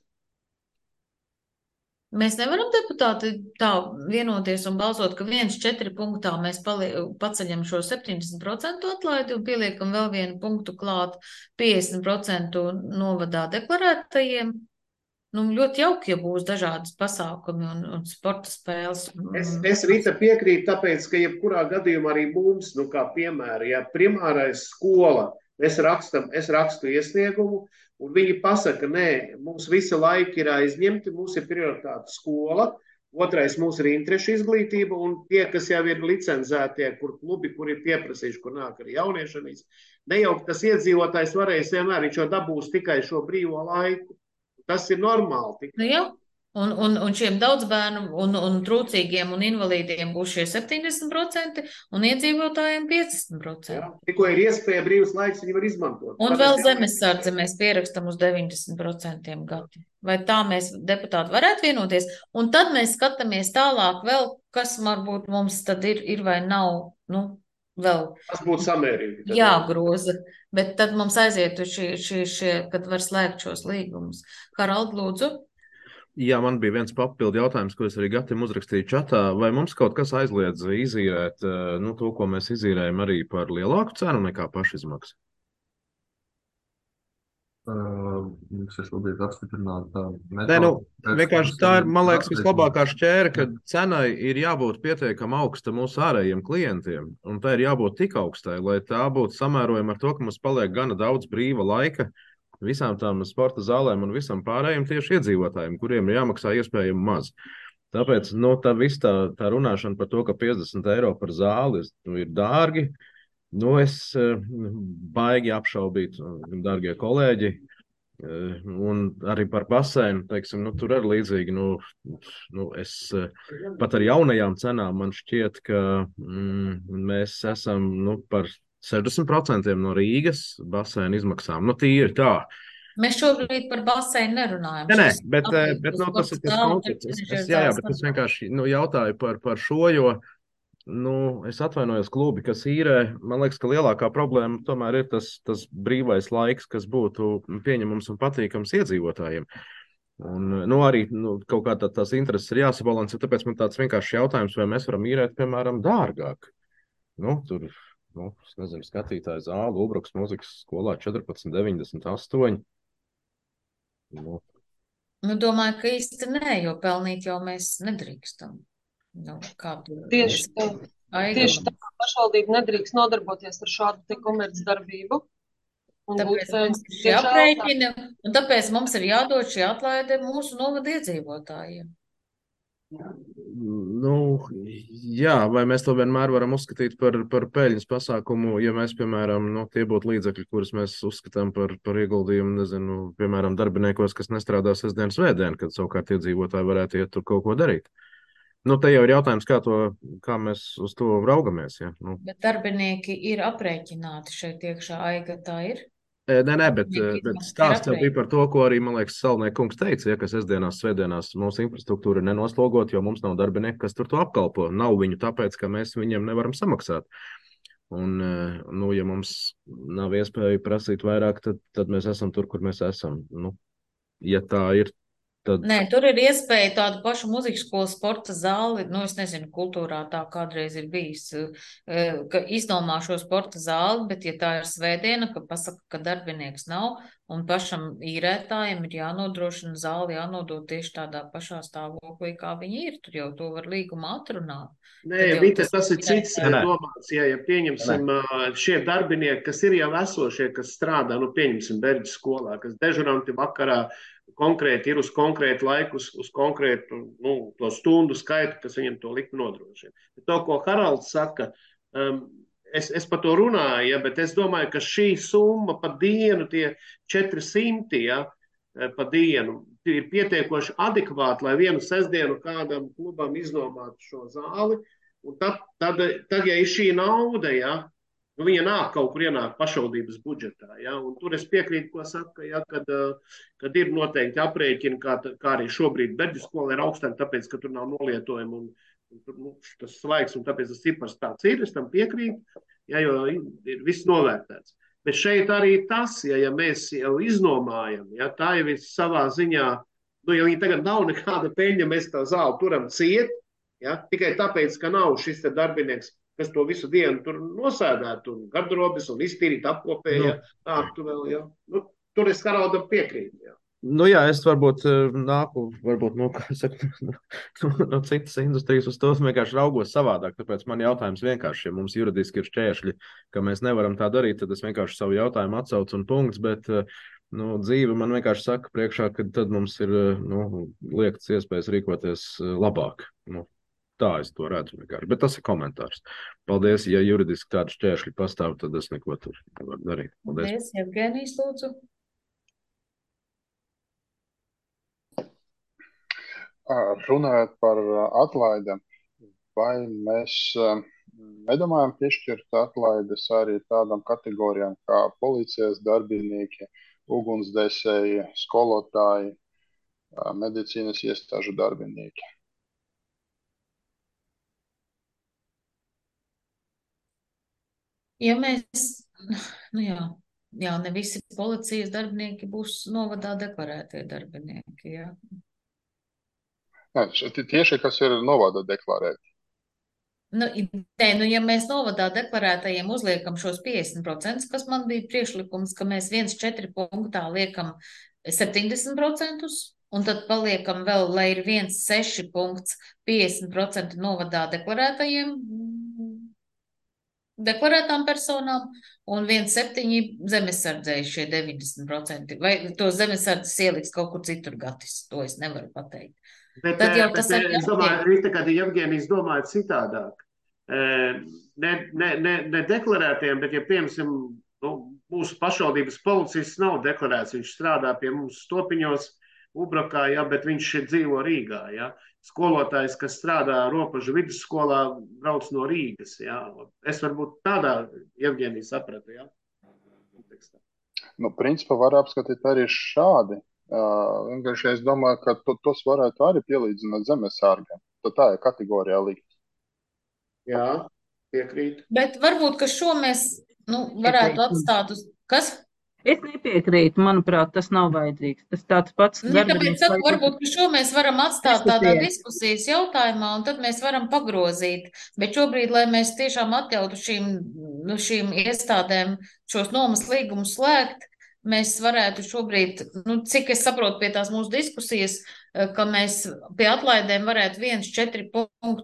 Mēs nevaram deputāti tā vienoties un balsot, ka viens četri punktā mēs pali, paceļam šo septiņdesmit procentu atlaidi un pieliekam vēl vienu punktu klāt piecdesmit procentu novadā deklarētajiem. Nu, ļoti jauki, ja būs dažādas pasākumi un, un sporta spēles. Es, Un, es Rita piekrītu, tāpēc, ka jebkurā gadījumā arī mums, nu kā piemēra, ja primārais skola, es, rakstam, es rakstu iesniegumu, un viņi pasaka, nē, mums visi laiki ir aizņemti, mums ir prioritāte skola, otrais mums ir interešu izglītība, un tie, kas jau ir licencētie, kur klubi, kur ir pieprasījuši, kur nāk arī jauniešanīs, ne jau tas iedzīvotājs varēs vienmēr, viņš jau dabūs tikai šo brīvo laiku. Tas ir normāli. nu, jā. Un, un, un šiem daudz bērnu un, un trūcīgiem un invalīdiem būs šie septiņdesmit procenti un iedzīvotājiem piecdesmit procenti. Jā, tikko ir iespēja brīvs laiks, viņi var izmantot. Un Parasti vēl jau- zemesardze mēs pierakstam uz deviņdesmit procentiem gadi. Vai tā mēs deputāti varētu vienoties? Un tad mēs skatāmies tālāk vēl, kas varbūt mums tad ir, ir vai nav, nu, vēl Tas būtu samērīgi. tad. jāgroza. Bet tad mums aizietu šie, šie, šie, kad var slēgt šos līgumus. Harald, lūdzu. Jā, man bija viens papildu jautājums, ko es arī Gatim uzrakstīju čatā. Vai mums kaut kas aizliedz izīrēt eh, nu, to, ko mēs izīrējam arī par lielāku cenu nekā pašizmaksa? Uh, Mums ir šobrīd apstiprināta Nē, nu, vienkārši tā ir, man liekas, vislabākā šķēra, ka cenai ir jābūt pietiekami augsta mūsu ārējiem klientiem, un tā ir jābūt tik augstai, lai tā būtu samērojama ar to, ka mums paliek gana daudz brīva laika visām tām sporta zālēm un visam pārējiem tieši iedzīvotājiem, kuriem ir jāmaksā iespējami maz. Tāpēc, nu, tā viss tā, tā runāšana par to, ka piecdesmit eiro par zāli nu, ir dārgi, nu, es eh, baigi apšaubītu, dārgie kolēģi. Eh, Un arī par baseinu, teiksim, nu, tur arī līdzīgi, nu, nu, es eh, pat ar jaunajām cenām man šķiet, ka mm, mēs esam, nu, par sešdesmit procentiem no Rīgas baseina izmaksām. Nu, tīri tā. Mēs šobrīd par baseinu nerunājam. Nē, nē, Šis bet, eh, attiecas bet uz nu, tas ir sporta tas zāli, koncepts. Es, trenižera es, jā, jā, zāles bet es vienkārši nu, jautāju par, par šo, jo nu, es atvainojos klubi, kas īrē. Man liekas, ka lielākā problēma tomēr ir tas, tas brīvais laiks, kas būtu pieņemams un patīkams iedzīvotājiem. Un, nu, arī nu, kaut kā tā, tās intereses ir jāsabalansē, tāpēc man tāds vienkāršs jautājums, vai mēs varam īrēt, piemēram, dārgāk. Nu, tur, nu, es nezinu, skatītāju zāli, Ulbruks mūzikas skolā četrpadsmit deviņdesmit astoņi. Nu, Nu, domāju, ka īsti nē, jo pelnīt jau mēs nedrīkstam. Nu, kādu Tieši tā. Aiga. Tieši tā. pašvaldība nedrīkst nodarboties ar šādu te komercdarbību. Un būt Tāpēc mums ir šie tieši aprēķini, un tāpēc mums ir jādod šī atlaide mūsu novada iedzīvotājiem. Nu, jā, vai mēs to vienmēr varam uzskatīt par, par peļņas pasākumu, ja mēs, piemēram, nu, tie būtu līdzekļi, kurus mēs uzskatām par, par ieguldījumu, nezinu, piemēram, darbiniekos, kas nestrādā sestdien, svētdien, kad savukārt iedzīvotāji varētu iet tur kaut ko darīt. Nu, te jau ir jautājums, kā, to, kā mēs uz to raugamies. Ja? Nu. Bet darbinieki ir aprēķināti šeit iekšā, Aiga, tā ir? Nē, nē, bet, bet stāsts jau bija par to, ko arī, man liekas, Salnieka kungs teica, ja, ka sestdienās, svētdienās mūsu infrastruktūra ir nenoslogot, jo mums nav darbinieku, kas tur to apkalpo. Nav viņu tāpēc, ka mēs viņiem nevaram samaksāt. Un, nu, ja mums nav iespēja prasīt vairāk, tad, tad mēs esam tur, kur mēs esam. Nu, ja tā ir, tad... Nē, tur ir iespēja tādu pašu muzikas skolu, sporta zāli, nu, es nezinu, kultūrā tā kādreiz ir bijis, ka iznomā šo sporta zāli, bet ja tā ir svētdiena, ka pasaka, ka darbinieks nav, un pašam īrētājiem ir jānodrošina zāli, jānodot tieši tādā pašā stāvoklī, kā viņi ir, tur jau to var līgumā atrunāt. Nē, Vita, tas, tas ir cits domāts, ja, ja pieņemsim Nē. šie darbinieki, kas ir jau esošie, kas strādā, nu, pieņemsim Berģis skolā, kas dežuranti vakarā konkrēti ir uz konkrētu laiku, uz, uz konkrētu nu, to stundu skaitu, kas viņam to liktu nodrošina. To, ko Haralds saka, um, es, es par to runāju, ja, bet es domāju, ka šī summa pa dienu, tie četri simti ja, pa dienu, ir pietiekoši adekvāti, lai vienu sestdienu kādam klubam iznomātu šo zāli. Un tad, tad, tad, ja ir šī nauda, ja, nu, viņa nāk kaut kur ienāk pašvaldības budžetā. Ja? Un tur es piekrītu, ko saka, ja, kad, kad ir noteikti aprēķini, kā, kā arī šobrīd Berģu skola ir augstāk, tāpēc, ka tur nav nolietojumi un, un tur, nu, tas slaiks, un tāpēc tas cipars tāds ir, es tam piekrītu, ja, jo ir viss novērtēts. Bet šeit arī tas, ja, ja mēs jau iznomājam, ja, tā jau ir savā ziņā, nu, ja viņi tagad nav nekāda peļņa, mēs tā zāli turam ciet, ja, tikai tāpēc, ka nav šis te darbinieks, kas to visu dienu tur nosēdētu, un garderobes, un iztīrīt apkopēja, nu, nāktu vēl, ja. Nu, tur es Haraldam piekrītu, ja. Nu jā, es varbūt nāku, varbūt, nu, kā saka, no, no citas industrijas uz to vienkārši raugos savādāk, tāpēc man jautājums vienkārši, ja mums juridiski ir šķēršļi, ka mēs nevaram tā darīt, tad es vienkārši savu jautājumu atsaucu un punkts, bet, nu, dzīve man vienkārši saka priekšā, ka tad mums ir, nu, liektas iespējas rīkoties labāk, nu. Tā es to redzu vienkārši, bet tas ir komentārs. Paldies, ja juridiski tādi šķēršļi pastāv, tad es neko tur nevaru darīt. Paldies, Jevgenijs, lūdzu. Runājot par atlaidēm, vai mēs nedomājam piešķirt atlaides arī tādām kategorijām kā policijas darbinieki, ugunsdzēsēji, skolotāji, medicīnas iestāžu darbinieki? Ja mēs, nu jā, jā, ne visi policijas darbinieki būs novadā deklarētie darbinieki, jā. Nē, tieši, kas ir novadā deklarēti. Nu, nē, nu, ja mēs novadā deklarētajiem uzliekam šos piecdesmit procentus, kas man bija priekšlikums, ka mēs viens četri punktā liekam septiņdesmit procentus, un tad paliekam vēl, lai ir viens seši punkts piecdesmit procenti novadā deklarētajiem deklarētām personām un viens septiņi zemesardzēji šie deviņdesmit procenti. Vai to zemesardzes ieliks kaut kur citur gatis, to es nevaru pateikt. Bet, Tad jau bet tas ir es domāju, Rita, kad Jevgenijs domāja citādāk. Ne, ne, ne, ne deklarētiem, bet ja piemēram nu, mūsu pašvaldības policists nav deklarēts, viņš strādā pie mums Stopiņos, Ubrakā, ja, bet viņš šeit dzīvo Rīgā, ja. Skolotājs, kas strādā Ropažu vidusskolā, brauc no Rīgas. Ja? Es varbūt tādā Jevgenija sapratu. Ja? Nu, principā var apskatīt arī šādi. Uh, vienkārši es domāju, ka to, tos varētu arī pielīdzināt zemesārgiem. Tad tā ir kategorijā likt. Jā, piekrīt. Bet varbūt, ka šo mēs nu, varētu atstāt uz... Kas? Es nepiekrītu, manuprāt, tas nav vajadzīgs. Tas tāds pats darbinieks. Tāpēc, varbūt, ka šo mēs varam atstāt tādā diskusijas jautājumā, un tad mēs varam pagrozīt. Bet šobrīd, lai mēs tiešām atļautu šīm, nu, šīm iestādēm šos nomas līgumus slēgt, mēs varētu šobrīd, nu, cik es saprotu pie tās mūsu diskusijas, ka mēs pie atlaidēm varētu viens četri punktu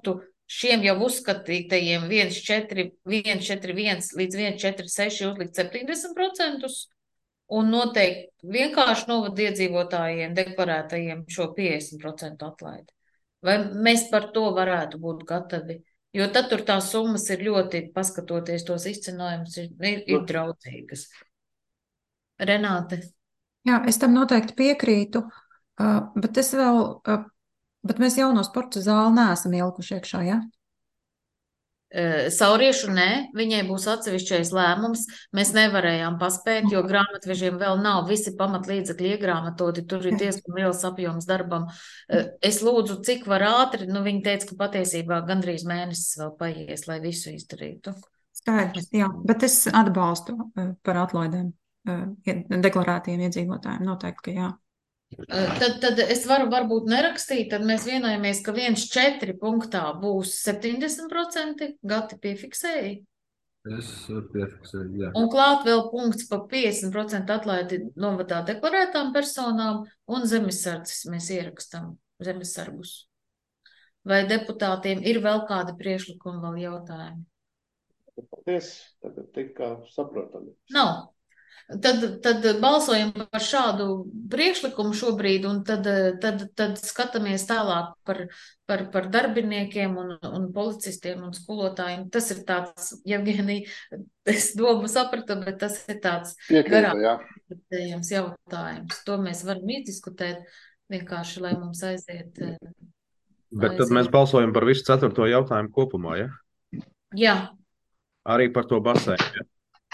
šiem jau uzskatītajiem viens četri viens līdz viens četri seši uzlikt septiņdesmit procentus un noteikti vienkārši novada iedzīvotājiem deklarētajiem šo piecdesmit procentu atlaidi. Vai mēs par to varētu būt gatavi? Jo tad tur tās summas ir ļoti, paskatoties tos izcinājumus, ir, ir, ir draudzīgas. Renāte? Jā, es tam noteikti piekrītu, uh, bet es vēl, uh, bet mēs jauno sporta zāli neesam ielikuši iekšā, ja? Uh, Sauriešu nē, viņai būs atsevišķais lēmums. Mēs nevarējām paspēt, jo grāmatvežiem vēl nav visi pamatlīdzekļi iegrāmatoti, tur ir diezgan liels apjoms darbam. Uh, Es lūdzu, cik var ātri, nu viņi teica, ka patiesībā gandrīz mēnesis vēl paies, lai visu izdarītu. Skaidrs, jā, bet es atbalstu uh, par atlaidēm uh, deklarētiem iedzīvotājiem, noteikti, ka jā. Tad, tad es varu varbūt nerakstīt, tad mēs vienojamies, ka viens četri punktā būs septiņdesmit procenti, Gati piefiksēja. Es piefiksēju, jā. Un klāt vēl punkts pa piecdesmit procentu atlaidi novadā deklarētām personām un zemesardzes mēs ierakstam zemesargus. Vai deputātiem ir vēl kādi priekšlikumi, vēl jautājumi? Paldies, tagad tikā saprotami. Nav. Tad, tad balsojam par šādu priekšlikumu šobrīd, un tad, tad, tad skatāmies tālāk par, par, par darbiniekiem un, un policistiem un skolotājiem. Tas ir tāds, Jevgenija, es domu sapratu, bet tas ir tāds garāks jautājums. To mēs varam izdiskutēt vienkārši, lai mums aiziet. Bet aiziet. tad mēs balsojam par visu ceturto jautājumu kopumā, ja? Jā. Arī par to basēnu, ja?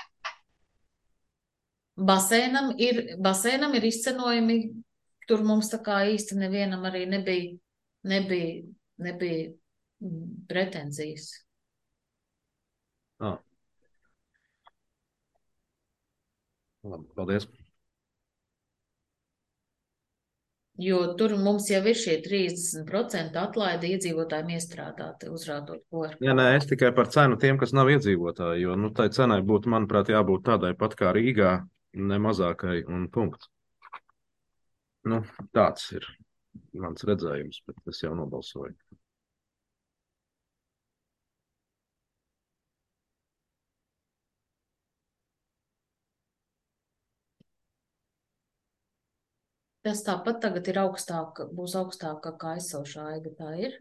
Basēnam ir, basēnam ir izcenojumi, tur mums tā kā īsti nevienam arī nebija, nebija, nebija pretenzijas. Ah. Labi, paldies. Jo tur mums jau ir šie trīsdesmit procenti atlaidi iedzīvotājiem iestrādāti, uzrādot ko ar. Jā, nē, es tikai par cenu tiem, kas nav iedzīvotāji, jo, nu, tai cenai būtu, manuprāt, jābūt tādai pat kā Rīgā, ne mazākai un punkts. Nu, tāds ir mans redzējums, bet es jau nobalsoju. Tas tāpat tagad ir augstāk, būs augstāka kā aizsaušā aiga, tā ir?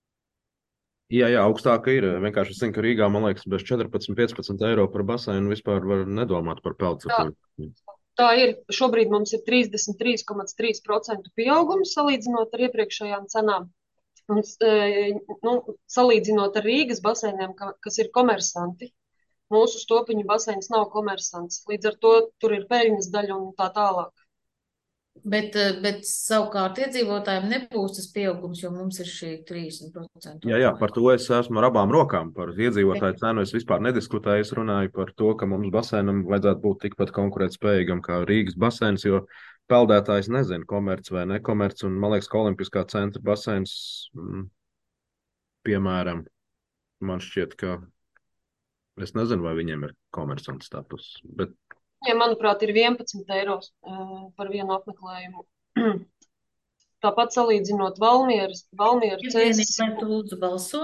Jā, jā, augstāka ir. Vienkārši es zinu, ka Rīgā, man liekas, bez četrpadsmit piecpadsmit eiro par basēnu vispār var nedomāt par peldcepuli. Tā, tā ir. Šobrīd mums ir trīsdesmit trīs komats trīs procenti pieaugums salīdzinot ar iepriekšējām cenām. Un, nu, salīdzinot ar Rīgas basēniem, kas ir komersanti. Mūsu Stopiņu basēns nav komersants. Līdz ar to tur ir peļņas daļa un tā tālāk. Bet, bet savukārt iedzīvotājiem nebūs tas pieaugums, jo mums ir šī trīsdesmit procenti. Jā, jā, par to es esmu ar abām rokām. Par iedzīvotāju cenu es vispār nediskutēju. Es runāju par to, ka mums basēnam vajadzētu būt tikpat konkurētspējīgam kā Rīgas basēns, jo peldētājs nezina, komerc vai nekomerc. Un man liekas, ka Olimpiskā centra basēns, m, piemēram, man šķiet, ka es nezinu, vai viņiem ir komersants status, bet Ja, manuprāt, ir vienpadsmit eiro uh, par vienu apmeklējumu. Tāpat salīdzinot Valmieras, Valmieru cēsis. Vai tu lūdzu balso?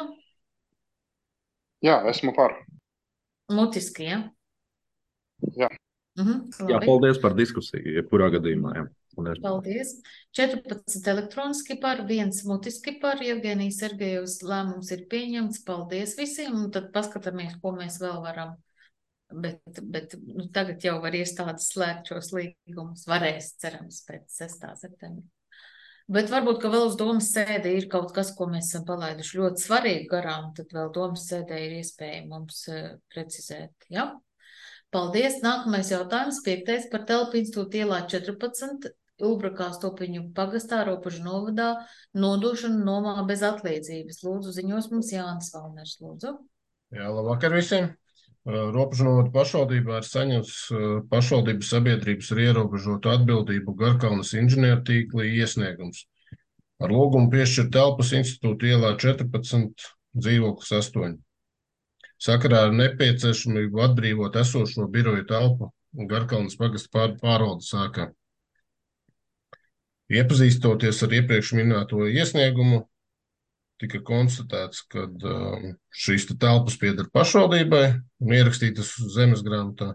Jā, esmu par. Mutiski, ja? Jā. Mhm, jā, paldies par diskusiju, jebkurā gadījumā. Jā. Paldies. Paldies. četrpadsmit elektroniski par, viens mutiski par. Jevgenijas Sergejevs lēmums ir pieņemts. Paldies visiem. Un tad paskatāmies, ko mēs vēl varam. Bet, bet nu, tagad jau var iestādes slēgt šos līgumus. Varēs, cerams, pēc sestā septembra. Bet varbūt, ka vēl uz domas sēdē ir kaut kas, ko mēs esam palaiduši ļoti svarīgi garām, tad vēl domas sēdē ir iespēja mums uh, precizēt. Ja? Paldies. Nākamais jautājums, piektais par Telpu institūtu ielā četrpadsmit, Ulbrakā Stopiņu pagastā, Ropažu novadā, nodošanu nomā bez atliedzības. Lūdzu, ziņos mums Jānis Valners, lūdzu. Jā, labvakar visiem. Ropažu novada pašvaldībā ir saņemts pašvaldības sabiedrības ar ierobežotu atbildību Garkalnes inženieru tīkla iesniegums. Ar lūgumu piešķirt Telpas institūtu ielā četrpadsmit, dzīvoklis astoņi. Sakarā ar nepieciešamību atbrīvot esošo biroju telpu Garkalnes pagasta pār, pārvaldes sākā. Iepazīstoties ar iepriekš minēto iesniegumu, tika konstatēts, ka uh, šīs te telpas pieder pašvaldībai un ierakstītas zemes grāmatā.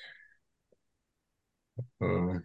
Uh,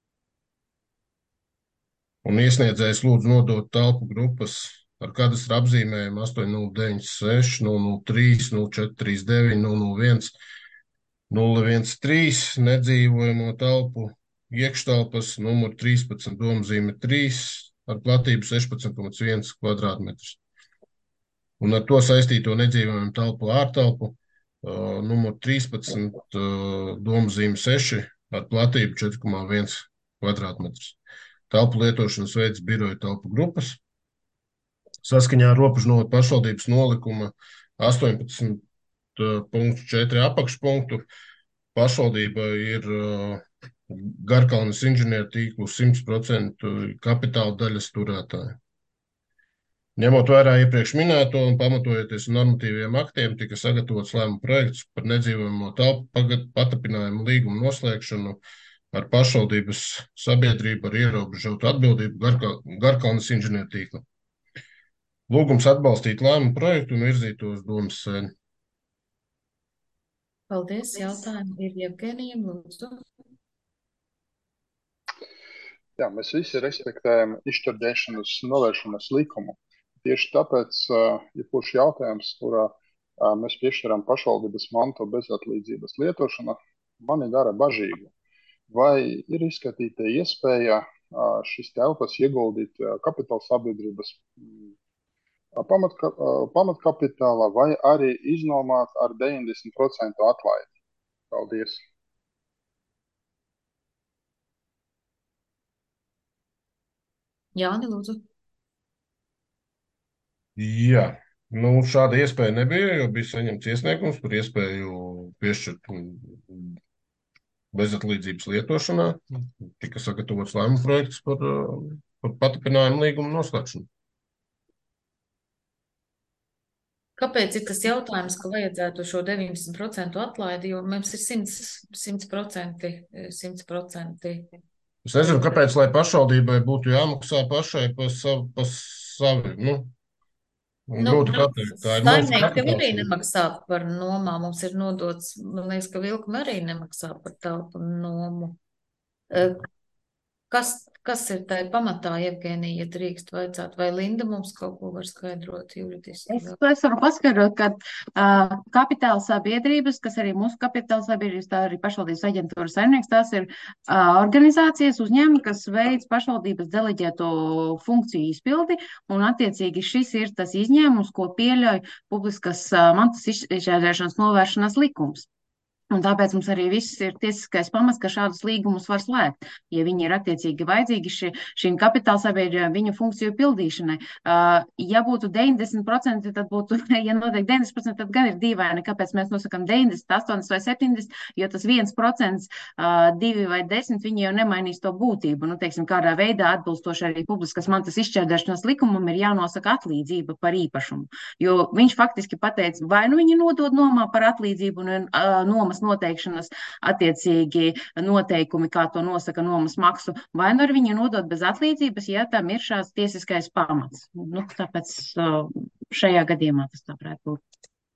un iesniedzējs lūdzu nodot telpu grupas ar kadastra apzīmējumu astoņi nulle deviņi seši, nulle nulle trīs, nulle četri trīs deviņi, nulle nulle viens, nulle viens trīs nedzīvojamo telpu iekštelpas numuru trīspadsmit domzīme trīs ar platību sešpadsmit komats viens kvadrātmetrus. Un ar to saistīto nedzīvojamo telpu ārtelpu uh, numuru trīspadsmit uh, domzīme seši ar platību četri komats viens kvadrātmetrus. Telpu lietošanas veids biroja telpu grupas. Saskaņā ar Robežnovadas pašvaldības nolikuma astoņpadsmit punkts četri apakšpunktu pašvaldība ir uh, Garkalnes inženieru tīklu simt procentu kapitāla daļas turētāja. Ņemot vērā iepriekš minēto un pamatojoties normatīviem aktiem, tika sagatavots lēmuma projekts par nedzīvojamo telpu patapinājumu līgumu noslēgšanu ar pašvaldības sabiedrību ar ierobežotu atbildību Garka, Garkalnes inženieru tīklu. Lūgums atbalstīt lēmumu projektu un virzīt to uz domas sēdi. Paldies. Jautājumi ir Jevgenijam, lūdzu. Jā, mēs visi respektējam izšķirdēšanas novēršanas likumu. Tieši tāpēc, ja kurš jautājums, kurā mēs piešķiram pašvaldības manto bezatlīdzības lietošana, mani dara bažīgu. Vai ir izskatīta iespēja šis telpas ieguldīt kapitāla sabiedrības pamatka, pamatkapitālā vai arī iznomāt ar deviņdesmit procentu atlaidi? Paldies! Jāni, lūdzu. Jā, nu šāda iespēja nebija, jo bija saņemts iesniegums par iespēju piešķirt bezatlīdzības lietošanā. Tika sagatavots lēmuma projekts par, par patapinājumu līgumu noslēgšanu. Kāpēc ir tas jautājums, ka vajadzētu šo deviņdesmit procentu atlaidi, jo mums ir simt procenti, simt procenti. Es nezinu, kāpēc, lai pašvaldībai būtu jāmaksā pašai pa savu, pa savi, nu, Nu, grūti pateikt. Tā ir mūsu saimnieki tev arī kapitāls. nemaksā par nomā. Mums ir nodots, man liekas, ka Vilkuma arī nemaksā par telpu nomu. Eh, Kas, kas ir tai pamatā, Jevgenija, ja drīkst vaicāt, vai Linda mums kaut ko var skaidrot juridiski? Es, es varu paskaidrot, ka uh, kapitāla sabiedrības, kas arī mūsu kapitāla sabiedrības, tā arī pašvaldības aģentūras saimnieks, tās ir uh, organizācijas uzņēmumi, kas veids pašvaldības deleģēto funkciju izpildi, un attiecīgi šis ir tas izņēmums, ko pieļauj publiskas uh, mantas izšķērdēšanas novēršanas likums. Un tāpēc mums arī viss ir tiesiskais pamats, ka šādus līgumus var slēgt, ja viņi ir attiecīgi vajadzīgi ši, šīm kapitāla sabiedrībām viņu funkciju pildīšanai. Uh, ja būtu deviņdesmit procenti, tad būtu, ja noteikti deviņdesmit procenti, tad gan ir dīvaini, kāpēc mēs nosakam deviņdesmit, astoņdesmit vai septiņdesmit, jo tas viens procents, uh, divi vai desmit, viņi jau nemainīs to būtību. Nu, teiksim, kādā veidā atbilstoši arī publiskas mantas izšķērdēšanas likumam ir jānosaka atlīdzība par īpašumu, jo viņš faktiski pateica, vai nu viņi nodod nomā par atlīdzību un uh, nomas noteikšanas attiecīgi noteikumi, kā to nosaka nomas maksu, vai nu ar viņu nodot bez atlīdzības, ja tam ir šāds tiesiskais pamats. Nu, tāpēc šajā gadījumā tas tā varētu būt.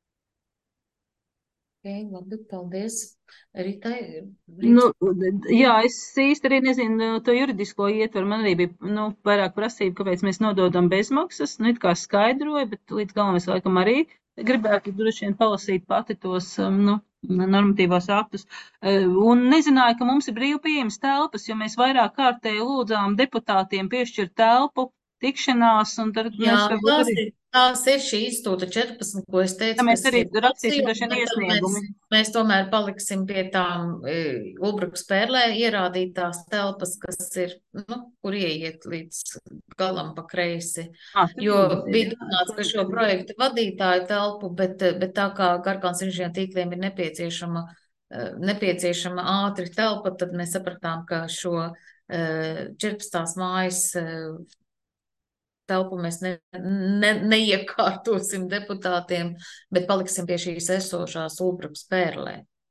Okay, labi, paldies. Ritai, Nu, jā, es īsti arī nezinu to juridisko ietvaru. Man arī bija nu, vairāk prasība, kāpēc mēs nododam bezmaksas. Nu, it kā skaidroja, bet līdz galam es laikam arī gribētu droši vien palasīt pati tos um, nu, normatīvos aktus. Uh, Un nezināju, ka mums ir brīvi pieejamas telpas, jo mēs vairāk kārtēji lūdzām deputātiem piešķirt telpu tikšanās, un tad jā, mēs varbūt tās arī. ir, tās ir šī izstūta četrpadsmit, ko es teicu, Ja mēs kas arī ir rakstīsim opcija, droši vien bet tad mēs, iesniegumi. mēs tomēr paliksim pie tām e, Ulbrukas pērlē ierādītās telpas, kas ir, nu, kur ieiet līdz galam pa kreisi. Ah, tad Jo jā, bija jā. domāts, ka šo projektu vadītāju telpu, bet, bet tā kā Garkalnes inženieru tīkliem ir nepieciešama, e, nepieciešama ātri telpa, tad mēs sapratām, ka šo e, četrpadsmitās mājas e, telpu mēs ne, ne, neiekārtosim deputātiem, bet paliksim pie šīs esošās Ulbrukas pērlē.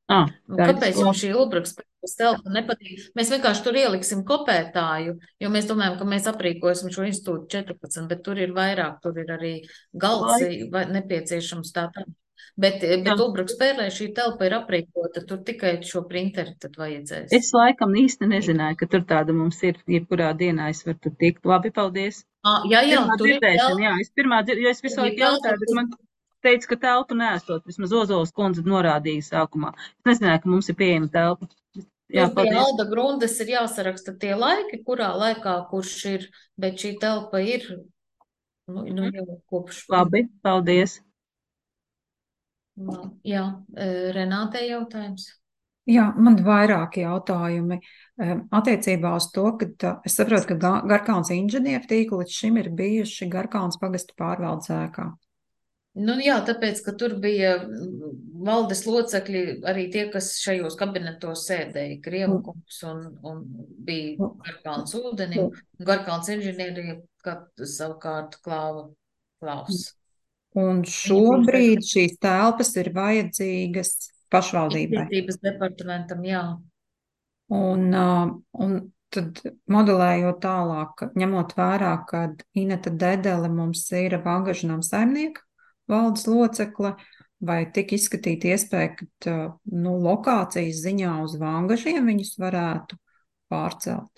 Ah, Un skaidrs, kāpēc jums labi. šī Ulbraks telpa nepatīk? Mēs vienkārši tur ieliksim kopētāju, jo mēs domājam, ka mēs aprīkosim šo institūtu četrpadsmit, bet tur ir vairāk, tur ir arī galds Laik. vai nepieciešams tā tā. Bet, bet Jā. Ulbraks spēlē šī telpa ir aprīkota, tur tikai šo printeri tad vajadzēs. Es laikam īsti nezināju, ka tur tāda mums ir, jebkurā dienā es varu tur tikt. Labi, paldies. Ah, jā, jā, Pirmā tur ir dzirdēšana, telpa. jā, es pirmā dzir, jo es visu Tur ir laiku telpa, jautāju, bet kur man teica, ka telpa nesot. Vismaz Ozolas kundze norādīja sākumā. Es nezināju, ka mums ir pieejama telpa. Jā, tur pie paldies. Alda Grundes ir jāsaraksta tie laiki, kurā laikā kurš ir, bet šī telpa ir, nu, nu jau kopš. Labi, paldies. Nu, jā, eh, Renātei jautājums. Jā, man ir vairāki jautājumi. Em, Attiecībā uz to, ka tā, es saprotu, ka Ga- Garkalns inženieru tīkli līdz šim ir bijuši Garkalns pagasta pārvaldes ēkā. Nu, jā, tāpēc, ka tur bija mm, valdes locekļi, arī tie, kas šajos kabinetos sēdēja, Krieva kungs un, un bija Garkalns ūdenim, un Garkalns inženierija, kā savukārt klāva Klaus. Un Viņi būs šobrīd šīs telpas ir vajadzīgas pašvaldībai. izglītības departamentam, jā. Un, ā, un tad modelējot tālāk, ņemot vērā, ka Ineta Dedele mums ir Vangažu saimnieka valdes locekle, vai tika izskatīta iespēja, ka ā, nu, lokācijas ziņā uz Vangažiem viņus varētu pārcelt?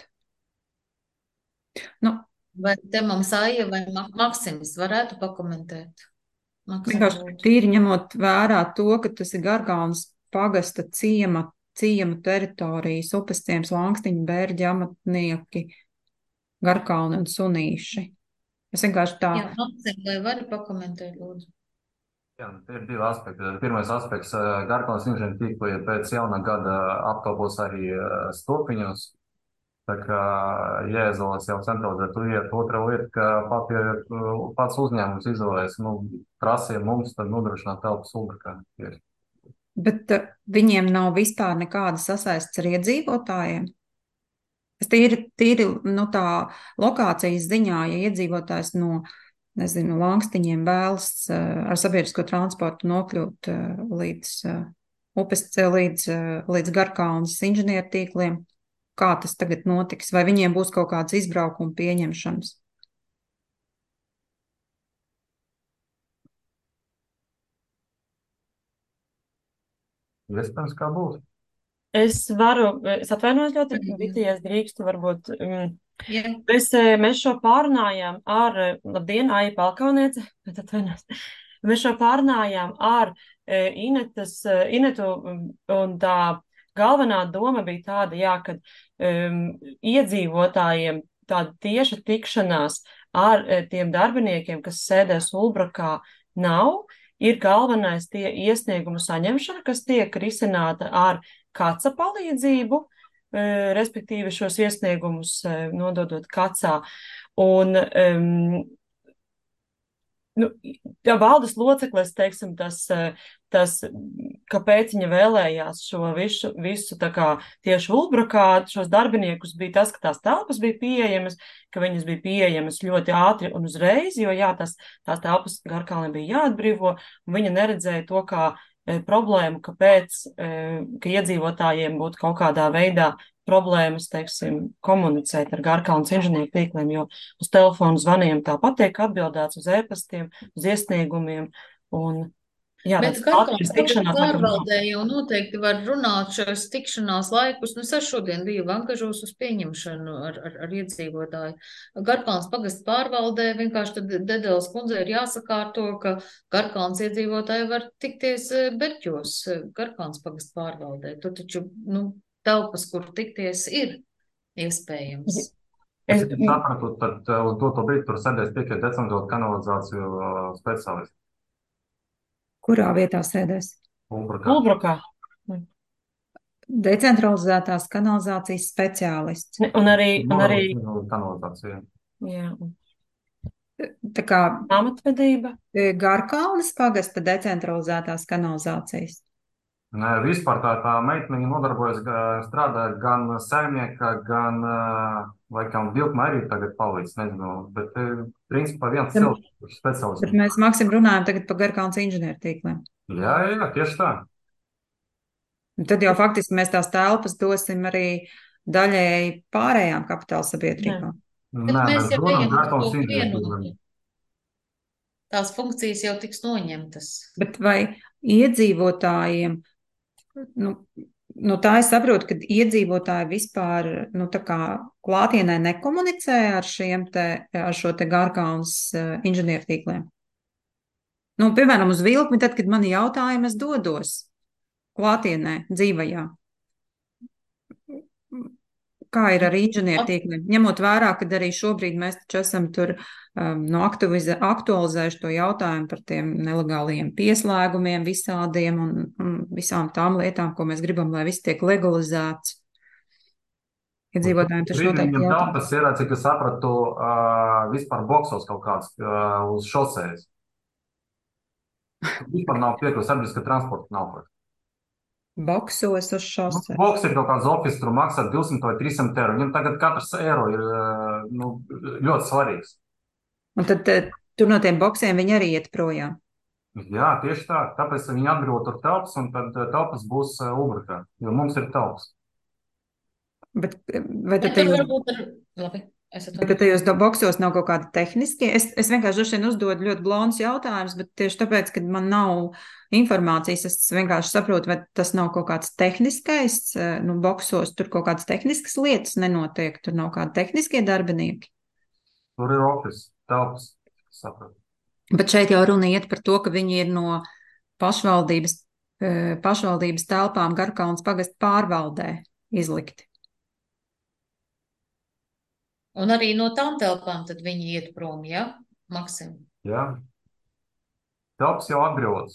Nu, Vai te mums Aija vai Ma- Maksims varētu pakomentēt? Maksim, vienkārši lūdzu. tīri ņemot vērā to, ka tas ir Garkalnas pagasta ciema, ciema teritorijas, upes ciems, Langstiņa, Bērģi, amatnieki, Garkalni un Sunīši. Es vienkārši tā. Jā, Maksim, vai vari pakomentēt, lūdzu? Jā, tie ir divi aspekti. Pirmais aspekts - Garkalnas inženieru tīkli pēc jaunā gada apkalpos arī eh, Stopiņos. Tā kā jāizvēlas jau centralizēt lietu. Otra lieta, ka pat, ja pats uzņēmums izvēlēs, nu, prasīja mums, tad nodrošināt telpas Ulbrikā. tieši. Bet uh, viņiem nav vispār nekāda sasaistes ar iedzīvotājiem. Es tīri, tīri nu, tā lokācijas ziņā, ja iedzīvotājs no, nezinu, Langstiņiem vēlas uh, ar sabiedrisko transportu nokļūt uh, līdz uh, upes, līdz, uh, līdz Garkalnas inženieru tīkliem, kā tas tagad notiks? Vai viņiem būs kaut kādas izbraukuma pieņemšanas? Iespējams, kā būs. Es varu, es atvainojos ļoti, Viti, ja es drīkstu, varbūt. mm, Jā. Mēs, eh, mēs šo pārunājām ar, eh, labdien, Aija Palkauniece, bet atvainojos. Mēs šo pārunājām ar eh, Inetas, eh, Inetu, mm, un tā galvenā doma bija tāda, jā, ka um, iedzīvotājiem tāda tieša tikšanās ar eh, tiem darbiniekiem, kas sēdēs Ulbrakā, nav. Ir galvenais tie iesniegumu saņemšana, kas tiek risināta ar kaca palīdzību, eh, respektīvi šos iesniegumus eh, nododot kacā. Un, um, nu, ja valdes loceklis, teiksim, tas, eh, tas, kāpēc viņa vēlējās šo visu, visu tā kā tieši Ulbrakā, šos darbiniekus, bija tas, ka tās telpas bija pieejamas, ka viņas bija pieejamas ļoti ātri un uzreiz, jo jā, tas, tās telpas Garkalnē bija jāatbrīvo, un viņa neredzēja to kā e, problēmu, kāpēc, e, ka iedzīvotājiem būtu kaut kādā veidā problēmas, teiksim, komunicēt ar Garkalnas inženieru tīkliem, jo uz telefonu zvaniem tāpat tiek atbildēts uz e-pastiem, uz iesniegumiem, un jā, Bet tāds Garkalns ātrs pagastu tikšanās laikam nav. pārvaldē jau noteikti var runāt šos tikšanās laikus. Nu, es arī šodien biju Vangažos uz pieņemšanu ar, ar, ar iedzīvotāju. Garkalns pagastu pārvaldē vienkārši tad Dedeles kundzei ir jāsakārto, ka Garkalns iedzīvotāji var tikties eh, Berķos, eh, Garkalns pagastu pārvaldē. Tur taču, nu, telpas, kur tikties, ir iespējams. Es sapratu, tad uh, uz doto brīdi tur sēdēs tikai decentralizētu kanalizāciju uh, speciālisti. Kurā vietā sēdēs? Ulbrukā. Ulbrukā. Decentralizētās kanalizācijas speciālists. Ne, Un arī, un arī, Kanalizācija. jā, Tā kā amatvedība. e, Garkalnes pagasta decentralizētās kanalizācijas. Nē, vispār tā, tā meitene nodarbojas, ga- strādā gan saimnieka, gan, uh, laikam, vilkma arī tagad palīdz, nezinu, bet, eh, principā, viens Bet- cilvēks, kurš speciālists. Bet mēs, Maksim, runājam tagad par Garkalnas inženieru tīkliem. Jā, jā, jā, tieši tā. Un tad jau faktiski mēs tās telpas dosim arī daļēji pārējām kapitāla sabiedrībām. Bet Nē, mēs mēs jau dodam ejam uz Garkalnas to inženiertīkliem. vienotu. Tās funkcijas jau tiks noņemtas. Bet vai iedzīvotājiem, nu, nu tā es saprotu, ka iedzīvotāji vispār, nu tā kā klātienē nekomunicē ar šiem te, ar šo te Garkalnas uh, inženiertīkliem? Nu, piemēram, uz Vilkmi, tad, kad mani jautājumi, es dodos klātienē, dzīvajā. Kā ir ar inženiertīkliem? Ņemot vērā, ka arī šobrīd mēs taču esam tur um, no aktualizē, aktualizējuši to jautājumu par tiem nelegāliem pieslēgumiem visādiem un, un visām tām lietām, ko mēs gribam, lai viss tiek legalizēts. Iedzīvotājiem taču noteikti Viņam jautājums. telpas ir, cik es sapratu, uh, vispār boksos kaut kāds uh, uz šosejas. Vispār nav piekļuvis sabiedriskā transporta nav pat. Boksos uz šosejas. Nu, boks ir kaut kāds ofis, tur maksā divsimt vai trīssimt eiro. Viņam tagad katrs eiro ir uh, nu, ļoti svarīgs. Un tad te, tur no tiem boksiem viņi arī iet projām. Jā, tieši tā. Tāpēc viņi atbrīvo tur telpas, un tad telpas būs uh, Ubrikā, jo mums ir telpas. Bet vai tad Bet tur tajos, varbūt ar... Labi, es bet atvainojos. tad tajos do- boksos nav kaut kādi tehniskie? Es, es vienkārši droši vien uzdodu ļoti blondus jautājumus, bet tieši tāpēc, ka man nav informācijas, es vienkārši saprotu, vai tas nav kaut kāds tehniskais, eh, nu, boksos tur kaut kādas tehniskas lietas nenotiek, tur nav kādi tehniskie darbinieki. Tur ir ofis, telpas, sapratu. Bet šeit jau runa iet par to, ka viņi ir no pašvaldības, eh, pašvaldības telpām Garkalnas pagasta pārvaldē izlikti. Un arī no tām telpām tad viņi iet prom, ja? Maksim. Jā. Telpas jau atbrīvotas.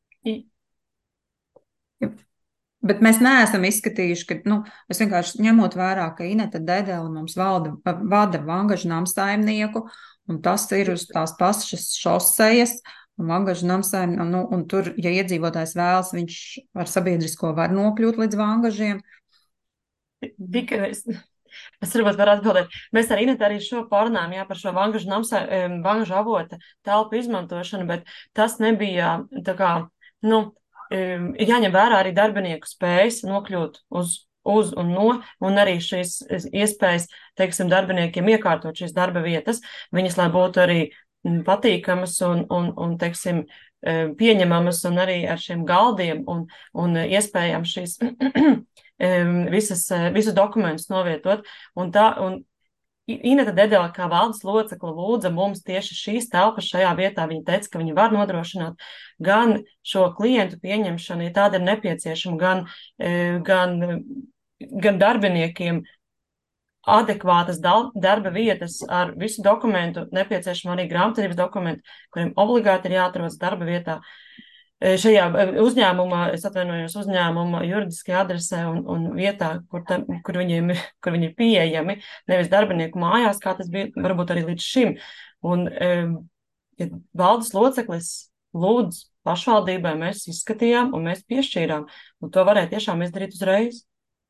Bet mēs neesam izskatījuši, ka, nu, es vienkārši ņemot vērā, ka Ineta Dedele mums valda, vada Vangažu namsaimnieku, un tas ir uz tās pašas šosejas, un Vangažu namsaimnieku, nu, un tur, ja iedzīvotājs vēlas, viņš ar sabiedrisko var nokļūt līdz Vangažiem. Tikai es, es varbūt varu atbildēt. Mēs ar Inetu arī šo pārunājām, jā, par šo Vangažu namsā, Vangažu avota telpu izmantošanu, bet tas nebija tā kā, nu, ir jāņem vērā arī darbinieku spējas nokļūt uz, uz un no, un arī šīs iespējas, teiksim, darbiniekiem iekārtot šīs darba vietas, viņas, lai būtu arī patīkamas un, un, un teiksim, pieņemamas un arī ar šiem galdiem un, un iespējām šīs visas, visus dokumentus novietot. Un tā, un Ineta Dedele kā valdes locekla lūdza mums tieši šīs telpas šajā vietā. Viņa teica, ka viņi var nodrošināt gan šo klientu pieņemšanu, ja tāda ir nepieciešama, gan, gan, gan darbiniekiem adekvātas darba vietas ar visu dokumentu, nepieciešama arī grāmatvedības dokumentu, kuriem obligāti ir jāatrodas darba vietā. Šajā uzņēmumā, es atvainojos, uzņēmuma juridiskajā adresē un, un vietā, kur, ta, kur, viņiem, kur viņi ir pieejami, nevis darbinieku mājās, kā tas bija varbūt arī līdz šim. Un, ja valdes loceklis lūdz pašvaldībai, mēs izskatījām un mēs piešķīrām, un to varēja tiešām izdarīt uzreiz.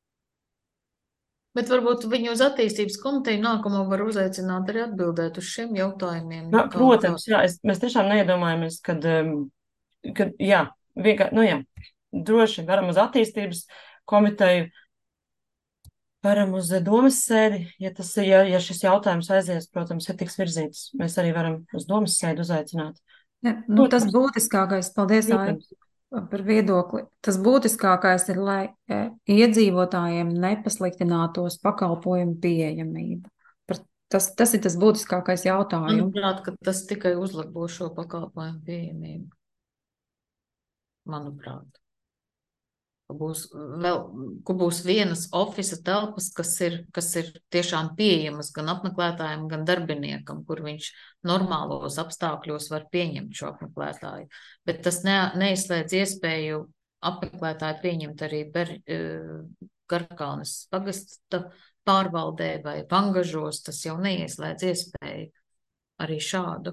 Bet varbūt viņu uz attīstības komiteju nākamo var uzaicināt arī atbildēt uz šiem jautājumiem. Jā, protams, jā, es, mēs tiešām neiedomājamies, kad, kad jā, vienkār, nu jā, droši varam uz attīstības komiteju, varam uz domas sēdi, ja, tas, ja, ja šis jautājums aizies, protams, ja tiks virzīts, mēs arī varam uz domas sēdi uzaicināt. Ja, nu, tas būtiskākais, paldies, Ai, par viedokli. Tas būtiskākais ir, lai iedzīvotājiem nepasliktinātos pakalpojumu pieejamība. Tas, tas ir tas būtiskākais jautājums. Manuprāt, ka tas tikai uzlabo šo pakalpojumu pieejamību. Manuprāt. Ka būs, vēl, ka būs vienas ofisa telpas, kas ir, kas ir tiešām pieejamas gan apmeklētājiem, gan darbiniekam, kur viņš normālos apstākļos var pieņemt šo apmeklētāju. Bet tas ne, neizslēdz iespēju apmeklētāju pieņemt arī ber, Garkalnes pagasta pārvaldē vai Vangažos. Tas jau neieslēdz iespēju arī šādu.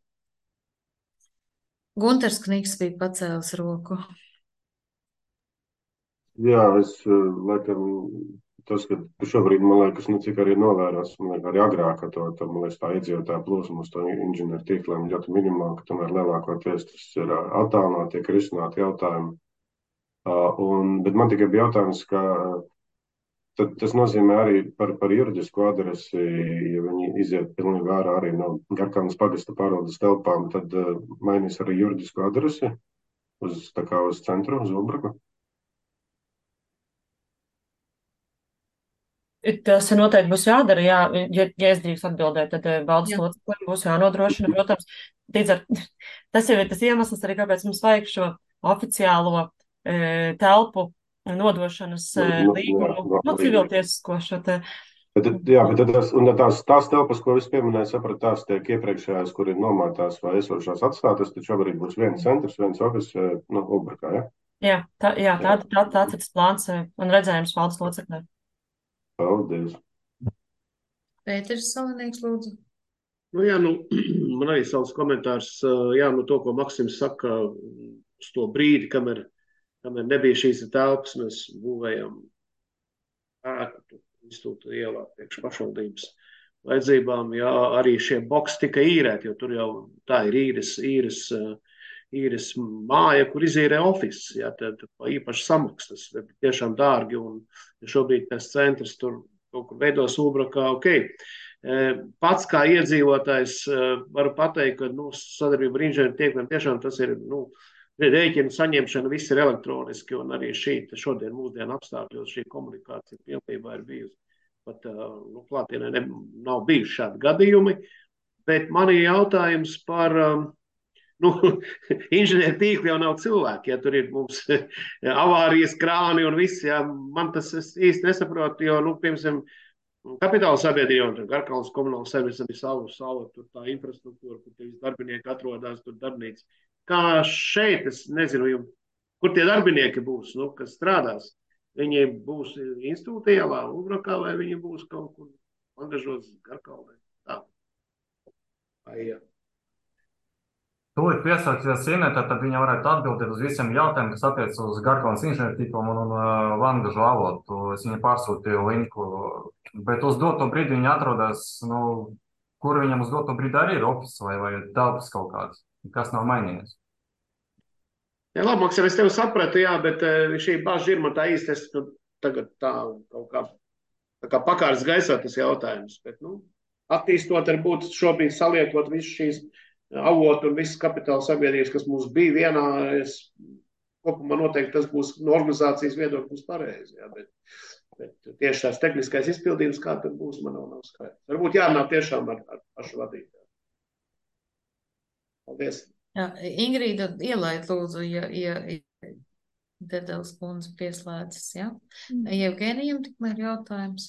Gunters Kniks bija pacēlis roku. Jā, es laikam, tas, ka šobrīd, man liekas, nu, cik arī novērās, man liekas, arī agrāk, ka to, to, man liekas, tā iedzīvotāja plūsma uz to inženieru tīkliem ļoti minimāli, ka tomēr lielākoties tas ir attālināti, tiek risināti jautājumi. Un, bet man tikai bija jautājums, ka tad tas nozīmē arī par, par juridisku adresi, ja viņi iziet pilnīgi ārā arī no Garkalnes pagasta pārvaldes telpām, tad uh, mainīs arī juridisku adresi uz, tā kā uz centru, uz Ulbraku. Tas noteikti būs jādara, jā, ja, ja es drīkst atbildēt, tad valdes Jā. locekļiem būs jānodrošina, protams, līdz ar, tas jau ir tas iemesls arī, kāpēc mums vajag šo oficiālo e, telpu nodošanas e, Nu, līgumu, jā, no civiltiesisko šo te. Bet, jā, bet tās, un tās, tās telpas, ko es pieminēju, sapratu, tās tiek iepriekšējās, kur ir nomātās vai esošās atstātas, tad šobrīd būs viens centrs, viens ofis, nu, Ulbrakā, ja? Jā, tā, jā, tā, tā, tāds ir tas plāns un redzējums valdes locekļiem. Paldies. Pēters Salanīks, lūdzu. Nu, jā, nu, man arī savs komentārs, jā, nu, to, ko Maksims saka, uz to brīdi, kamēr, kamēr nebija šīs telpas, mēs būvējam ēku, institūta ielā priekš pašvaldības vajadzībām, jā, arī šie boksi tika īrēti, jo tur jau tā ir īres, īres, īres māja, kur izīrē ofis, jā, tad īpaši samaksas, bet tiešām dārgi, un šobrīd tas centrs tur kaut kur veidos Ulbrakā, ok. Pats kā iedzīvotājs varu pateikt, ka, nu, sadarbība ar inženieru tīkliem tiešām tas ir, nu, rēķinu saņemšana, viss ir elektroniski, un arī šī, šodien mūsdienu apstākļos šī komunikācija pilnībā ir bijusi. Pat, nu, klātienē ne, nav bijuši šādi gadījumi, bet man ir jautājums par, nu, inženieru tīkli jau nav cilvēki, ja tur ir mums avārijas krāni un viss, ja man tas es īsti nesaprotu, jo, nu, piemēram, kapitāla sabiedrība un Garkalnes komunāla servisa ir savu, savu tur tā infrastruktūra, kur tie darbinieki atrodas, tur darbnīca. Kā šeit, es nezinu, kur tie darbinieki būs, nu, kas strādās. Viņi būs institūta ielā, Ulbrakā, vai viņi būs kaut kur angažots Garkalnē. Tā. Vai, jā. Tūlīt piesauksies Ineta, tad viņa varētu atbildēt uz visiem jautājumiem, kas attiec uz Garkalnes inženieru tīkliem un, un uh, Vangažu avotu. Es viņai pārsūtīju linku, bet uz doto brīdi viņa atrodas, nu, kur viņam uz doto brīdi arī ir ofis vai, vai telpas kaut kāds, kas nav mainījies. Jā, labi, Maksim, es tevi sapratu, jā, bet šī baža ir man tā īsti, es nu, tagad tā kaut kā, tā kā pakārs gaisā tas jautājums, bet, nu, attīstot ar būt šobrīd saliekot visu šīs avotu un visas kapitāla sabiedrības, kas mums bija vienā, es kopumā noteikti tas būs no organizācijas viedokļa būs pareizi, jā, bet, bet tieši tās tehniskais izpildījums, kā tad būs, man nav, nav skaidrs. Varbūt jārunā tiešām ar, ar pašu vadītāju. Paldies. Jā, Ingrīda, ielaid lūdzu, ja, ja, ja Dedels kundze pieslēdzas, jā? Mm. Jevgenijam tikmēr jautājums.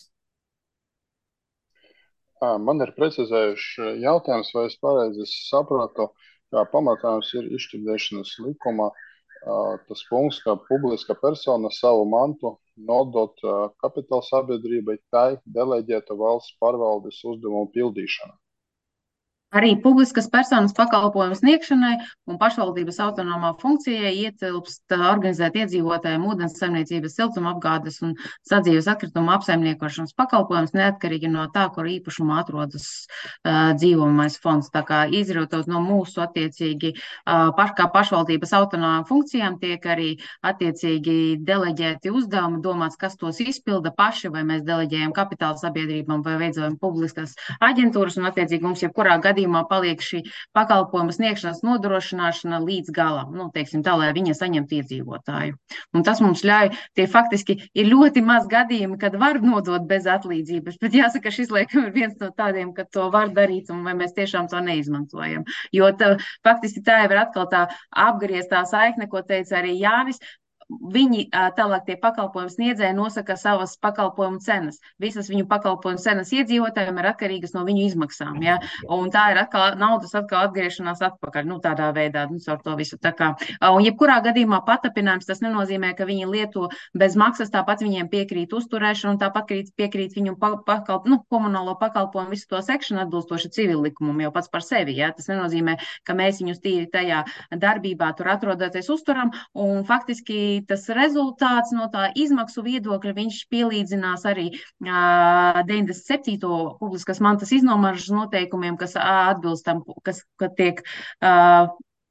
Man ir precizējuši jautājums, vai es pareizi saprotu, kā pamatājums ir izšķirdēšanas likumā tas punkts, ka publiska persona savu mantu nodot kapitāla sabiedrībai, tai deleģēta valsts pārvaldes uzdevumu pildīšana. Arī publiskas personas pakalpojumu sniegšanai un pašvaldības autonomā funkcijai ietilpst organizēt iedzīvotājiem ūdens saimniecības, siltuma apgādes un sadzīves atkritumu apsaimniekošanas pakalpojumus neatkarīgi no tā, kur īpašumā atrodas uh, dzīvojamais fonds. Tā kā izrautot no mūsu attiecīgi uh, paš, kā pašvaldības autonomām funkcijām tiek arī attiecīgi deleģēti uzdevumi, domāts, kas tos izpilda paši, vai mēs deleģējam kapitāla sabiedrībām vai veidojam publiskas aģentūras un attiecīgi mums jebkurā gadījumā paliek šī pakalpojuma sniegšanas nodrošināšana līdz galam, nu, teiksim tā, lai viņa saņemtu iedzīvotāju. Un tas mums ļauj, tie faktiski ir ļoti maz gadījumi, kad var nodot bez atlīdzības, bet jāsaka, šis laikam ir viens no tādiem, ka to var darīt un vai mēs tiešām to neizmantojam. Jo tā, faktiski tā jau ir atkal tā apgrieztā saikne, ko teica arī Jānis. Viņi tālāk tie pakalpojumu sniedzēji nosaka savas pakalpojumu cenas. Visas viņu pakalpojumu cenas iedzīvotājiem ir atkarīgas no viņu izmaksām, ja? Un tā ir atkal naudas atkal atgriešanās atpakaļ, nu tādā veidā, nu caur to visu tā kā. Un jebkurā gadījumā patapinājums tas nenozīmē, ka viņi lieto bez maksas, tāpat viņiem piekrīt uzturēšanu un tāpat piekrīt viņu pakal, nu, komunālo pakalpojumu visu to sekšanu atbilstoši civillikumam jau pats par sevi, ja? Tas nenozīmē, ka mēs viņus tīri tajā darbībā tur atrodoties uzturam un faktiski tas rezultāts no tā izmaksu viedokļa, viņš pielīdzinās arī uh, deviņdesmit septīto publiskas mantas iznomaržas noteikumiem, kas uh, atbilstam, kas, kad tiek uh,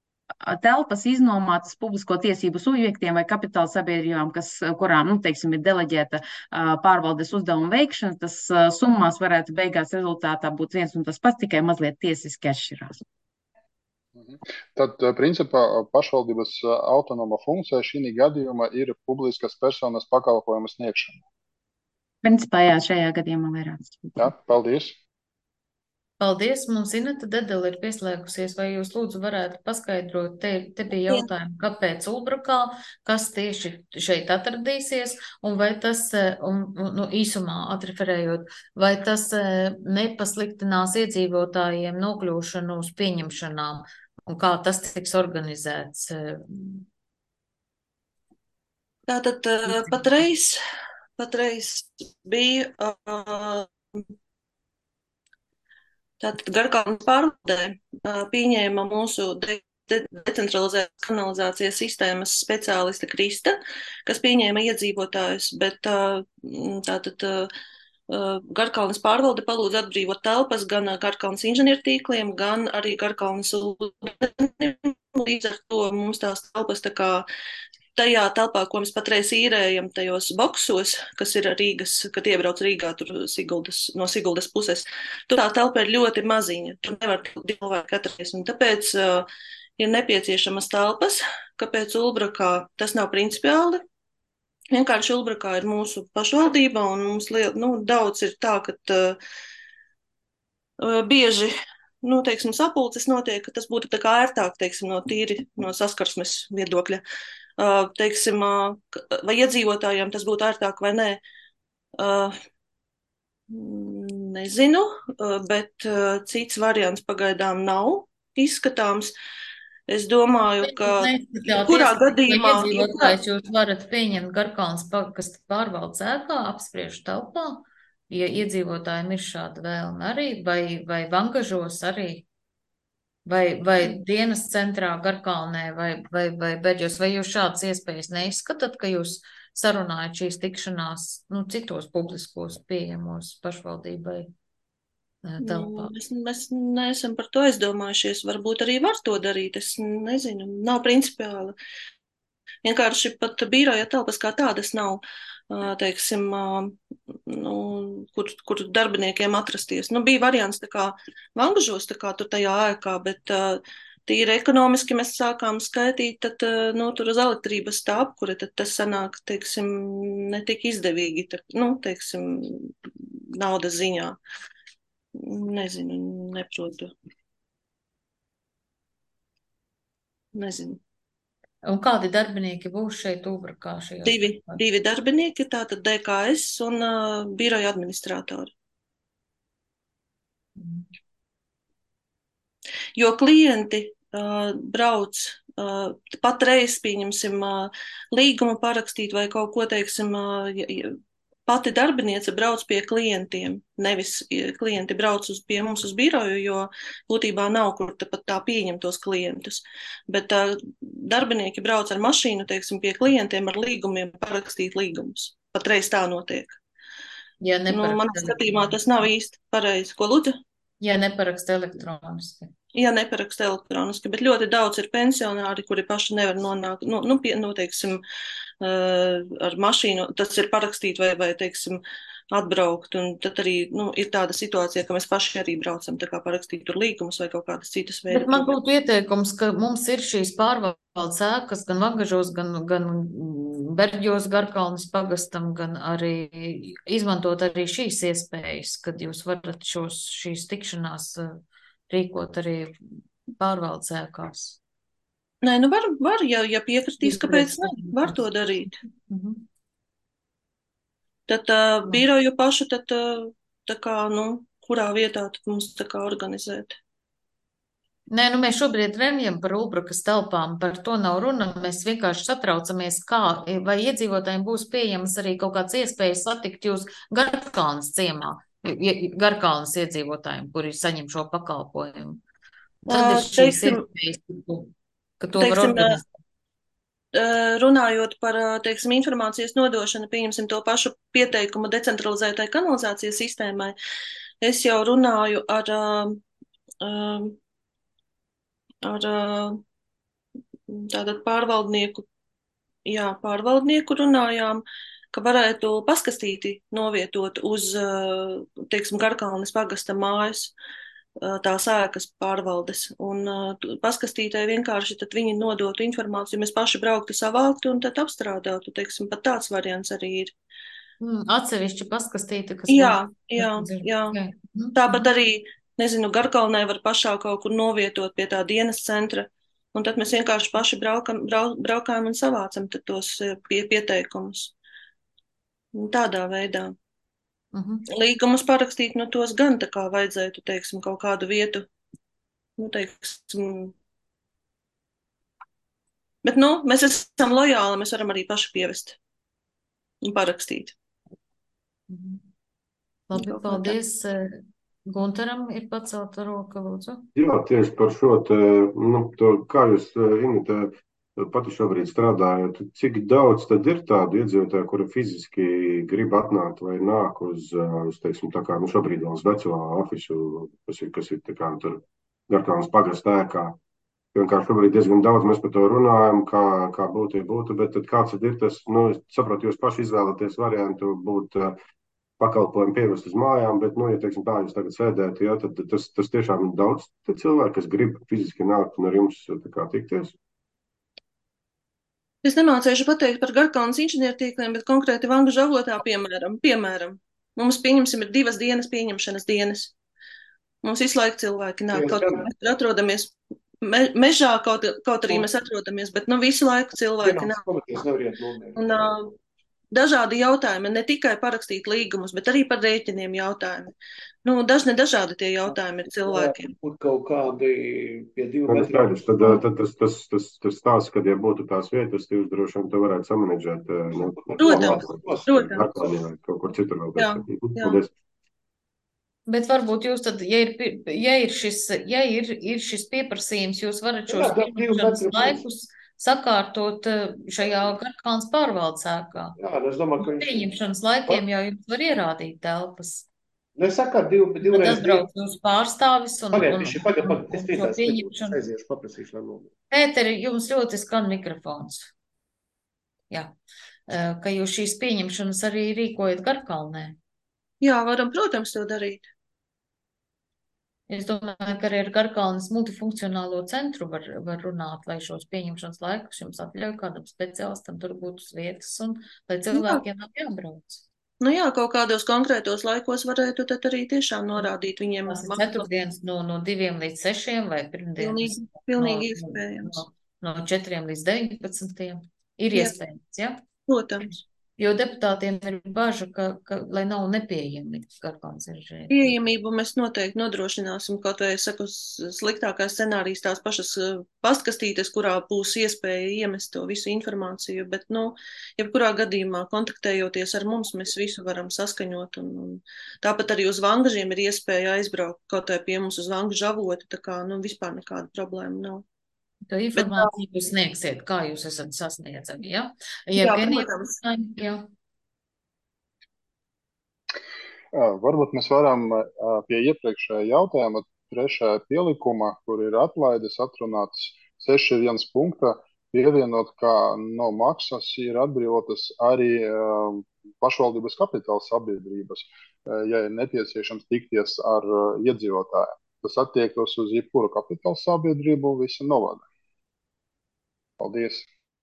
telpas iznomātas publisko tiesību subjektiem vai kapitāla sabiedrībām, kas, kurām, nu, teiksim, ir deleģēta pārvaldes uzdevuma veikšana, tas summās varētu beigās rezultātā būt viens un tas pats, tikai mazliet tiesiski atšķirās. Tad, principā, pašvaldības autonoma funkcija šī gadījumā ir publiskas personas pakalpojumu sniegšana. Principā, jā, šajā gadījumā vairāk. Jā, paldies. Paldies, mums Ineta Dedela ir pieslēgusies, vai jūs lūdzu varētu paskaidrot, te, te bija jautājumi, kāpēc Ulbrukā, kas tieši šeit atradīsies, un vai tas, un, nu, īsumā atreferējot, vai tas nepasliktinās iedzīvotājiem nokļūšanu uz pieņemšanām, un kā tas tiks organizēts? Tātad patreiz, patreiz bija... Uh, Tātad Garkalnes pārvaldē pieņēma mūsu de, de, decentralizētas kanalizācijas sistēmas speciāliste Krista, kas pieņēma iedzīvotājus, bet tātad Garkalnes pārvalde palūdza atbrīvot telpas gan Garkalnes inženiertīkliem, gan arī Garkalnes ūdenim. Līdz ar to mums tās telpas tā kā tajā telpā, ko mēs patreiz īrējam, tajos boksos, kas ir Rīgas, kad iebrauc Rīgā tur Siguldas, no Siguldas puses, tur tā telpa ir ļoti maziņa, tur nevar cilvēki atrasties, un tāpēc uh, ir nepieciešamas telpas, kāpēc Ulbrukā tas nav principiāli. Vienkārši Ulbrukā ir mūsu pašvaldība, un mums liel, nu, daudz ir tā, ka uh, bieži, nu, teiksim, sapulces notiek, ka tas būtu tā kā ērtāk, teiksim, no tīri, no saskarsmes viedokļa. Uh, teiksim, uh, vai iedzīvotājiem tas būtu ērtāk vai nē, uh, nezinu, uh, bet uh, cits variants pagaidām nav izskatāms. Es domāju, ka kurā gadījumā... Iedzīvotājs jūs varat pieņemt Garkalnes pagastu pārvaldes ēkā, apspriežu telpā, ja iedzīvotājiem ir šāda vēlme arī, vai, vai Vangažos arī? Vai, vai dienas centrā Garkalnē, vai, vai, vai Beģos, vai jūs šādas iespējas neizskatāt, ka jūs sarunājat šīs tikšanās, nu, citos publiskos pieejamos pašvaldībai telpā? Mēs, mēs neesam par to aizdomājušies, varbūt arī var to darīt, es nezinu, nav principiāli. Vienkārši pat biroja telpas kā tādas nav, teiksim, nu, kur, kur darbiniekiem atrasties. Nu, bija variants tā kā Vangažos, tā kā tur tajā ēkā, bet tīri ekonomiski mēs sākām skaitīt, tad, nu, tur uz elektrības tā apkure, tad tas sanāk, teiksim, netik izdevīgi, tā, nu, teiksim, naudas ziņā. Nezinu, neprotu. Nezinu. Un kādi darbinieki būs šeit Ulbrukā? Divi, divi darbinieki, tātad D K S un uh, biroja administratori. Mm. Jo klienti uh, brauc uh, patreiz, pieņemsim, uh, līgumu parakstīt vai kaut ko, teiksim, uh, pati darbiniece brauc pie klientiem, nevis klienti brauc uz, pie mums uz biroju, jo būtībā nav kur pat tā pieņemt tos klientus. Bet uh, darbinieki brauc ar mašīnu, teiksim, pie klientiem ar līgumiem parakstīt līgumus. Patreiz tā notiek. Ja nu, manā skatījumā tas nav īsti pareizi. Ko lūdzu? Ja neparaksta elektroniski. Ja neparaksta elektroniski, bet ļoti daudz ir pensionāri, kuri paši nevar nonākt, nu, nu, pie, nu teiksim, uh, ar mašīnu, tas ir parakstīt vai, vai, teiksim, atbraukt, un tad arī, nu, ir tāda situācija, ka mēs paši arī braucam, tā kā parakstīt tur līgumus vai kaut kādas citas veidas. Bet man būtu ieteikums, ka mums ir šīs pārvaldes ēkas, gan Vangažos, gan, gan Berģos, Garkalnes pagastam, gan arī izmantot arī šīs iespējas, kad jūs varat šos, šīs tikšanās rīkot arī pārvaldes ēkās. Nē, nu var, var ja, ja piekritīs, kāpēc ne, var to darīt. Mhm. Tad uh, biroju pašu, tad uh, tā kā, nu, kurā vietā tad mums tā kā organizēt? Nē, nu mēs šobrīd remjam par Ulbrukas telpām, par to nav runa, mēs vienkārši satraucamies, kā, vai iedzīvotājiem būs pieejamas arī kaut kāds iespējas satikt jūs Garkalnes ciemā, Garkalnes iedzīvotājiem, kuri saņem šo pakalpojumu. Tad ir šīs iespējas, ka to var organizēt. Runājot par, teiksim, informācijas nodošanu, pieņemsim to pašu pieteikumu decentralizētai kanalizācijas sistēmai, es jau runāju ar, ar tātad pārvaldnieku, jā, pārvaldnieku runājām, ka varētu paskastīti novietot uz, teiksim, Garkalnes pagasta mājas, tās ēkas pārvaldes. Un paskastītē vienkārši tad viņi nodotu informāciju, mēs paši brauktu, savāktu un tad apstrādātu, teiksim, pat tāds variants arī ir. Mm, atsevišķi paskastīti, kas Jā, būtu. jā, jā. Tāpat arī, nezinu, Garkalnē var pašā kaut kur novietot pie tā dienas centra, un tad mēs vienkārši paši braukam, brau, braukājam un savācam tad tos pie, pieteikumus. Tādā veidā. Mhm. Līgumus parakstīt, nu tos gan tā kā vajadzētu, teiksim, kaut kādu vietu, nu, teiksim. Bet, nu, mēs esam lojāli, mēs varam arī paši pievest un parakstīt. Mhm. Labi, paldies. Guntaram ir pacelta roka, lūdzu. Jā, tieši par šo te, nu, to, kā jūs, Inita, pati šobrīd strādājot, cik daudz tad ir tādu iedzīvotāju, kuri fiziski grib atnākt vai nāk uz, uz teiksim, tā kā, nu, šobrīd vēl uz veco ofisu, kas ir, kas ir tā kā tur Garkalnes pagasta ēkā. Vienkārši šobrīd diezgan daudz mēs par to runājam, kā, kā būtu, ja būtu, bet tad kāds tad ir tas, nu, es saprotu, jūs paši izvēlaties variantu būt pakalpojumu pievest uz mājām, bet, nu, ja, teiksim, tā jūs tagad sēdēt, jā, tad tas, tas tiešām ir daudz cilvēku, kas grib fiziski nākt un ar jums tā kā tikties. Es nemācēšu pateikt par Garkalnes inženiertīkliem, bet konkrēti Vangu žavotā, piemēram, piemēram, mums pieņemsim ir divas dienas pieņemšanas dienas. Mums visu laiku cilvēki nāk, kaut kā mēs atrodamies me, mežā, kaut, kaut arī mēs atrodamies, bet nu visu laiku cilvēki nāk. Un, uh, dažādi jautājumi, ne tikai parakstīt līgumus, bet arī par rēķiniem jautājumi. Nu, dažne dažādi tie jautājumi ir cilvēkiem. Būt kaut kādi pie divu metru. Tad, tad tas, tas, tas, tas stāsts, kad ja būtu tās vietas, jūs droši vien to varētu samanedžēt. Nu, protams, protams. Kaut kur citur vēl. Jā, jā. Bet varbūt jūs tad, ja ir, ja ir, šis, ja ir, ir šis pieprasījums, jūs varat šos pieņemšanas laikus sakārtot šajā Garkalnes pārvaldes ēkā. Jā, es domāju, ka viņš... Pieņemšanas laikiem jau jums var ierādīt telpas. Nu, es saku, div, divreiz... Tad atbrauc jūs pārstāvis un... Pagaid, un, piši, pagaid, pagaid, es tītās, pieņemšanu. aiziešu, paprasīšu, lai nomi. Pēteri, jums ļoti skan mikrofons. Jā, ka jūs šīs pieņemšanas arī rīkojat Garkalnē. Jā, varam, protams, to darīt. Es domāju, ka arī ar Garkalnes multifunkcionālo centru var, var runāt, lai šos pieņemšanas laikus jums atļauj kādam speciālistam tur būt uz vietas un lai cilvēkiem nav jābrauc. Nu jā, kaut kādos konkrētos laikos varētu tad arī tiešām norādīt viņiem. Tas ir ceturtdienas no, no diviem līdz sešiem vai pirmdienas pilnīgi, pilnīgi no, iespējams. No, no četriem līdz deviņpadsmitiem. Ir Jā. iespējams, jā? Protams. Jo deputātiem ir baža, ka, ka lai nav nepieejami Garkalnes inženiertīkli. Pieejamību mēs noteikti nodrošināsim, kaut vai, es saku, sliktākais scenārijs tās pašas pastkastītes, kurā būs iespēja iemest to visu informāciju, bet, nu, jebkurā gadījumā kontaktējoties ar mums, mēs visu varam saskaņot, un, un tāpat arī uz Vangažiem ir iespēja aizbraukt kaut vai pie mums uz Vangu žavotu, tā kā, nu, vispār nekāda problēma nav. To informāciju jūs sniegsiet, kā jūs esat sasniedzami, ja? Jā, Jevgenija, protams. Jā. Varbūt mēs varam pie iepriekšējā jautājuma, trešajā pielikuma, kur ir atlaides atrunāts seši viens punkta, pievienot, ka no maksas ir atbrīvotas arī pašvaldības kapitāla sabiedrības, ja ir nepieciešams tikties ar iedzīvotājiem. Tas attiektos uz jebkuru kapitāla sabiedrību visa novada. Paldies!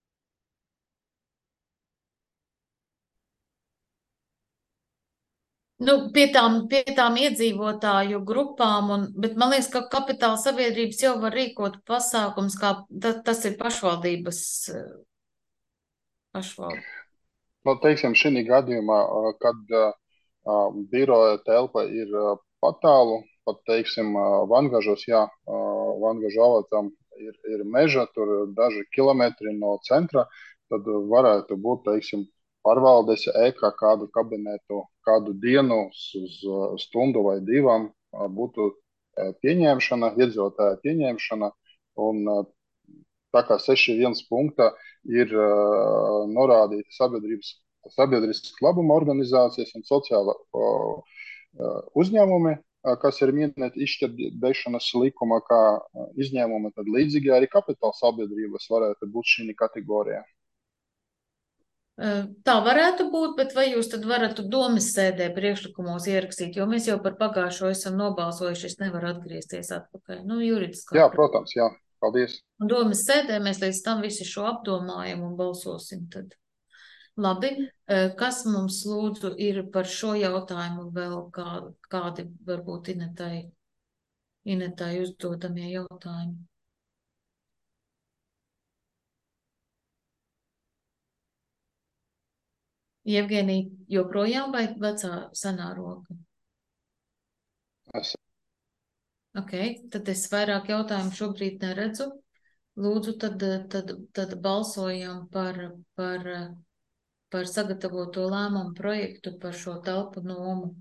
Nu, pie tām, pie tām iedzīvotāju grupām, un, bet man liekas, ka kapitāla sabiedrības jau var rīkot pasākums, kā ta, tas ir pašvaldības pašvaldības. Nu, teiksim, šī gadījumā, kad uh, biroja telpa ir uh, patālu, pat, teiksim, uh, Vangažos, jā, uh, Vangažu avatam ir, ir meža, tur daži kilometri no centra, tad varētu būt, teiksim, pārvaldes ēkā kādu kabinetu, kādu dienu uz stundu vai divām būtu pieņemšana, iedzīvotāja pieņemšana, un tā kā seši viens punkta ir norādīta sabiedrības, sabiedriskas labuma organizācijas un sociāla uzņēmumi, kas ir minēti izšķirtēšanas likumā, kā izņēmumi, tad līdzīgi arī kapitāla sabiedrības varētu būt šī kategorijā. Tā varētu būt, bet vai jūs tad varat domas sēdē priekšlikumos ierakstīt, jo mēs jau par pagājušo esam nobalsojuši, es nevaru atgriezties atpakaļ. Nu, juridiskā. Jā, protams, jā. Paldies. Un domas sēdē mēs līdz tam visi šo apdomājam un balsosim tad. Labi, kas mums lūdzu ir par šo jautājumu vēl kā, kādi varbūt Inetai, Inetai uzdodamie jautājumi? Jevgenija, joprojām vai vecā senā roka? Es. Ok, tad es vairāk jautājumu šobrīd neredzu. Lūdzu, tad, tad, tad balsojam par, par, par sagatavoto lēmumu projektu par šo telpu nomu.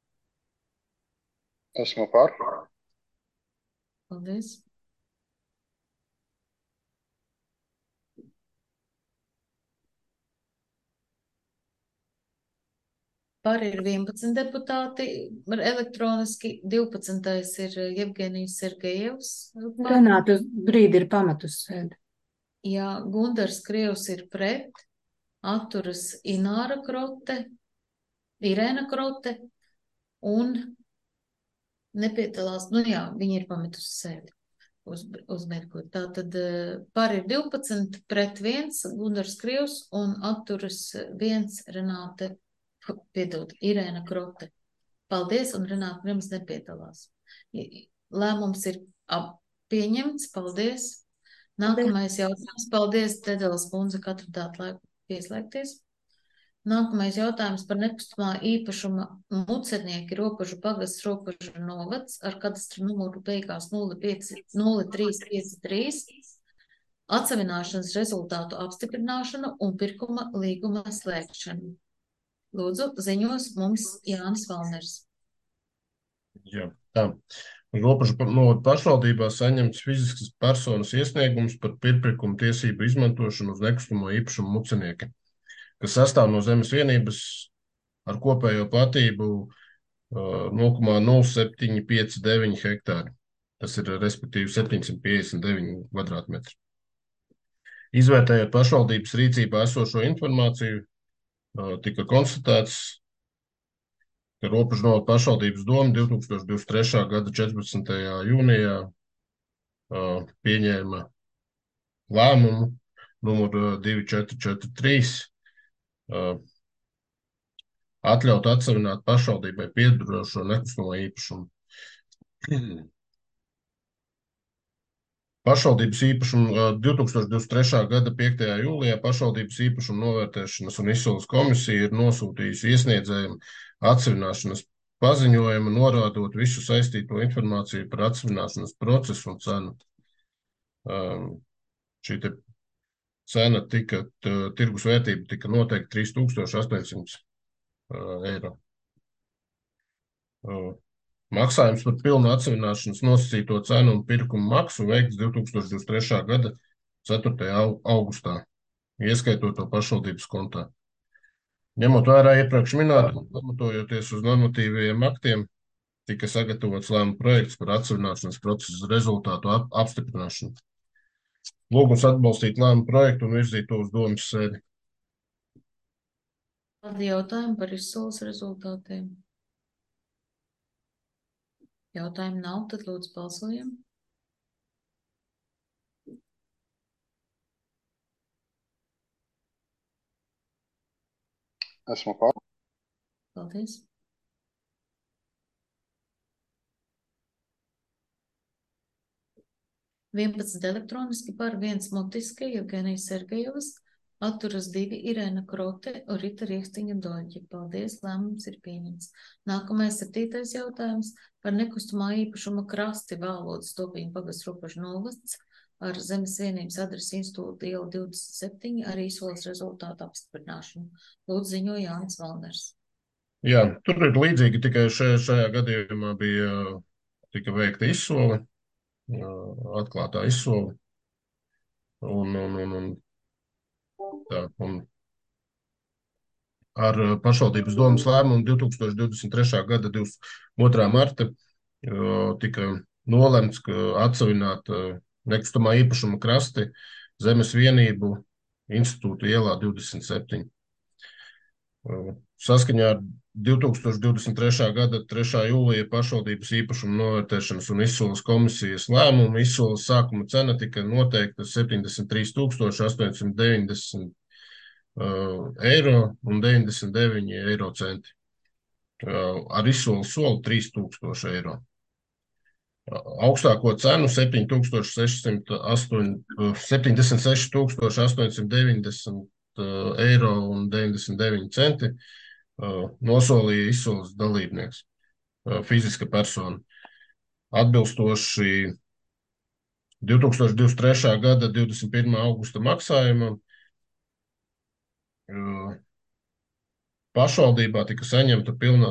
Esmu par. Paldies. Par ir vienpadsmit deputāti, elektroniski divpadsmitais ir Jevgenijs Sergejevs. Renāta brīdi ir pametus sēdi. Jā, Gundars Krievs ir pret, atturas Ināra Krote, Irēna Krote un nepiedalās, nu jā, viņi ir pametusi sēdi uz, uz mirkli. Tātad par ir divpadsmit, pret viens, Gundars Krievs un atturas viens Renāte Piedod, Irēna Krote. Paldies, un Renāta Grims nepiedalās. Lēmums ir pieņemts, paldies. Nākamais jautājums, paldies, Dedelas kundze, ka atradāt laiku pieslēgties. Nākamais jautājums par nekustamā īpašuma mucernieki Ropažu pagasts Ropažu novads ar kadastra numuru beigās nulle trīs pieci trīs. Atsavināšanas rezultātu apstiprināšanu un pirkuma līguma slēgšanu. Lūdzu, ziņos mums Jānis Valners. Jā, tā. Ropažu novada pašvaldībā saņemts fiziskas personas iesniegums par pirkuma tiesību izmantošanu uz nekustamo īpašumu mucenieki, kas sastāv no zemes vienības ar kopējo platību nulle komats nulle septiņi pieci deviņi hektāri. Tas ir respektīvi septiņsimt piecdesmit deviņi kvadrātmetri. Izvērtējot pašvaldības rīcībā esošo informāciju, tika konstatēts, ka Ropažu novada pašvaldības doma divi tūkstoši divdesmit trešā gada četrpadsmitajā jūnijā pieņēma lēmumu numuru divi četri četri trīs atļaut atsavināt pašvaldībai piederošo nekustamo īpašumu. Pašvaldības īpašumu divi tūkstoši divdesmit trešā gada piektajā jūlijā pašvaldības īpašumu novērtēšanas un izsoles komisija ir nosūtījusi iesniedzējiem atsavināšanas paziņojumu, norādot visu saistīto informāciju par atsavināšanas procesu un cenu. Šī te cena tika, tirgus vērtība tika noteikti trīs tūkstoši astoņsimt eiro. Maksājums par pilnu atsavināšanas nosacīto cenu un pirkumu maksu veikts divi tūkstoši divdesmit trešā gada ceturtajā augustā, ieskaitot to pašvaldības kontā. Ņemot vērā iepriekš minētu, pamatojoties uz normatīvajiem aktiem, tika sagatavots lēmuma projekts par atsavināšanas procesa rezultātu ap apstiprināšanu. Lūgums atbalstīt lēmuma projektu un virzīt to uz domas sēdi. Kādi jautājumi par izsoles rezultātiem? Jautājumu nav, tad lūdzu balsojam. Esmu par. Paldies. vienpadsmit elektroniski par, viens mutiski, Jevgenijs Sergejevs, atturas divi Irēna Krote un Rita Riekstiņa Doļģi. Paldies, lēmums ir pieņemts. Nākamais septītais jautājums par nekustamā īpašuma krasti Vālodas Topiņu pagasts Ropažu novads ar zemes vienības adresi institūta iela divdesmit septiņi ar izsoles rezultātu apstiprināšanu. Lūdzu ziņo Jānis Valners. Jā, tur ir līdzīgi, tikai šajā, šajā gadījumā bija tika veikta izsole, atklātā izsole. Un, un, un, un Tā, un ar pašvaldības domas lēmumu divi tūkstoši divdesmit trešā gada divdesmit otrā marta tika nolemts, ka atsevināt nekustamā īpašuma krasti Zemes vienību institūta ielā divdesmit septiņi. Saskaņā ar divtūkstoš divdesmit trešā gada trešā jūlija pašvaldības īpašuma novērtēšanas un izsoles komisijas lēmumu izsoles sākuma cena tika noteikta septiņdesmit trīs tūkstoši astoņsimt deviņdesmit eiro un deviņdesmit deviņi eiro centi. Ar izsoles soli trīs tūkstoši eiro. Augstāko cenu septiņdesmit seši tūkstoši astoņsimt deviņdesmit eiro un deviņdesmit deviņi centi nosolīja izsoles dalībnieks, fiziska persona. Atbilstoši divtūkstoš divdesmit trešā gada divdesmit pirmā augusta maksājumam pašvaldībā tika saņemta pilna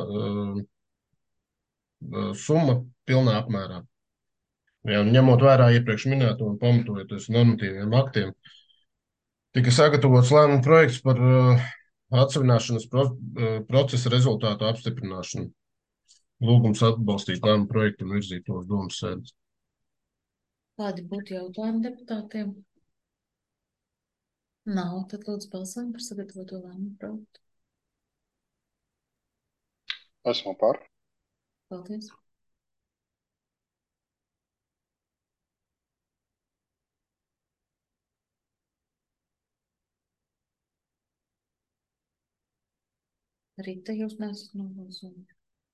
summa pilnā apmērā. Ja, ņemot vērā iepriekš minēto un pamatojoties normatīviem aktiem, tika sagatavots lēmuma projekts par atsevināšanas procesa rezultātu apstiprināšanu. Lūgums atbalstīt lēmuma projektu un virzīt to uz domas sēdes. Kādi būtu jautājumi deputātiem? Nav, tad lūdzu balsojam par sagatavoto lēmumu projektu. Esmu par. Paldies. Rīta, jūs nesat nobalsojumi.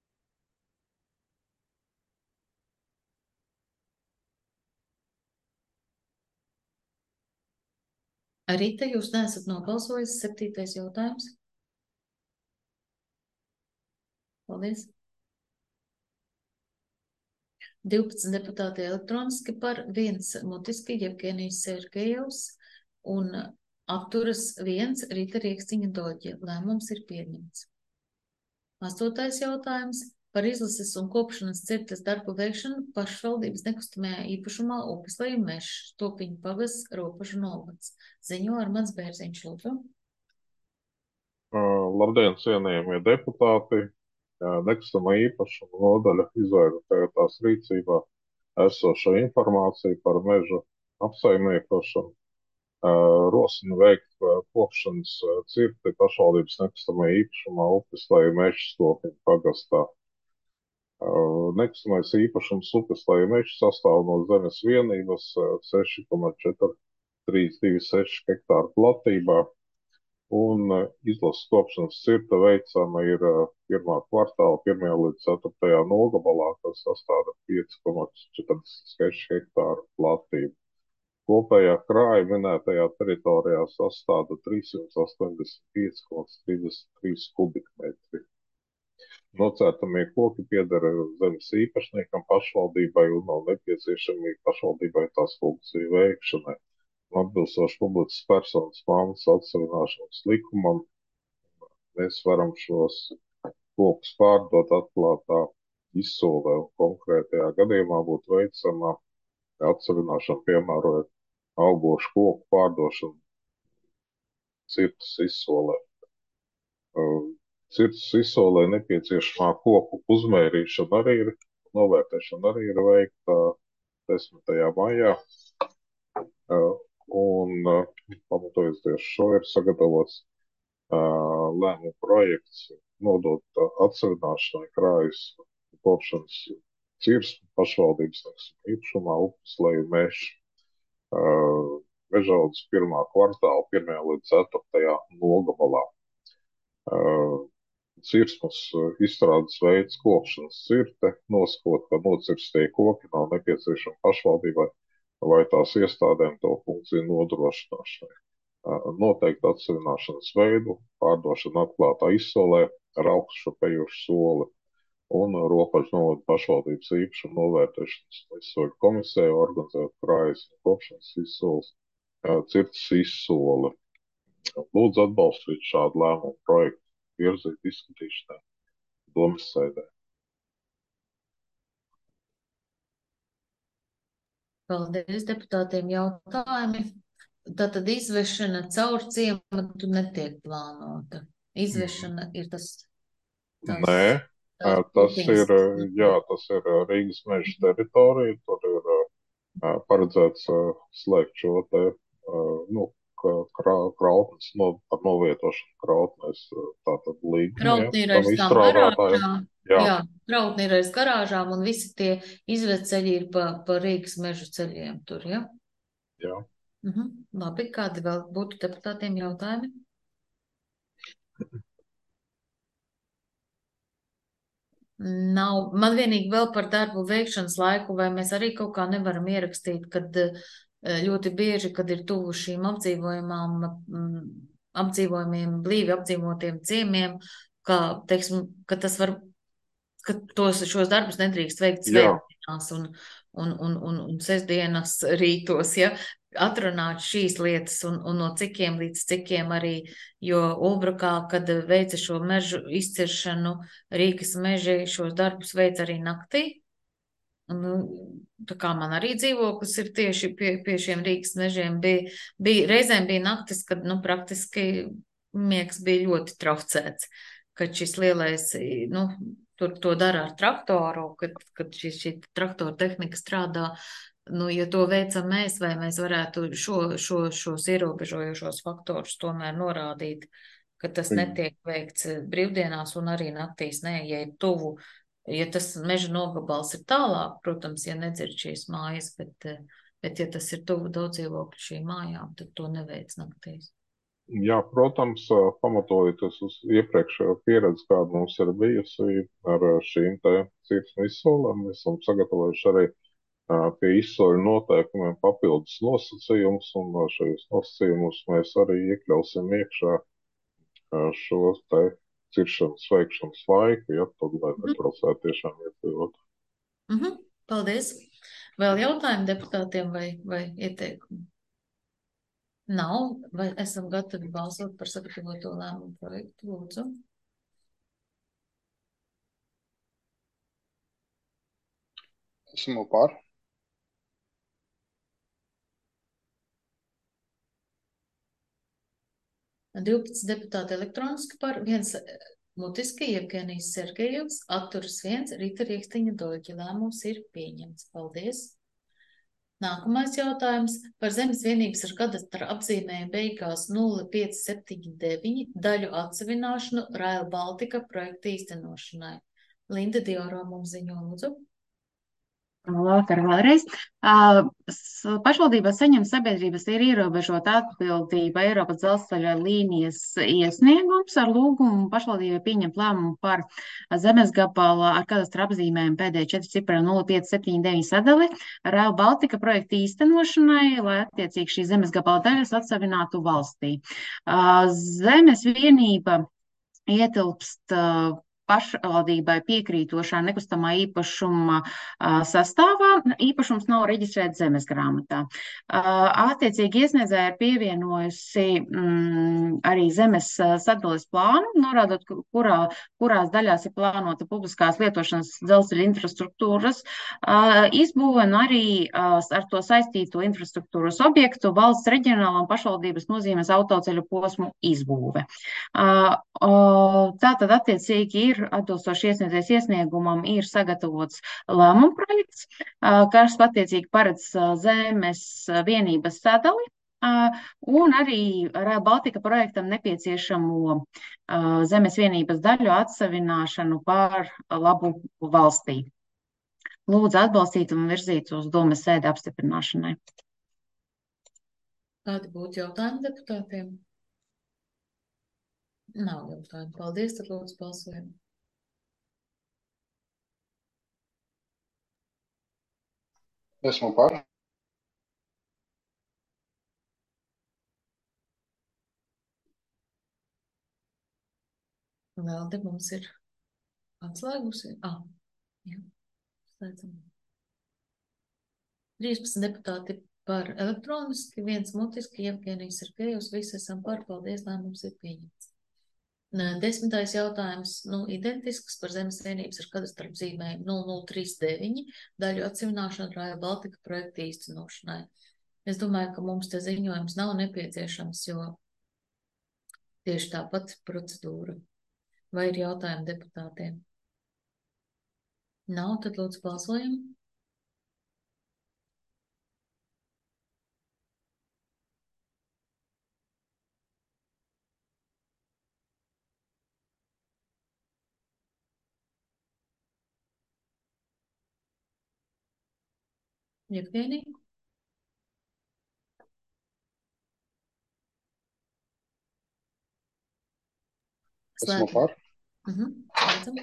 Rīta, jūs nesat nobalsojis. Septītais jautājums. Paldies. divpadsmit deputāti elektroniski par, viens mutiski Jevgenijs Sergejevs un atturas viens Rīta Rieksniņa Doģe. Lēmums ir pieņemts. Astotais jautājums par izlases un kopšanas cirtas darbu veikšanu pašvaldības nekustamajā īpašumā Upesleja Mežs, Topiņu pagasts, Ropažu novads. Ziņo Armāns Bērziņš, lūdzu. Uh, labdien, cienījamie deputāti! Uh, nekustamā īpašuma nodaļa izvērtēja tās rīcībā esošo informāciju par mežu apsaimniekošanu. Uh, rosina veikt uh, kopšanas uh, cirti pašvaldības nekustamajā īpašumā Upesleja Mežs, Topiņu pagastā. Uh, nekustamais īpašums Upesleja Mežs sastāv no zemes vienības uh, seši koma četri trīs divi seši hektāru platībā, un uh, izlases kopšanas cirta veicama ir uh, pirmā kvartāla pirmajā līdz ceturtajā nogabalā, kas sastāda pieci koma četrdesmit seši hektāru platību. Kopējā krāja minētajā teritorijā sastāda trīssimt astoņdesmit pieci koma trīsdesmit trīs kubikmetri. Nocērtamie koki pieder zemes īpašniekam pašvaldībai un nav nepieciešami pašvaldībai tās funkciju veikšanai. Atbilstoši publiskas personas mantas atsevināšanas likumam, mēs varam šos kokus pārdot atklātā izsolē, un konkrētajā gadījumā būtu veicama atsevināšana, piemērojot augošu koku pārdošanu cirtas izsolē. Cirtas izsolē nepieciešamā koku uzmērīšana arī ir, novērtēšana arī ir veikta desmitajā maijā. Un pamatojoties šo ir sagatavots lēmuma projekts nodot atsevināšanai krājas kopšanas cirsmu pašvaldības īpašumā Upesleja Mežs. Mežaudzes pirmā kvartāla pirmajā līdz ceturtajā nogabalā. Cirsmas izstrādes veids kopšanas cirte, nosakot, ka nocirstie koki nav nepieciešami pašvaldībai vai tās iestādēm to funkciju nodrošināšanai. Noteikti atsevināšanas veidu, pārdošana atklātā izsolē ar augšu pejušu soli un Ropažu novada pašvaldības īpašumu novērtēšanas izsoļu komisēju organizēt krājas kopšanas izsoles cirtas izsoli. Lūdzu atbalstīt šādu lēmumu projektu, virzīt izskatīšanai domas sēdē. Paldies deputātiem jautājumi. Tātad izvešana caur ciematu netiek plānota. Izvešana ir tas... tas... Nē, Uh, Tas ir, uh, jā, tas ir uh, Rīgas meža teritorija, tur ir uh, paredzēts uh, slēgt šo te, uh, nu, ka- krā- krautnes, no, par novietošanu krautnēs, uh, tātad līgumu, ja, Krautni ir tam aiz tām izstrādātājiem. garāžām, Jā, jā, krautni ir aiz garāžām un visi tie izvedceļi ir pa, pa Rīgas mežu ceļiem tur, ja? jā. Mhm. Labi, kādi vēl būtu deputātiem jautājumi? Nav. Man vienīgi vēl par darbu veikšanas laiku, vai mēs arī kaut kā nevaram ierakstīt, kad eh, ļoti bieži, kad ir tuvu šīm apdzīvojumām, mm, apdzīvojumiem, blīvi apdzīvotiem ciemiem, ka, teiksim, ka tas var, ka tos, šos darbus nedrīkst veikt Jā, svētdienās un, un, un, un, un sestdienas rītos, ja, atrunāt šīs lietas un, un no cikiem līdz cikiem arī, jo Ulbrukā, kad veica šo mežu izciršanu, Rīgas meži šos darbus veica arī naktī. Un, nu, tā kā man arī dzīvoklis ir tieši pie, pie šiem Rīgas mežiem, bija, bija, reizēm bija naktis, kad, nu, praktiski miegs bija ļoti traucēts, kad šis lielais, nu, tur to dara ar traktoru, kad, kad šī, šī traktora tehnika strādā, nu, ja to veicam mēs, vai mēs varētu šo, šo, šos ierobežojošos faktorus tomēr norādīt, ka tas netiek veikts brīvdienās un arī naktīs, nē, ja ir tuvu, ja tas meža nogabals ir tālāk, protams, ja nedzird šīs mājas, bet, bet ja tas ir tuvu daudz dzīvokļu šīm mājām, tad to neveic naktīs. jā, protams, uh, pamatojoties uz iepriekšējo pieredzi, kāda mums ir bijusi ar uh, šīm te cirksmu izsolēm, mēs esam sagatavojuši arī uh, pie izsoļu noteikumiem papildus nosacījumus, un uh, šajos nosacījumus mēs arī iekļausim iekšā uh, šo te ciršanas veikšanas laiku, ja tad, lai Mhm. netraucētu tiešām iedzīvot. Mhm. Paldies. Vēl jautājumi deputātiem vai, vai ieteikumi? Nav, vai esam gatavi balsot par sagatavoto lēmumu projektu, lūdzu? Esmu par. divpadsmit deputāti elektroniski par, viens eh, mutiski, Jevgenijs Sergejevs, atturas viens, Rita Riekstiņa Doļķa. Lēmums ir pieņemts. Paldies. Nākamais jautājums par zemes vienības ar kadastra apzīmējumu beigās nulle pieci septiņi deviņi daļu atsevināšanu Rail Baltica projekta īstenošanai. Linda Dioro mums ziņo, lūdzu. Vakar vēlreiz. Uh, s- Pašvaldībā saņem sabiedrības ir ierobežota atbildība Eiropas dzelzceļa līnijas iesniegums ar lūgumu pašvaldībai pieņemt lēmumu par zemes gabala ar kadastra apzīmējumu pēdējā četri cipara nulle pieci septiņi deviņi sadali Rail Baltica projekta īstenošanai, lai attiecīgi šī zemes gabala daļas atsavinātu valstī. Uh, Zemes vienība ietilpst uh, pašvaldībai piekrītošā nekustamā īpašuma uh, sastāvā. Īpašums nav reģistrēts zemes grāmatā. Uh, Attiecīgi iesniedzēja ir pievienojusi mm, arī zemes uh, sadales plānu, norādot, ku- kurā, kurās daļās ir plānota publiskās lietošanas dzelzceļa infrastruktūras uh, izbūve un arī uh, ar to saistīto infrastruktūras objektu valsts reģionālā un pašvaldības nozīmes autoceļu posmu izbūve. Uh, o, Tātad attiecīgi ir atbilstoši iesniedzējs iesniegumam ir sagatavots lēmuma projekts, uh, kas attiecīgi paredz uh, zemes uh, vienības sadali uh, un arī Rail Baltica projektam nepieciešamo uh, zemes vienības daļu atsavināšanu par labu valstī. Lūdzu atbalstīt un virzīt uz domes sēdi apstiprināšanai. Kādi būtu jautājumi deputātiem? Nav jautājumu. Paldies, tad lūdzu balsojam. Esmu par. Valde mums ir atslēgusi. Ah, jā, slēdzam. trīspadsmit deputāti par elektroniski, viens mutiski, Jevgenijs Sergejevs, visi esam par. Paldies, lēmums ir pieņemts. Nē, Desmitais jautājums, nu, identisks par zemes vienības ar kadastra apzīmējumu nulle nulle trīs deviņi daļu atsevināšanu Rail Baltica projekta īstenošanai. Es domāju, ka mums te ziņojums nav nepieciešams, jo tieši tāpat procedūra. Vai ir jautājumi deputātiem? Nav, tad lūdzu balsojam. Jevgenija? Esmu par. Mhm. Slēdzam.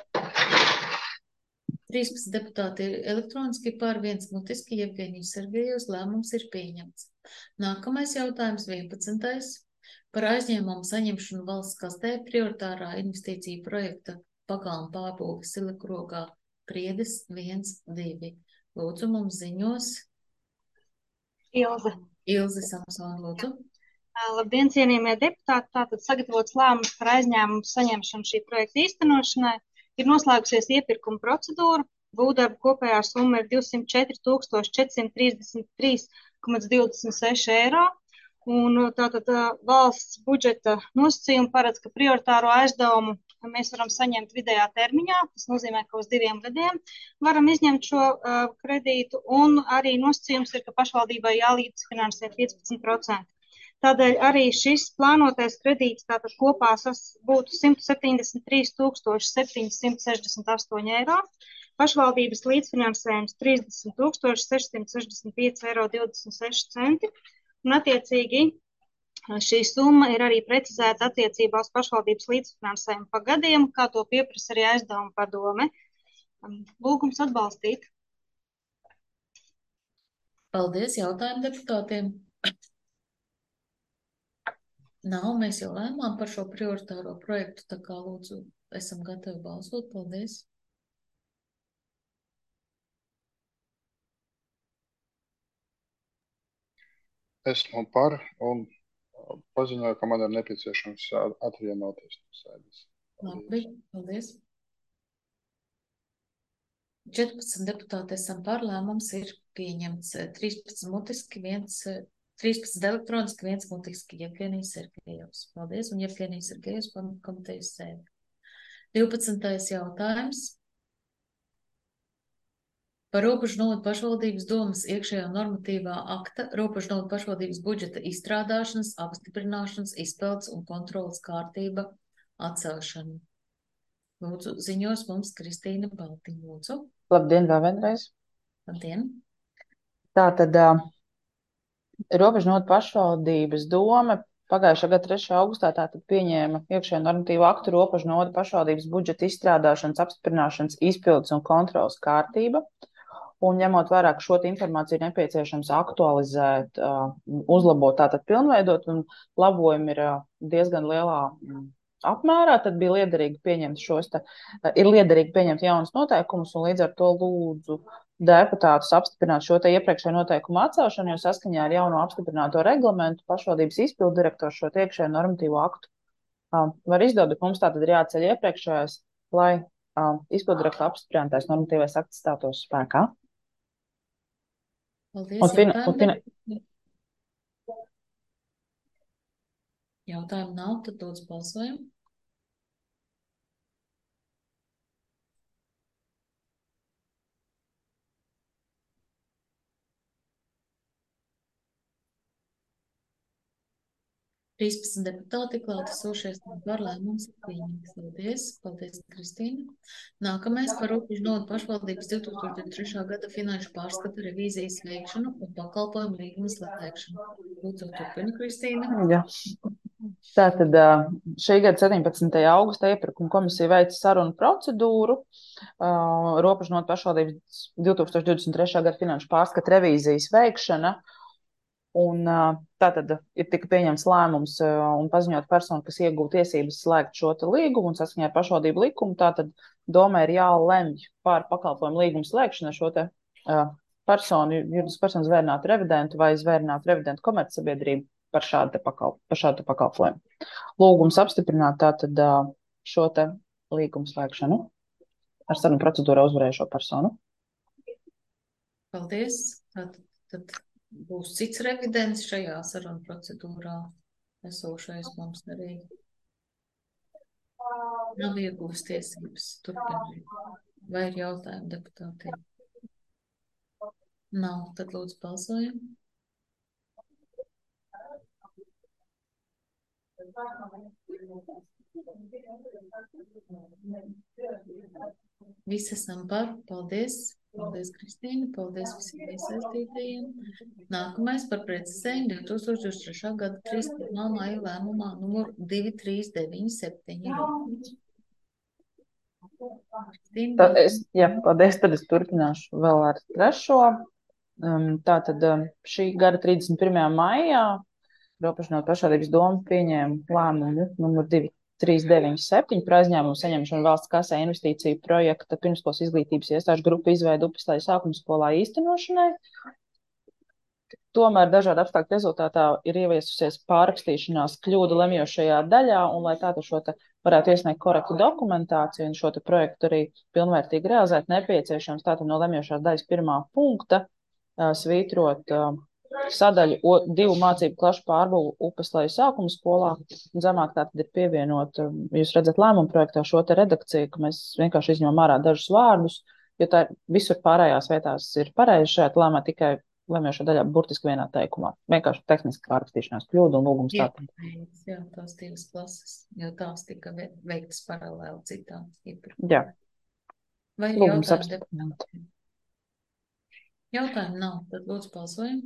trīspadsmit deputāti ir elektroniski par, viens mutiski, Jevgenijs Sergejevs, lēmums ir pieņemts. Nākamais jautājums, vienpadsmitais. Par aizņēmumu saņemšanu valsts kastē prioritārā investīcija projekta pagalma pārbūve Silakrogā Priedes viens, divi. Lūdzu, mums ziņos. Ilze. Ilze Samsona, lūdzu. Labdien, cienījamie deputāti! Tātad sagatavots lēmums par aizņēmumu saņemšanu šī projekta īstenošanai. Ir noslēgusies iepirkuma procedūra. Būvdarbu kopējā summa ir divsimt četri tūkstoši četri simt trīsdesmit trīs komats divdesmit seši eiro. Un tātad valsts budžeta nosacījumi paredz, ka prioritāro aizdevumu mēs varam saņemt vidējā termiņā. Tas nozīmē, ka uz diviem gadiem varam izņemt šo uh, kredītu. Un arī nosacījums ir, ka pašvaldībai jālīdzfinansē piecpadsmit procenti. Tādēļ arī šis plānotais kredīts tātad kopā sas būtu simt septiņdesmit trīs tūkstoši septiņi simti sešdesmit astoņi eiro. Pašvaldības līdzfinansējums trīsdesmit tūkstoši seši simti sešdesmit pieci eiro divdesmit seši centi. Un attiecīgi šī summa ir arī precizēta attiecībā uz pašvaldības līdzfinansējumu pa gadiem, kā to pieprasa arī aizdevuma padome. Lūgums atbalstīt. Paldies, jautājumu deputātiem. Nav, mēs jau lēmām par šo prioritāro projektu, tā kā lūdzu esam gatavi balsot. Paldies. Esmu par un paziņoju, ka man ir nepieciešams atvienoties no sēdes. Labi, paldies. četrpadsmit deputāti esam par, lēmums ir pieņemts. trīspadsmit mutiski, viens trīspadsmit elektroniski, viens mutiski, Jevgenijs Sergejevs. Paldies, un Jevgenijs Sergejevs komitejas sēde. divpadsmitais jautājums. Par Robežnodu pašvaldības domas iekšējā normatīvā akta Robežnodu pašvaldības budžeta izstrādāšanas, apstiprināšanas, izpildes un kontrolas kārtība atcelšanu. Lūdzu, ziņos mums Kristīna Baltiņa. Lūdzu. Labdien, vēl vienreiz. Labdien. Tātad Robežnodu pašvaldības doma pagājušā gada trešā augustā tātad pieņēma iekšējo normatīvu aktu Robežnodu pašvaldības budžeta izstrādāšanas, apstiprināšanas, izpildes un kontrolas kārtība. Un ņemot vērā, ka šo informāciju ir nepieciešams aktualizēt, uzlabot, tātad pilnveidot, un labojumi ir diezgan lielā apmērā, tad bija liederīgi pieņemt šos, te, ir liederīgi pieņemt jaunas noteikumus, un līdz ar to lūdzu deputātus apstiprināt šo te iepriekšējo noteikumu atcelšanu, jo saskaņā ar jauno apstiprināto reglamentu pašvaldības izpildu direktors šo te iekšējo normatīvo aktu var izdot, bet mums tātad ir jāceļ iepriekšējais, lai izpildu direktora apstiprinātais normatīvais akts stātos spēkā. Paldies, un fina, un fina... Jautājumu nav, tad lūdzu balsojam. trīspadsmit deputāti klātesošies par lēmums ir pieņemts. Paldies, paldies, Kristīna. Nākamais par Robežnodu pašvaldības divi tūkstoši divdesmit trešā gada finanšu pārskata revīzijas veikšanu un pakalpojumu līgumu slēgšanu. Lūdzu, turpini, Kristīna. Jā. Tātad šī gada septiņpadsmitajā augustā iepirkuma komisija veica sarunu procedūru Robežnodu pašvaldības divi tūkstoši divdesmit trešā gada finanšu pārskata revīzijas veikšana. Un tātad ir tika pieņemts lēmums un paziņot personu, kas iegūta tiesības slēgt šo te līgumu un saskaņā ar pašvaldību likumu, tātad domē ir jālemj par pakalpojumu līgumu slēgšanu šo te personu, juridisku personu zvērinātu revidentu vai zvērinātu revidentu komercsabiedrību par šādu te, pakal, par šādu te pakalpojumu. Lūgums apstiprināt tātad šo te līgumu slēgšanu ar sarunu procedūrā uzvarējušo personu. Paldies. Tad, tad būs cits revidents šajā sarunu procedūrā esošais mums arī nav iegūst tiesības turpināt. Vai ir jautājumi deputātiem? Nav, tad lūdzu balsojam. Visi esam par. Paldies. Paldies, Kristīna. Paldies visiem iesaistītajiem. Nākamais par precizējumu divi tūkstoši divdesmit trešā gada trīsdesmit pirmā maija lēmumā numur divi trīs deviņi septiņi. Tā es, jā, paldies, tad es turpināšu vēl ar trešo. Um, tātad um, šī gada trīsdesmit pirmajā maijā Robežnotu pašvaldības doma pieņēma lēmumu numur divi trīs deviņi septiņi par aizņēmumu saņemšanu valsts kasē investīciju projekta pirmskolas izglītības iestāžu grupu izveidu Upestāju sākuma skolā īstenošanai. Tomēr dažādu apstākļu rezultātā ir ieviesusies pārrakstīšanās kļūdu lemjošajā daļā, un lai tātad šo te varētu iesniegt korektu dokumentāciju un šo te projektu arī pilnvērtīgi realizēt, nepieciešams tātad no lemjošās daļas pirmā punkta uh, svītrot uh, sadaļu o, divu mācību klašu pārbūvu Upestāju sākuma skolā. Zemāk tātad ir pievienot, um, jūs redzat lēmumu projektā šo te redakciju, ka mēs vienkārši izņemam ārā dažus vārdus, jo tā visur pārējās vietās ir pareizi šeit lēmā tikai lemjošā daļā burtiski vienā teikumā. Vienkārši tehniski pārrakstīšanās kļūda un lūgums tātad. Jā, tās divas klases, jo tās tika ve- veiktas paralēli citām. Jā. Vai ir Lūgums jautājumi apstiprināt. deputātiem? Jautājumu nav, tad lūdzu balsojam.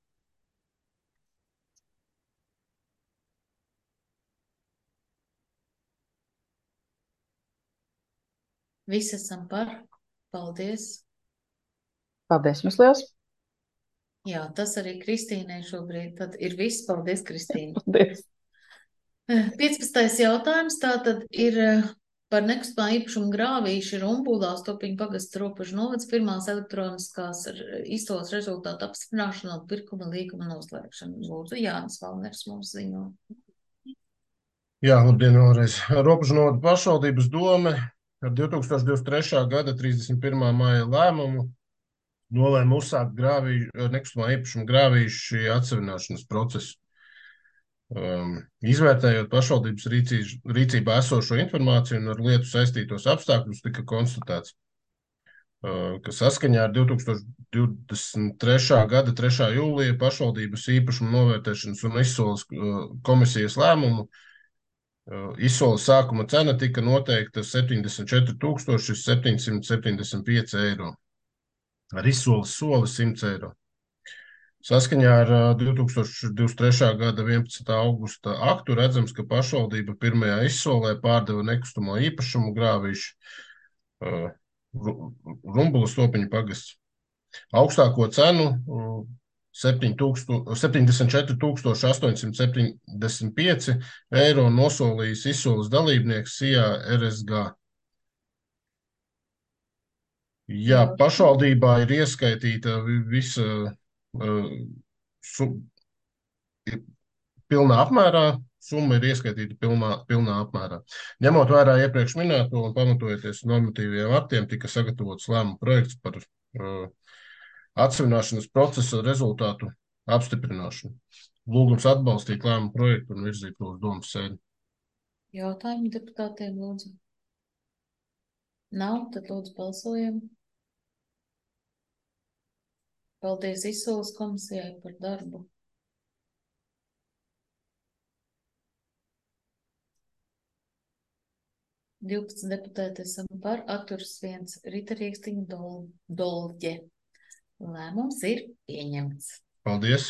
Visi esam par. Paldies. Paldies jums liels. Jā, tas arī Kristīnai šobrīd. Tad ir viss. Paldies, Kristīna. Paldies. piecpadsmitais jautājums. Tātad ir eh, par nekustamā īpašuma grāvīši Rumbulā, Stopiņu pagasts Robežu novads, pirmās elektroniskās r- izsoles rezultātu apstiprināšana un pirkuma līguma noslēgšana. Lūdzu, Jānis Valners mums ziņo. Jā, labdien vēlreiz. Robežu novada pašvaldības dome ar divi tūkstoši divdesmit trešā gada trīsdesmit pirmā maija lēmumu nolēma uzsākt grāvīšu, nekustamā īpašuma grāvīšu atsevināšanas procesu. Um, izvērtējot pašvaldības rīcības, rīcībā esošo informāciju un ar lietu saistītos apstākļus, tika konstatēts, uh, ka saskaņā ar divi tūkstoši divdesmit trešā gada trešā jūlija pašvaldības īpašuma novērtēšanas un izsoles uh, komisijas lēmumu uh, izsoles sākuma cena tika noteikta septiņdesmit četri tūkstoši septiņsimt septiņdesmit pieci eiro. Ar izsoles soli simts eiro. Saskaņā ar uh, divi tūkstoši divdesmit trešā gada vienpadsmitā augusta aktu redzams, ka pašvaldība pirmajā izsolē pārdeva nekustamo īpašumu grāvīšu uh, Ru- Rumbula Stopiņu pagasts. Augstāko cenu uh, septiņdesmit četri tūkstoši astoņsimt septiņdesmit pieci eiro nosolījis izsoles dalībnieks S I A R S G. Jā, pašvaldībā ir ieskaitīta vi- visa uh, su, ir pilnā apmērā, summa ir ieskaitīta pilnā, pilnā apmērā. Ņemot vērā iepriekš minēto un pamatojoties normatīviem aktiem, tika sagatavots lēmuma projekts par uh, atsevināšanas procesa rezultātu apstiprināšanu. Lūgums atbalstīt lēmuma projektu un virzīt to uz domas sēdi. Jautājumi deputātiem, lūdzu. Nav, tad lūdzu balsojam. Paldies izsoles komisijai par darbu. divpadsmit deputāti esam par, atturas viens, Rita Rīkstiņa Dol, Dolģe. Lēmums ir pieņemts. Paldies!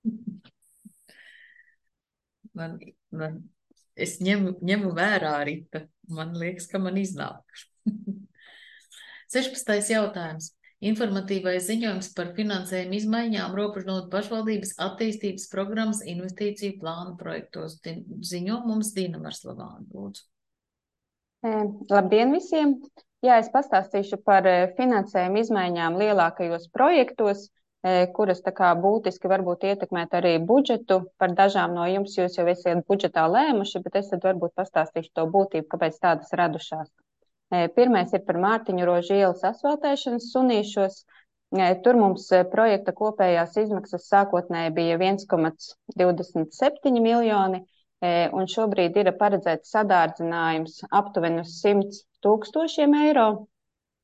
Man, man, es ņemu, ņemu vērā, Rita. Man liekas, ka man iznāk. sešpadsmitais jautājums. Informatīvais ziņojums par finansējumu izmaiņām Robežnotu pašvaldības attīstības programmas investīciju plānu projektos. Din- Ziņo mums Dina Marslavāna, lūdzu. E, Labdien visiem! Jā, es pastāstīšu par e, finansējumu izmaiņām lielākajos projektos, e, kuras tā kā būtiski varbūt ietekmēt arī budžetu. Par dažām no jums jūs jau esat budžetā lēmuši, bet es tad varbūt pastāstīšu to būtību, kāpēc tādas radušās. E, Pirmais ir par Mārtiņu Rožu ielas asfaltēšanas Sunīšos. E, Tur mums e, projekta kopējās izmaksas sākotnēji bija viens komats divdesmit septiņi miljoni, e, un šobrīd ir paredzēts sadārdzinājums aptuveni uz simt tūkstošiem eiro.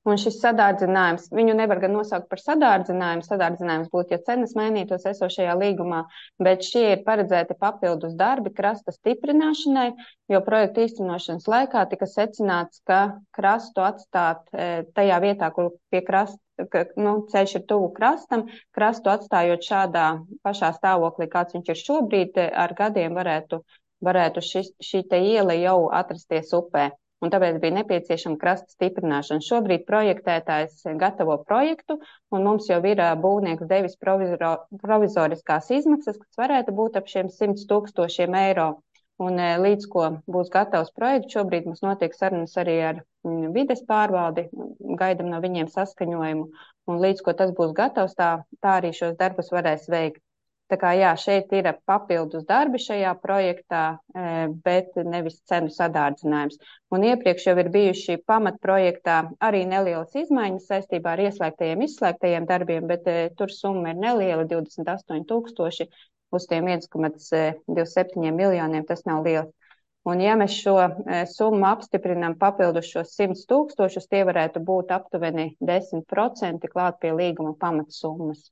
Un šis sadārdzinājums, viņu nevar gan nosaukt par sadārdzinājumu, sadārdzinājums būtu, ja cenas mainītos esošajā līgumā, bet šie ir paredzēti papildus darbi krasta stiprināšanai, jo projekta īstenošanas laikā tika secināts, ka krastu atstāt tajā vietā, kur pie krasta, ka, nu, ceļš ir tuvu krastam, krastu atstājot šādā pašā stāvoklī, kāds viņš ir šobrīd, ar gadiem varētu, varētu šis, šī te iela jau atrasties upē. Un tāpēc bija nepieciešama krasta stiprināšana. Šobrīd projektētājs gatavo projektu, un mums jau ir būvnieks devis provizoro, provizoriskās izmaksas, kas varētu būt ap šiem simt tūkstošiem eiro. Un līdz ko būs gatavs projekts, šobrīd mums notiek sarunas arī ar vides pārvaldi, gaidam no viņiem saskaņojumu, un līdz ko tas būs gatavs, tā, tā arī šos darbus varēs veikt. Tā kā jā, šeit ir papildus darbi šajā projektā, bet nevis cenu sadārdzinājums. Un iepriekš jau ir bijuši pamatprojektā arī nelielas izmaiņas saistībā ar ieslēgtajiem, izslēgtajiem darbiem, bet tur summa ir neliela, divdesmit astoņi tūkstoši uz tiem viens komats divdesmit septiņi miljoniem, tas nav liels. Un ja mēs šo summu apstiprinām papildus šos simt tūkstošus, tie varētu būt aptuveni desmit procenti klāt pie līguma pamatsummas.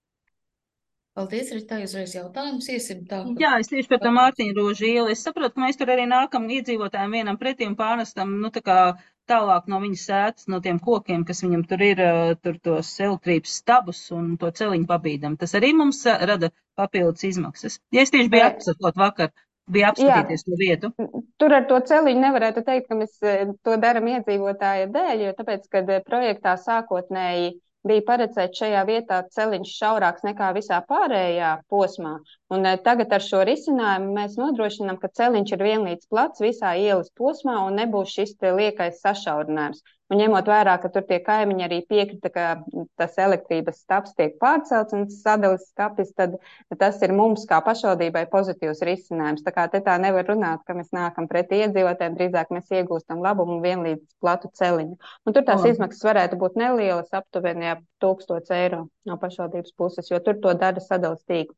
Paldies, Rita, uzreiz jautājums iesim tā. Jā, es tieši par to Mārtiņu Rožu ielu. Es saprotu, ka mēs tur arī nākam iedzīvotājiem vienam pretī un pārnestam, nu, tā kā tālāk no viņas sētas, no tiem kokiem, kas viņam tur ir, tur tos elektrības stabus un to celiņu pabīdam. Tas arī mums rada papildus izmaksas. Ja es tieši biju apsakot vakar, bija apskatīties to vietu. Tur ar to celiņu nevarētu teikt, ka mēs to daram iedzīvotāja dēļ, jo tāpēc, kad projektā sākotnēji bija paredzēts šajā vietā celiņš šaurāks nekā visā pārējā posmā. Un tagad ar šo risinājumu mēs nodrošinām, ka celiņš ir vienlīdz plats visā ielas posmā un nebūs šis liekais sašaurinājums. Un ņemot vērā, ka tur tie kaimiņi arī piekrita, ka tas elektrības stabs tiek pārcelts un sadalis skapis, tad tas ir mums kā pašvaldībai pozitīvs risinājums. Tā kā te tā nevar runāt, ka mēs nākam pretī iedzīvotājiem, drīzāk mēs iegūstam labumu vienlīdz platu celiņu. Un tur tās izmaksas varētu būt nelielas, aptuveni ap tūkstots eiro no pašvaldības puses, jo tur to dara sadalis tīkls.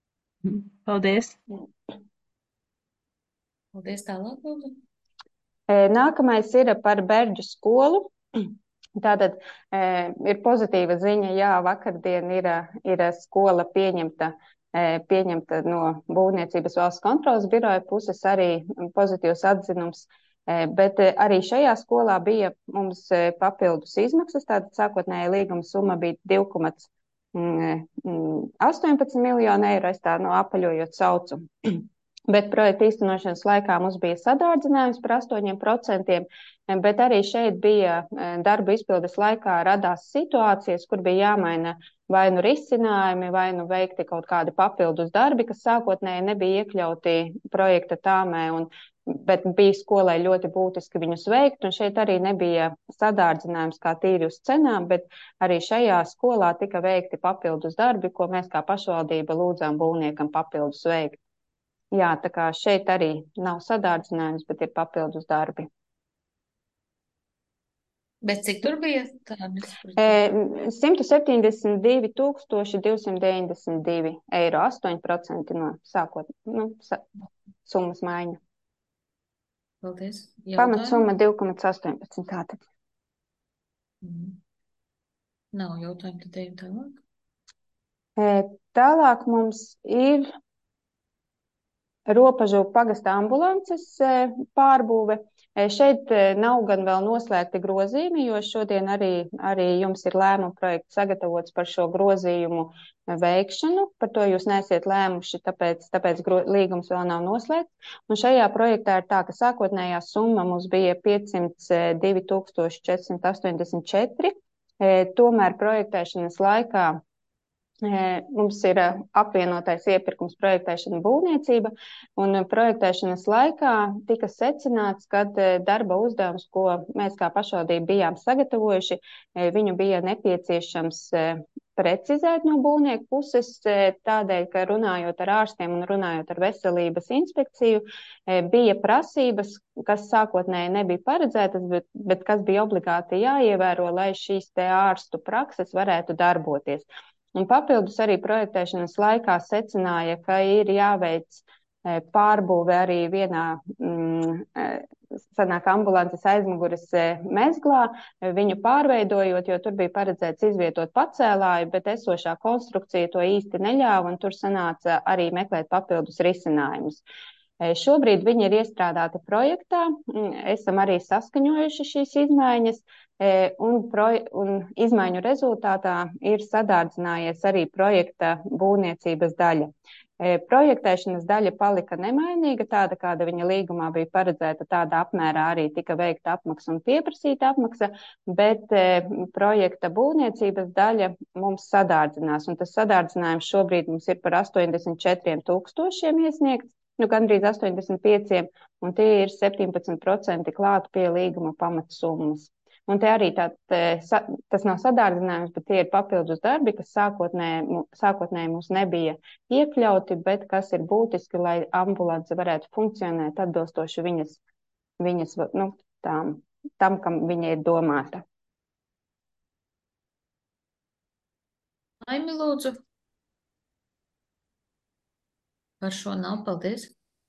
Paldies. Paldies, tālāk, lūdzu. Nākamais ir par Berģu skolu. Tātad e, ir pozitīva ziņa, jā, vakardien ir, ir skola pieņemta, e, pieņemta no Būvniecības valsts kontrolas biroja puses, arī pozitīvs atzinums, e, bet arī šajā skolā bija mums papildus izmaksas, tātad sākotnēja līguma summa bija divi komats astoņpadsmit miljoni eiro, es tā no apaļojot saucu. Bet projekta īstenošanas laikā mums bija sadārdzinājums par astoņiem procentiem, bet arī šeit bija darba izpildes laikā radās situācijas, kur bija jāmaina vai nu risinājumi, vai nu veikti kaut kādi papildus darbi, kas sākotnēji nebija iekļauti projekta tāmē, un, bet bija skolai ļoti būtiski viņus veikt, un šeit arī nebija sadārdzinājums kā tīri uz cenām, bet arī šajā skolā tika veikti papildus darbi, ko mēs kā pašvaldība lūdzām būvniekam papildus veikt. Jā, tā kā šeit arī nav sadārdzinājums, bet ir papildus darbi. Bet cik tur bija? simt septiņdesmit divi tūkstoši divsimt deviņdesmit divi eiro, astoņi procenti no sākot, nu, sa, summas maiņa. Paldies. Pamatsumma divi komats astoņpadsmit tātad. Mm. Nav jautājumu, tad ejam tālāk. Tālāk mums ir Ropažu pagasta ambulances pārbūve. Šeit nav gan vēl noslēgti grozījumi, jo šodien arī, arī jums ir lēmuma projekts sagatavots par šo grozījumu veikšanu. Par to jūs neesiet lēmuši, tāpēc, tāpēc līgums vēl nav noslēgts. Un šajā projektā ir tā, ka sākotnējā summa mums bija piecsimt divi tūkstoši četrsimt astoņdesmit četri. Tomēr projektēšanas laikā mums ir apvienotais iepirkums projektēšana būvniecība, un projektēšanas laikā tika secināts, ka darba uzdevums, ko mēs kā pašvaldība bijām sagatavojuši, viņu bija nepieciešams precizēt no būvnieku puses, tādēļ, ka runājot ar ārstiem un runājot ar veselības inspekciju, bija prasības, kas sākotnēji nebija paredzētas, bet, bet kas bija obligāti jāievēro, lai šīs te ārstu prakses varētu darboties. Un papildus arī projektēšanas laikā secināja, ka ir jāveic pārbūve arī vienā mm, sanāk ambulances aizmuguras mezglā, viņu pārveidojot, jo tur bija paredzēts izvietot pacēlāju, bet esošā konstrukcija to īsti neļāva, un tur sanāca arī meklēt papildus risinājumus. Šobrīd viņi ir iestrādāti projektā, esam arī saskaņojuši šīs izmaiņas, un, proje, un izmaiņu rezultātā ir sadārdzinājies arī projekta būvniecības daļa. Projektēšanas daļa palika nemainīga, tāda, kāda viņa līgumā bija paredzēta, tādā apmērā arī tika veikta apmaksa un pieprasīta apmaksa, bet projekta būvniecības daļa mums sadārdzinās, un tas sadārdzinājums šobrīd mums ir par astoņdesmit četriem tūkstošiem iesniegts, nu gandrīz astoņdesmit pieciem, un tie ir septiņpadsmit procenti klāt pie līguma pamatsummas. Un te arī tā, tas nav sadārdzinājums, bet tie ir papildus darbi, kas sākotnēji sākotnē mums nebija iekļauti, bet kas ir būtiski, lai ambulance varētu funkcionēt atbilstoši viņas, viņas nu, tām, tam, kam viņa ir domāta. Aimi, lūdzu. Par šo nav, paldies.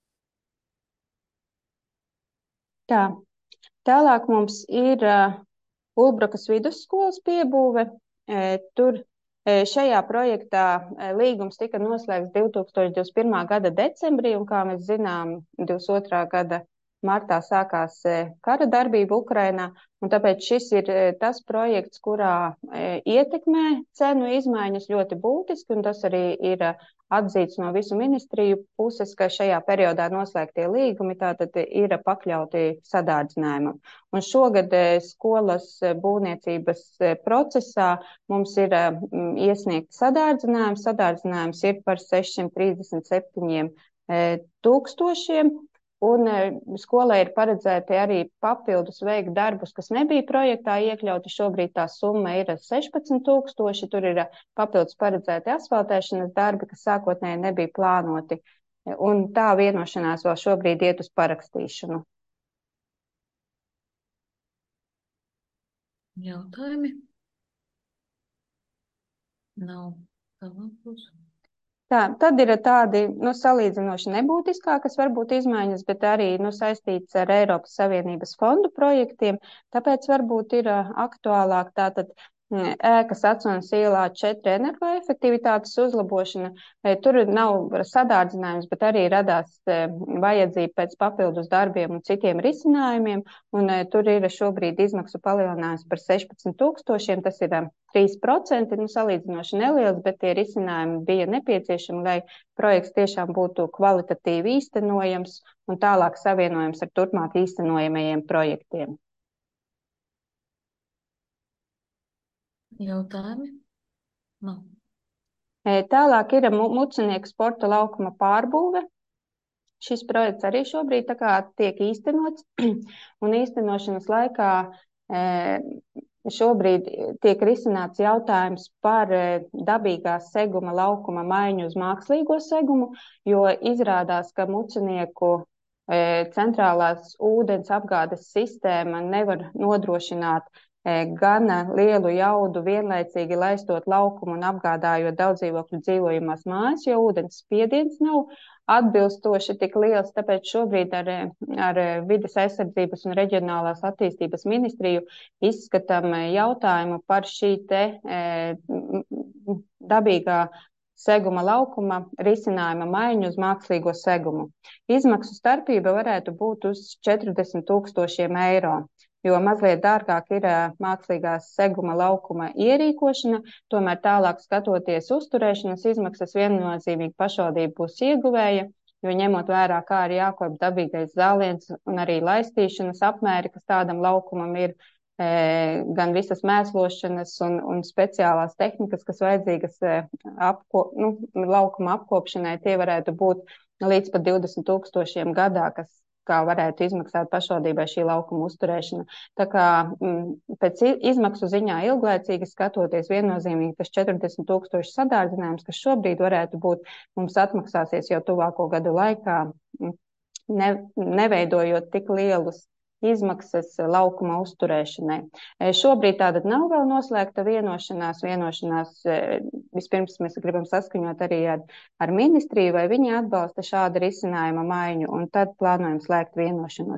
Tā. Tālāk mums ir uh, Ulbrukas vidusskolas piebūve. E, tur e, šajā projektā e, līgums tika noslēgts divi tūkstoši divdesmit pirmā gada decembrī, un kā mēs zinām, divdesmit otrā gada martā sākās e, kara darbība Ukrainā, un tāpēc šis ir e, tas projekts, kurā e, ietekmē cenu izmaiņas ļoti būtiski, un tas arī ir atzīts no visu ministriju puses, ka šajā periodā noslēgtie līgumi tātad ir pakļauti sadārdzinājumam. Un šogad skolas būvniecības procesā mums ir iesniegts sadārdzinājums. Sadārdzinājums ir par sešsimt trīsdesmit septiņiem tūkstošiem. Un skolai ir paredzēti arī papildus veikt darbus, kas nebija projektā iekļauti. Šobrīd tā summa ir sešpadsmit tūkstoši. Tur ir papildus paredzēti asfaltēšanas darbi, kas sākotnēji nebija plānoti. Un tā vienošanās vēl šobrīd iet uz parakstīšanu. Jautājumi? Nav. Tālāk. Tā, tad ir tādi nu, salīdzinoši nebūtiskākas varbūt izmaiņas, bet arī nu, saistīts ar Eiropas Savienības fondu projektiem. Tāpēc varbūt ir aktuālāk tātad ēkas Atsonas ielā četri energoefektivitātes uzlabošana. Tur nav sadārdzinājums, bet arī radās vajadzība pēc papildus darbiem un citiem risinājumiem. Un tur ir šobrīd izmaksu palielinājums par sešpadsmit tūkstošiem. Tas ir trīs procenti, nu, salīdzinoši neliels, bet tie risinājumi bija nepieciešami, lai projekts tiešām būtu kvalitatīvi īstenojams un tālāk savienojams ar turpmāk īstenojamajiem projektiem. Jautājumi? No. Tālāk ir Mucinieku sporta laukuma pārbūve. Šis projekts arī šobrīd tā kā tiek īstenots, un īstenošanas laikā šobrīd tiek risināts jautājums par dabīgā seguma laukuma maiņu uz mākslīgo segumu, jo izrādās, ka Mucinieku centrālās ūdens apgādes sistēma nevar nodrošināt gan lielu jaudu vienlaicīgi laistot laukumu un apgādājot daudzdzīvokļu dzīvojamās mājas, jo ūdens spiediens nav atbilstoši tik liels, tāpēc šobrīd ar, ar vides aizsardzības un reģionālās attīstības ministriju izskatām jautājumu par šī te e, dabīgā seguma laukuma risinājuma maiņu uz mākslīgo segumu. Izmaksu starpība varētu būt uz četrdesmit tūkstošiem eiro. Jo mazliet dārgāk ir mākslīgās seguma laukuma ierīkošana, tomēr tālāk skatoties uzturēšanas izmaksas viennozīmīgi pašvaldība būs ieguvēja, jo ņemot vērā, kā ir jākop dabīgais zāliens un arī laistīšanas apmēri, kas tādam laukumam ir, e, gan visas mēslošanas un, un speciālās tehnikas, kas vajadzīgas e, apko, nu, laukuma apkopšanai, tie varētu būt līdz pat divdesmit tūkstošiem gadā, kas kā varētu izmaksāt pašvaldībai šī laukuma uzturēšana. Tā kā m, pēc izmaksu ziņā ilglaicīgi skatoties viennozīmīgi tas četrdesmit tūkstoši sadārdzinājums, kas šobrīd varētu būt, mums atmaksāsies jau tuvāko gadu laikā, ne, neveidojot tik lielus izmaksas laukuma uzturēšanai. Šobrīd tāda nav vēl noslēgta vienošanās. Vienošanās vispirms mēs gribam saskaņot arī ar, ar ministriju, vai viņi atbalsta šādu risinājuma maiņu, un tad plānojam slēgt vienošanos.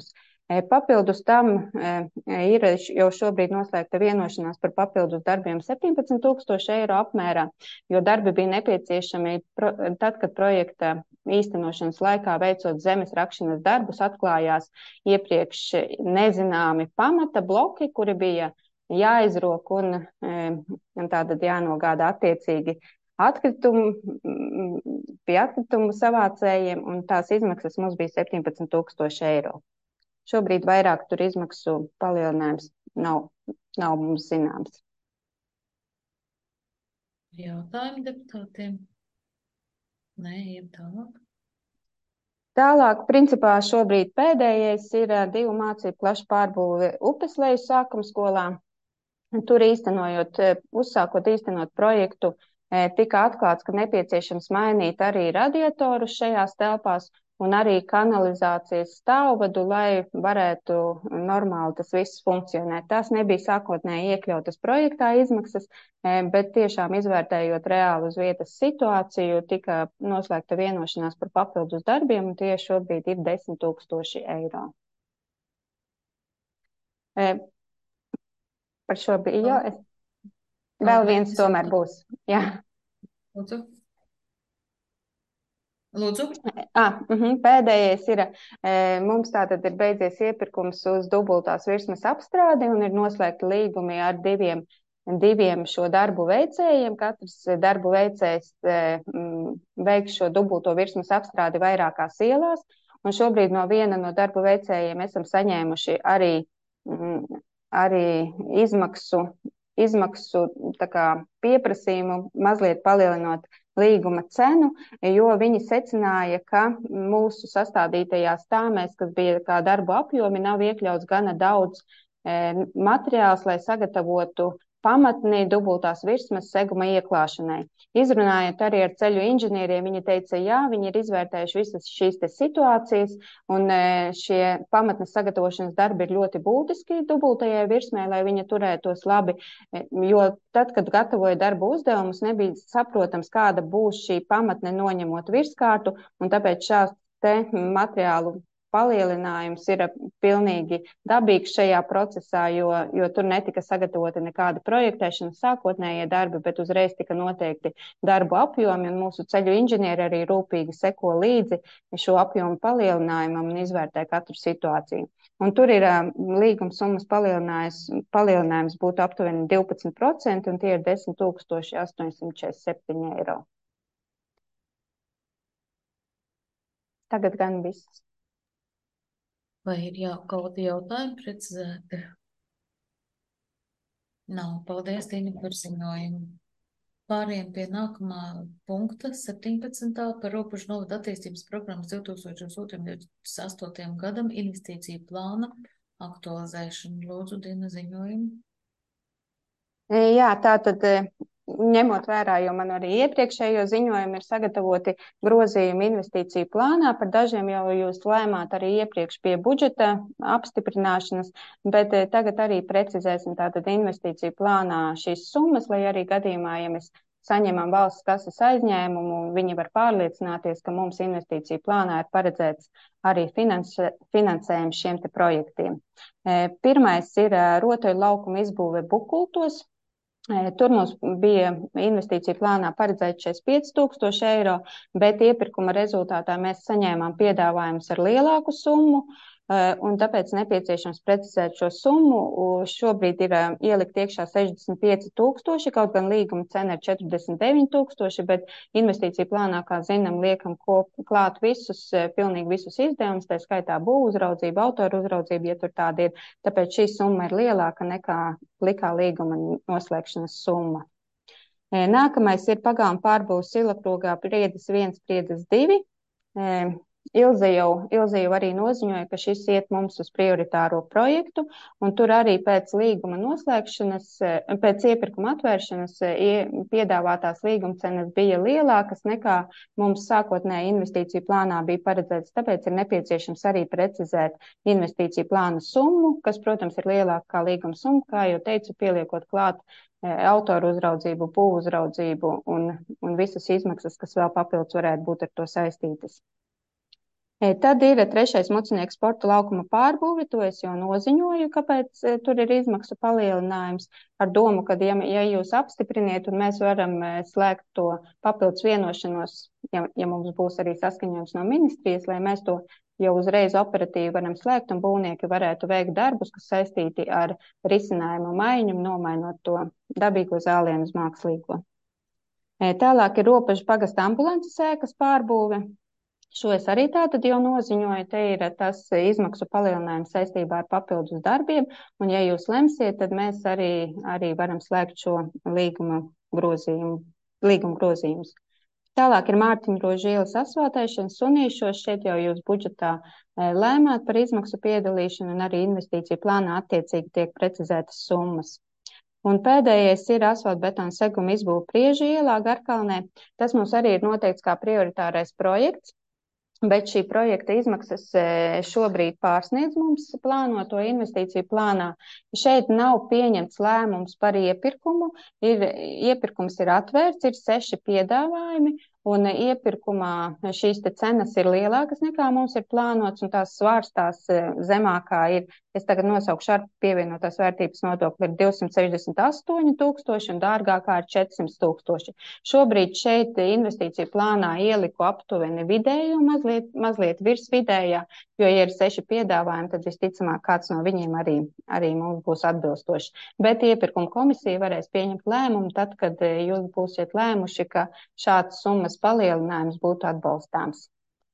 Papildus tam ir jau šobrīd noslēgta vienošanās par papildus darbiem septiņpadsmit tūkstoši eiro apmērā, jo darbi bija nepieciešami tad, kad projekta īstenošanas laikā veicot zemes rakšanas darbus, atklājās iepriekš nezināmi pamata bloki, kuri bija jāizrok un, un tātad jānogādā attiecīgi atkritumu, pie atkritumu savācējiem, un tās izmaksas mums bija septiņpadsmit tūkstoši eiro. Šobrīd vairāk tur izmaksu palielinājums nav, nav mums zināms. Jautājumi deputātiem? Nē, ejam tālāk. Tālāk, principā, šobrīd pēdējais ir divu mācību plašu pārbūve Upesleju sākuma skolā. Tur īstenojot, uzsākot īstenot projektu, tika atklāts, ka nepieciešams mainīt arī radiatorus šajās telpās un arī kanalizācijas stāvvadu, lai varētu normāli tas viss funkcionēt. Tās nebija sākotnēji iekļautas projektā izmaksas, bet tiešām izvērtējot reāli uz vietas situāciju, tika noslēgta vienošanās par papildus darbiem, un tie šobrīd ir desmit tūkstoši eiro. Par šo bija, jo es... vēl viens tomēr būs. Jā. Lūdzu. Lūdzu. Ah, uh -huh. Pēdējais ir, e, mums tātad ir beidzies iepirkums uz dubultās virsmas apstrādi un ir noslēgti līgumi ar diviem, diviem šo darbu veicējiem. Katrs darbu veicējs e, m, veiks šo dubulto virsmas apstrādi vairākās ielās, un šobrīd no viena no darbu veicējiem esam saņēmuši arī, m, arī izmaksu, izmaksu tā kā pieprasījumu, mazliet palielinot līguma cenu, jo viņi secināja, ka mūsu sastādītajās tāmēs, kas bija kā darbu apjomi, nav iekļauts gana daudz e, materiāls, lai sagatavotu pamatnī dubultās virsmas seguma ieklāšanai. Izrunājot arī ar ceļu inženieriem, viņi teica, jā, viņi ir izvērtējuši visas šīs te situācijas, un e, šie pamatnes sagatavošanas darbi ir ļoti būtiski dubultajai virsmai, lai viņa turētos labi, jo tad, kad gatavoja darbu uzdevumus, nebija saprotams, kāda būs šī pamatne noņemot virskārtu, un tāpēc šās te materiālu palielinājums ir pilnīgi dabīgs šajā procesā, jo, jo tur netika sagatavoti nekāda projektēšanas sākotnējie darbi, bet uzreiz tika noteikti darbu apjomi, un mūsu ceļu inženieri arī rūpīgi seko līdzi šo apjomu palielinājumam un izvērtē katru situāciju. Un tur ir līguma summas palielinājums, palielinājums būtu aptuveni divpadsmit procenti, un tie ir desmit tūkstoši astoņsimt četrdesmit septiņi eiro. Tagad gan viss. Vai ir jā, kaut kādi jautājumi precizēti? Nav. Paldies, Tīna, par ziņojumu. Pārējiem pie nākamā punkta, septiņpadsmitā par Robežu novada attīstības programmas divtūkstoš divdesmit otrais un divdesmit astotajam gadam investīciju plāna aktualizēšanu. Lūdzu, Dina, ziņojumu. Jā, tātad ņemot vērā, jo man arī iepriekšējo ziņojumu ir sagatavoti grozījumi investīciju plānā, par dažiem jau jūs lēmāt arī iepriekš pie budžeta apstiprināšanas, bet tagad arī precizēsim tātad investīciju plānā šīs summas, lai arī gadījumā, ja mēs saņemam valsts kases aizņēmumu, viņi var pārliecināties, ka mums investīciju plānā ir paredzēts arī finance, finansējums šiem te projektiem. Pirmais ir rotaļu laukuma izbūve Bukultos. Tur mums bija investīcija plānā paredzēts četrdesmit pieci tūkstoši eiro, bet iepirkuma rezultātā mēs saņēmām piedāvājumus ar lielāku summu, un tāpēc nepieciešams precizēt šo summu. Šobrīd ir ielikt iekšā sešdesmit pieci tūkstoši, kaut gan līguma cena ir četrdesmit deviņi tūkstoši, bet investīcija plānā, kā zinām, liekam kop, klāt visus, pilnīgi visus izdevumus, tā skaitā būvu uzraudzību, autoru uzraudzību, ja tur tāda ir. Tāpēc šī summa ir lielāka nekā likā līguma noslēgšanas summa. Nākamais ir pagalma pārbūves Silakrogā Priedes viens, Priedes divi. Ilze jau, Ilze jau arī noziņoja, ka šis iet mums uz prioritāro projektu, un tur arī pēc līguma noslēgšanas, pēc iepirkuma atvēršanas piedāvātās līguma cenas bija lielākas nekā mums sākotnēji investīciju plānā bija paredzēts. Tāpēc ir nepieciešams arī precizēt investīciju plāna summu, kas, protams, ir lielāka kā līguma summa, kā jau teicu, pieliekot klāt autoru uzraudzību, būvu uzraudzību un, un visas izmaksas, kas vēl papildus varētu būt ar to saistītas. Tad ir trešais mucinieks sporta laukuma pārbūve, to es jau noziņoju, kāpēc tur ir izmaksu palielinājums, ar domu, ka ja, ja jūs apstipriniet un mēs varam slēgt to papildus vienošanos, ja, ja mums būs arī saskaņojums no ministrijas, lai mēs to jau uzreiz operatīvi varam slēgt un būvnieki varētu veikt darbus, kas saistīti ar risinājumu maiņu, nomainot to dabīgo zālienu uz mākslīgo. Tālāk ir Ropažu pagasta ambulances ēkas pārbūve. Šo es arī tātad jau noziņoju, te ir tas izmaksu palielinājums saistībā ar papildus darbiem, un ja jūs lemsiet, tad mēs arī, arī varam slēgt šo līguma grozījumu, līguma grozījumus. Tālāk ir Mārtiņrožu ielas asfaltēšana Sunīšos, šeit jau jūs budžetā lēmāt par izmaksu piedalīšanu, un arī investīciju plānā attiecīgi tiek precizētas summas. Un pēdējais ir asfaltbetona seguma izbūve Priežu ielā Garkalnē. Tas mums arī ir noteikts kā prioritārais projekts. Bet šī projekta izmaksas šobrīd pārsniedz mums plānoto investīciju plānā. Šeit nav pieņemts lēmums par iepirkumu. Ir, iepirkums ir atvērts, ir seši piedāvājumi, un iepirkumā šīs te cenas ir lielākas nekā mums ir plānots, un tās svārstās zemākā ir, es tagad nosaukšu ar pievienotās vērtības nodokli, ir divsimt sešdesmit astoņi tūkstoši, un dārgākā ir četrsimt tūkstoši. Šobrīd šeit investīciju plānā ieliku aptuveni vidēju, mazliet, mazliet virs vidējā, jo, ja ir seši piedāvājumi, tad visticamāk kāds no viņiem arī, arī mums būs atbilstoši. Bet iepirkuma komisija varēs pieņemt lēmumu tad, kad jūs būsiet lēmuši, ka šāds summas palielinājums būtu atbalstāms.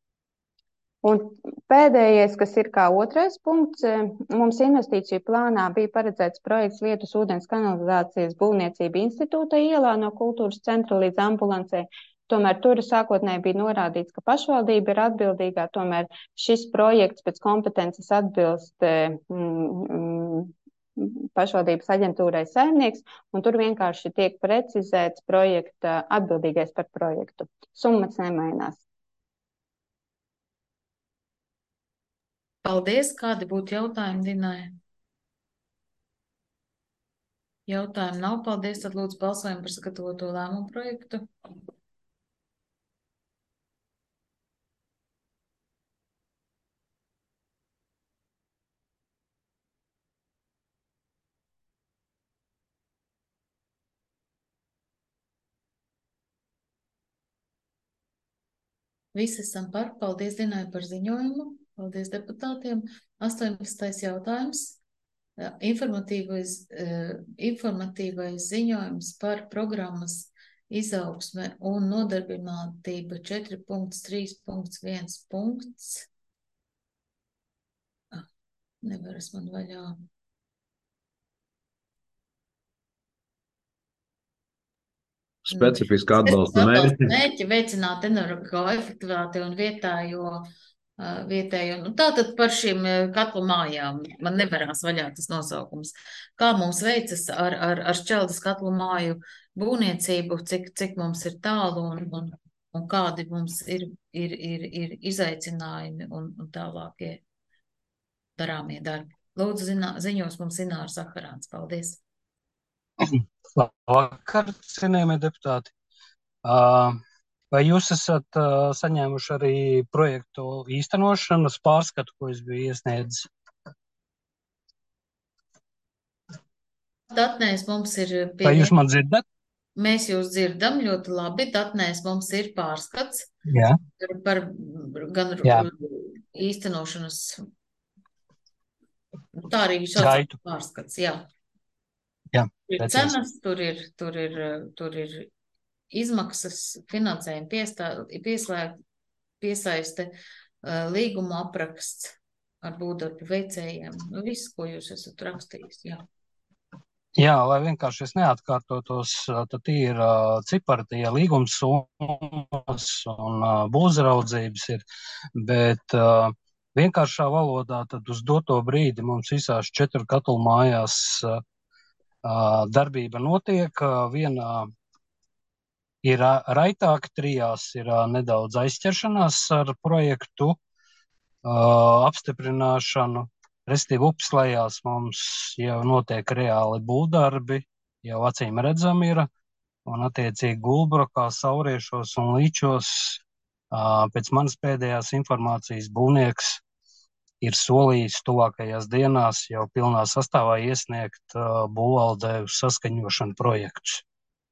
Un pēdējais, kas ir kā otrais punkts, mums investīciju plānā bija paredzēts projekts Lietus ūdens kanalizācijas būvniecība institūta ielā no kultūras centra līdz ambulancei. Tomēr tur sākotnēji bija norādīts, ka pašvaldība ir atbildīgā, tomēr šis projekts pēc kompetences atbilst mm, pašvaldības aģentūrai saimnieks, un tur vienkārši tiek precizēts projekta atbildīgais par projektu. Summas nemainās. Paldies. Kādi būtu jautājumi, Dinai? Jautājumu nav. Paldies. Tad lūdzu balsojumu par sagatavoto lēmumu projektu. Visi esam par. Paldies, Dinai, par ziņojumu. Paldies deputātiem. astoņpadsmitais jautājums. Informatīvais, informatīvais ziņojums par programmas izaugsme un nodarbinātība četri punkts trīs punkts viens punkts. Nevaras man vaļā. Specifiski atbalsta mērķi. Mērķi veicināt energo efektivitāti un vietējo, vietējo. Nu, tātad par šīm katlu mājām. Man nevarās vaļā tas nosaukums. Kā mums veicas ar, ar, ar šķeldas katlu māju būvniecību, cik, cik mums ir tālu un, un, un kādi mums ir, ir, ir, ir izaicinājumi un, un tālākie darāmie darbi. Lūdzu, zinā, ziņos mums Ināra Zaharāns. Paldies. Labvakar, cienījamie deputāti. Vai jūs esat saņēmuši arī projektu īstenošanas pārskatu, ko es biju iesniedzis? Datnēs mums ir pievienot. Vai jūs man dzirdat? Mēs jūs dzirdam ļoti labi. Datnēs mums ir pārskats. Jā. Par gan Jā. īstenošanas. Tā arī šāds pārskats, jā. Jā, ir cenas, tur ir, tur ir, tur ir izmaksas, finansējuma pieslēgt, piesaiste, līguma apraksts ar būvdarbu veicējiem. Nu, viss, ko jūs esat rakstījis, jā. Jā, lai vienkārši es neatkārtotos, tad ir cipari, tie līgums summas un būvzaraudzības ir, bet vienkāršā valodā tad uz doto brīdi mums visās četru katlu mājās darbība notiek. Vienā ir raitāk, trijās ir nedaudz aizķeršanās ar projektu apstiprināšanu. Restīvi upslējās mums jau notiek reāli būvdarbi, jau acīm redzami ir, un attiecīgi Gulbrokā, Sauriešos un Līčos Pēc manas pēdējās informācijas būvnieks ir solījis tuvākajās dienās jau pilnā sastāvā iesniegt būvvaldē uz saskaņošanu projektus.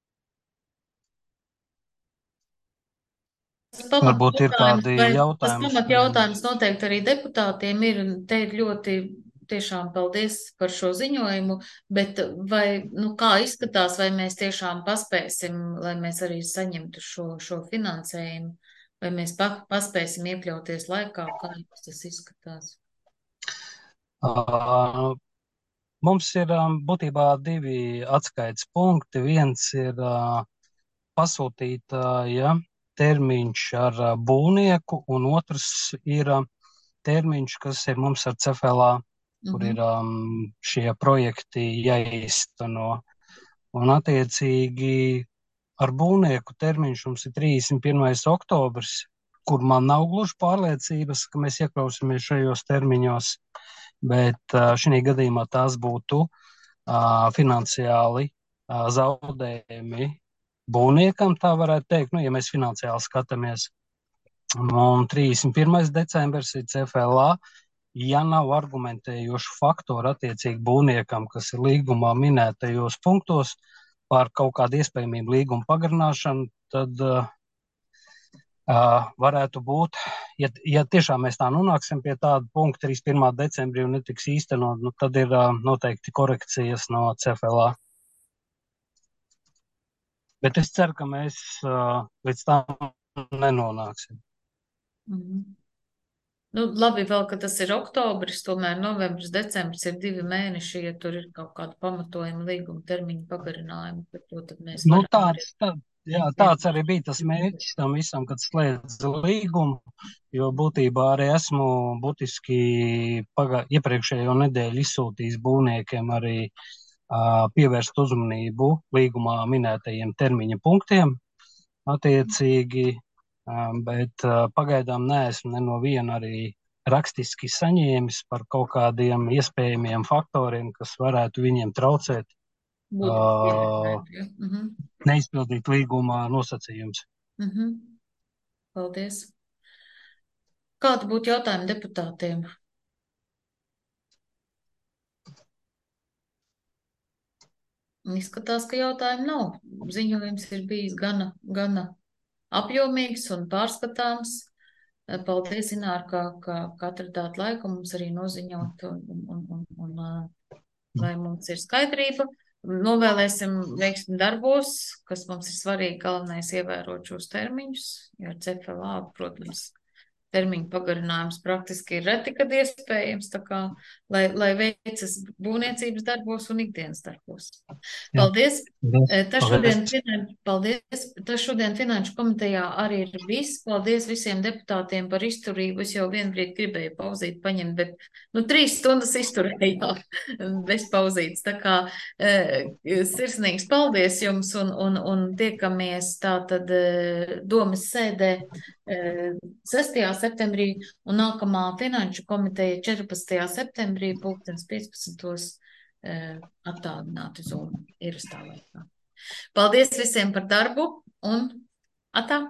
Varbūt ir kādi jautājumi. Tas pamat jautājums noteikti arī deputātiem ir, un te ir ļoti tiešām paldies par šo ziņojumu, bet vai, nu, kā izskatās, vai mēs tiešām paspēsim, lai mēs arī saņemtu šo, šo finansējumu, vai mēs pa, paspēsim iekļauties laikā, kā tas izskatās? Uh, mums ir um, būtībā divi atskaites punkti. Viens ir uh, pasūtītāja termiņš ar uh, būvnieku, un otrs ir uh, termiņš, kas ir mums ar C F L A, mm-hmm. kur ir um, šie projekti jāizteno. Un attiecīgi ar būvnieku termiņš mums ir trīsdesmit pirmais oktobris, kur man nav gluži pārliecības, ka mēs iekļausimies šajos termiņos, bet šī gadījumā tās būtu uh, finansiāli uh, zaudējumi būvniekam, tā varētu teikt, nu, ja mēs finansiāli skatāmies. Un trīsdesmit pirmais decembris ir C F L A, ja nav argumentējošu faktoru attiecīgi būvniekam, kas ir līgumā minētajos punktos par kaut kādu iespējamību līguma pagarināšanu, tad uh, uh, varētu būt, ja, ja tiešām mēs tā nonāksim pie tāda punkta trīsdesmit pirmā decembrī un netiks īstenot, nu, tad ir uh, noteikti korekcijas no C F L A. Bet es ceru, ka mēs uh, līdz tam nenonāksim. Mm-hmm. Nu, labi vēl, ka tas ir oktobris, tomēr novembris, decembris ir divi mēneši, ja tur ir kaut kāda pamatojuma līguma termiņa pagarinājuma, bet to tad mēs nu, varam tāds, tā, jā, tāds arī bija tas mērķis tam visam, kad slēdz līgumu, jo būtībā arī esmu būtiski pagā, iepriekšējo nedēļu izsūtījis būvniekiem arī uh, pievērst uzmanību līgumā minētajiem termiņa punktiem attiecīgi. Bet pagaidām neesmu ne no viena arī rakstiski saņēmis par kaut kādiem iespējamiem faktoriem, kas varētu viņiem traucēt Būt, uh, jā, mhm. neizpildīt līgumā nosacījums. Mhm. Paldies. Kādi būtu jautājumi deputātiem? Izskatās, ka jautājumu nav. Ziņojums ir bijis gana, gana apjomīgs un pārskatāms. Paldies, Ināra, ka, ka, ka atradāt laiku mums arī noziņot un, un, un, un lai mums ir skaidrība. Novēlēsim veiksmi darbos, kas mums ir svarīgi, galvenais ievērot šos termiņus, jo ar C F L A, protams, termiņu pagarinājums praktiski ir reti, kad iespējams, tā kā, lai, lai veicas būvniecības darbos un ikdienas darbos. Paldies! Tas šodien, paldies! Tas šodien Finanšu komitejā arī ir viss. Paldies visiem deputātiem par izturību. Es jau vienbrīd gribēju pauzīt, paņemt, bet, nu, trīs stundas izturējām bez pauzītes. Tā kā e, sirsnīgs paldies jums un, un, un tiekamies tātad e, domas sēdē e, sestajā septembrī un nākamā Finanšu komiteja četrpadsmitajā septembrī pulkstens piecpadsmitos attālināti Zoom ierastā laikā. Paldies visiem par darbu un atā!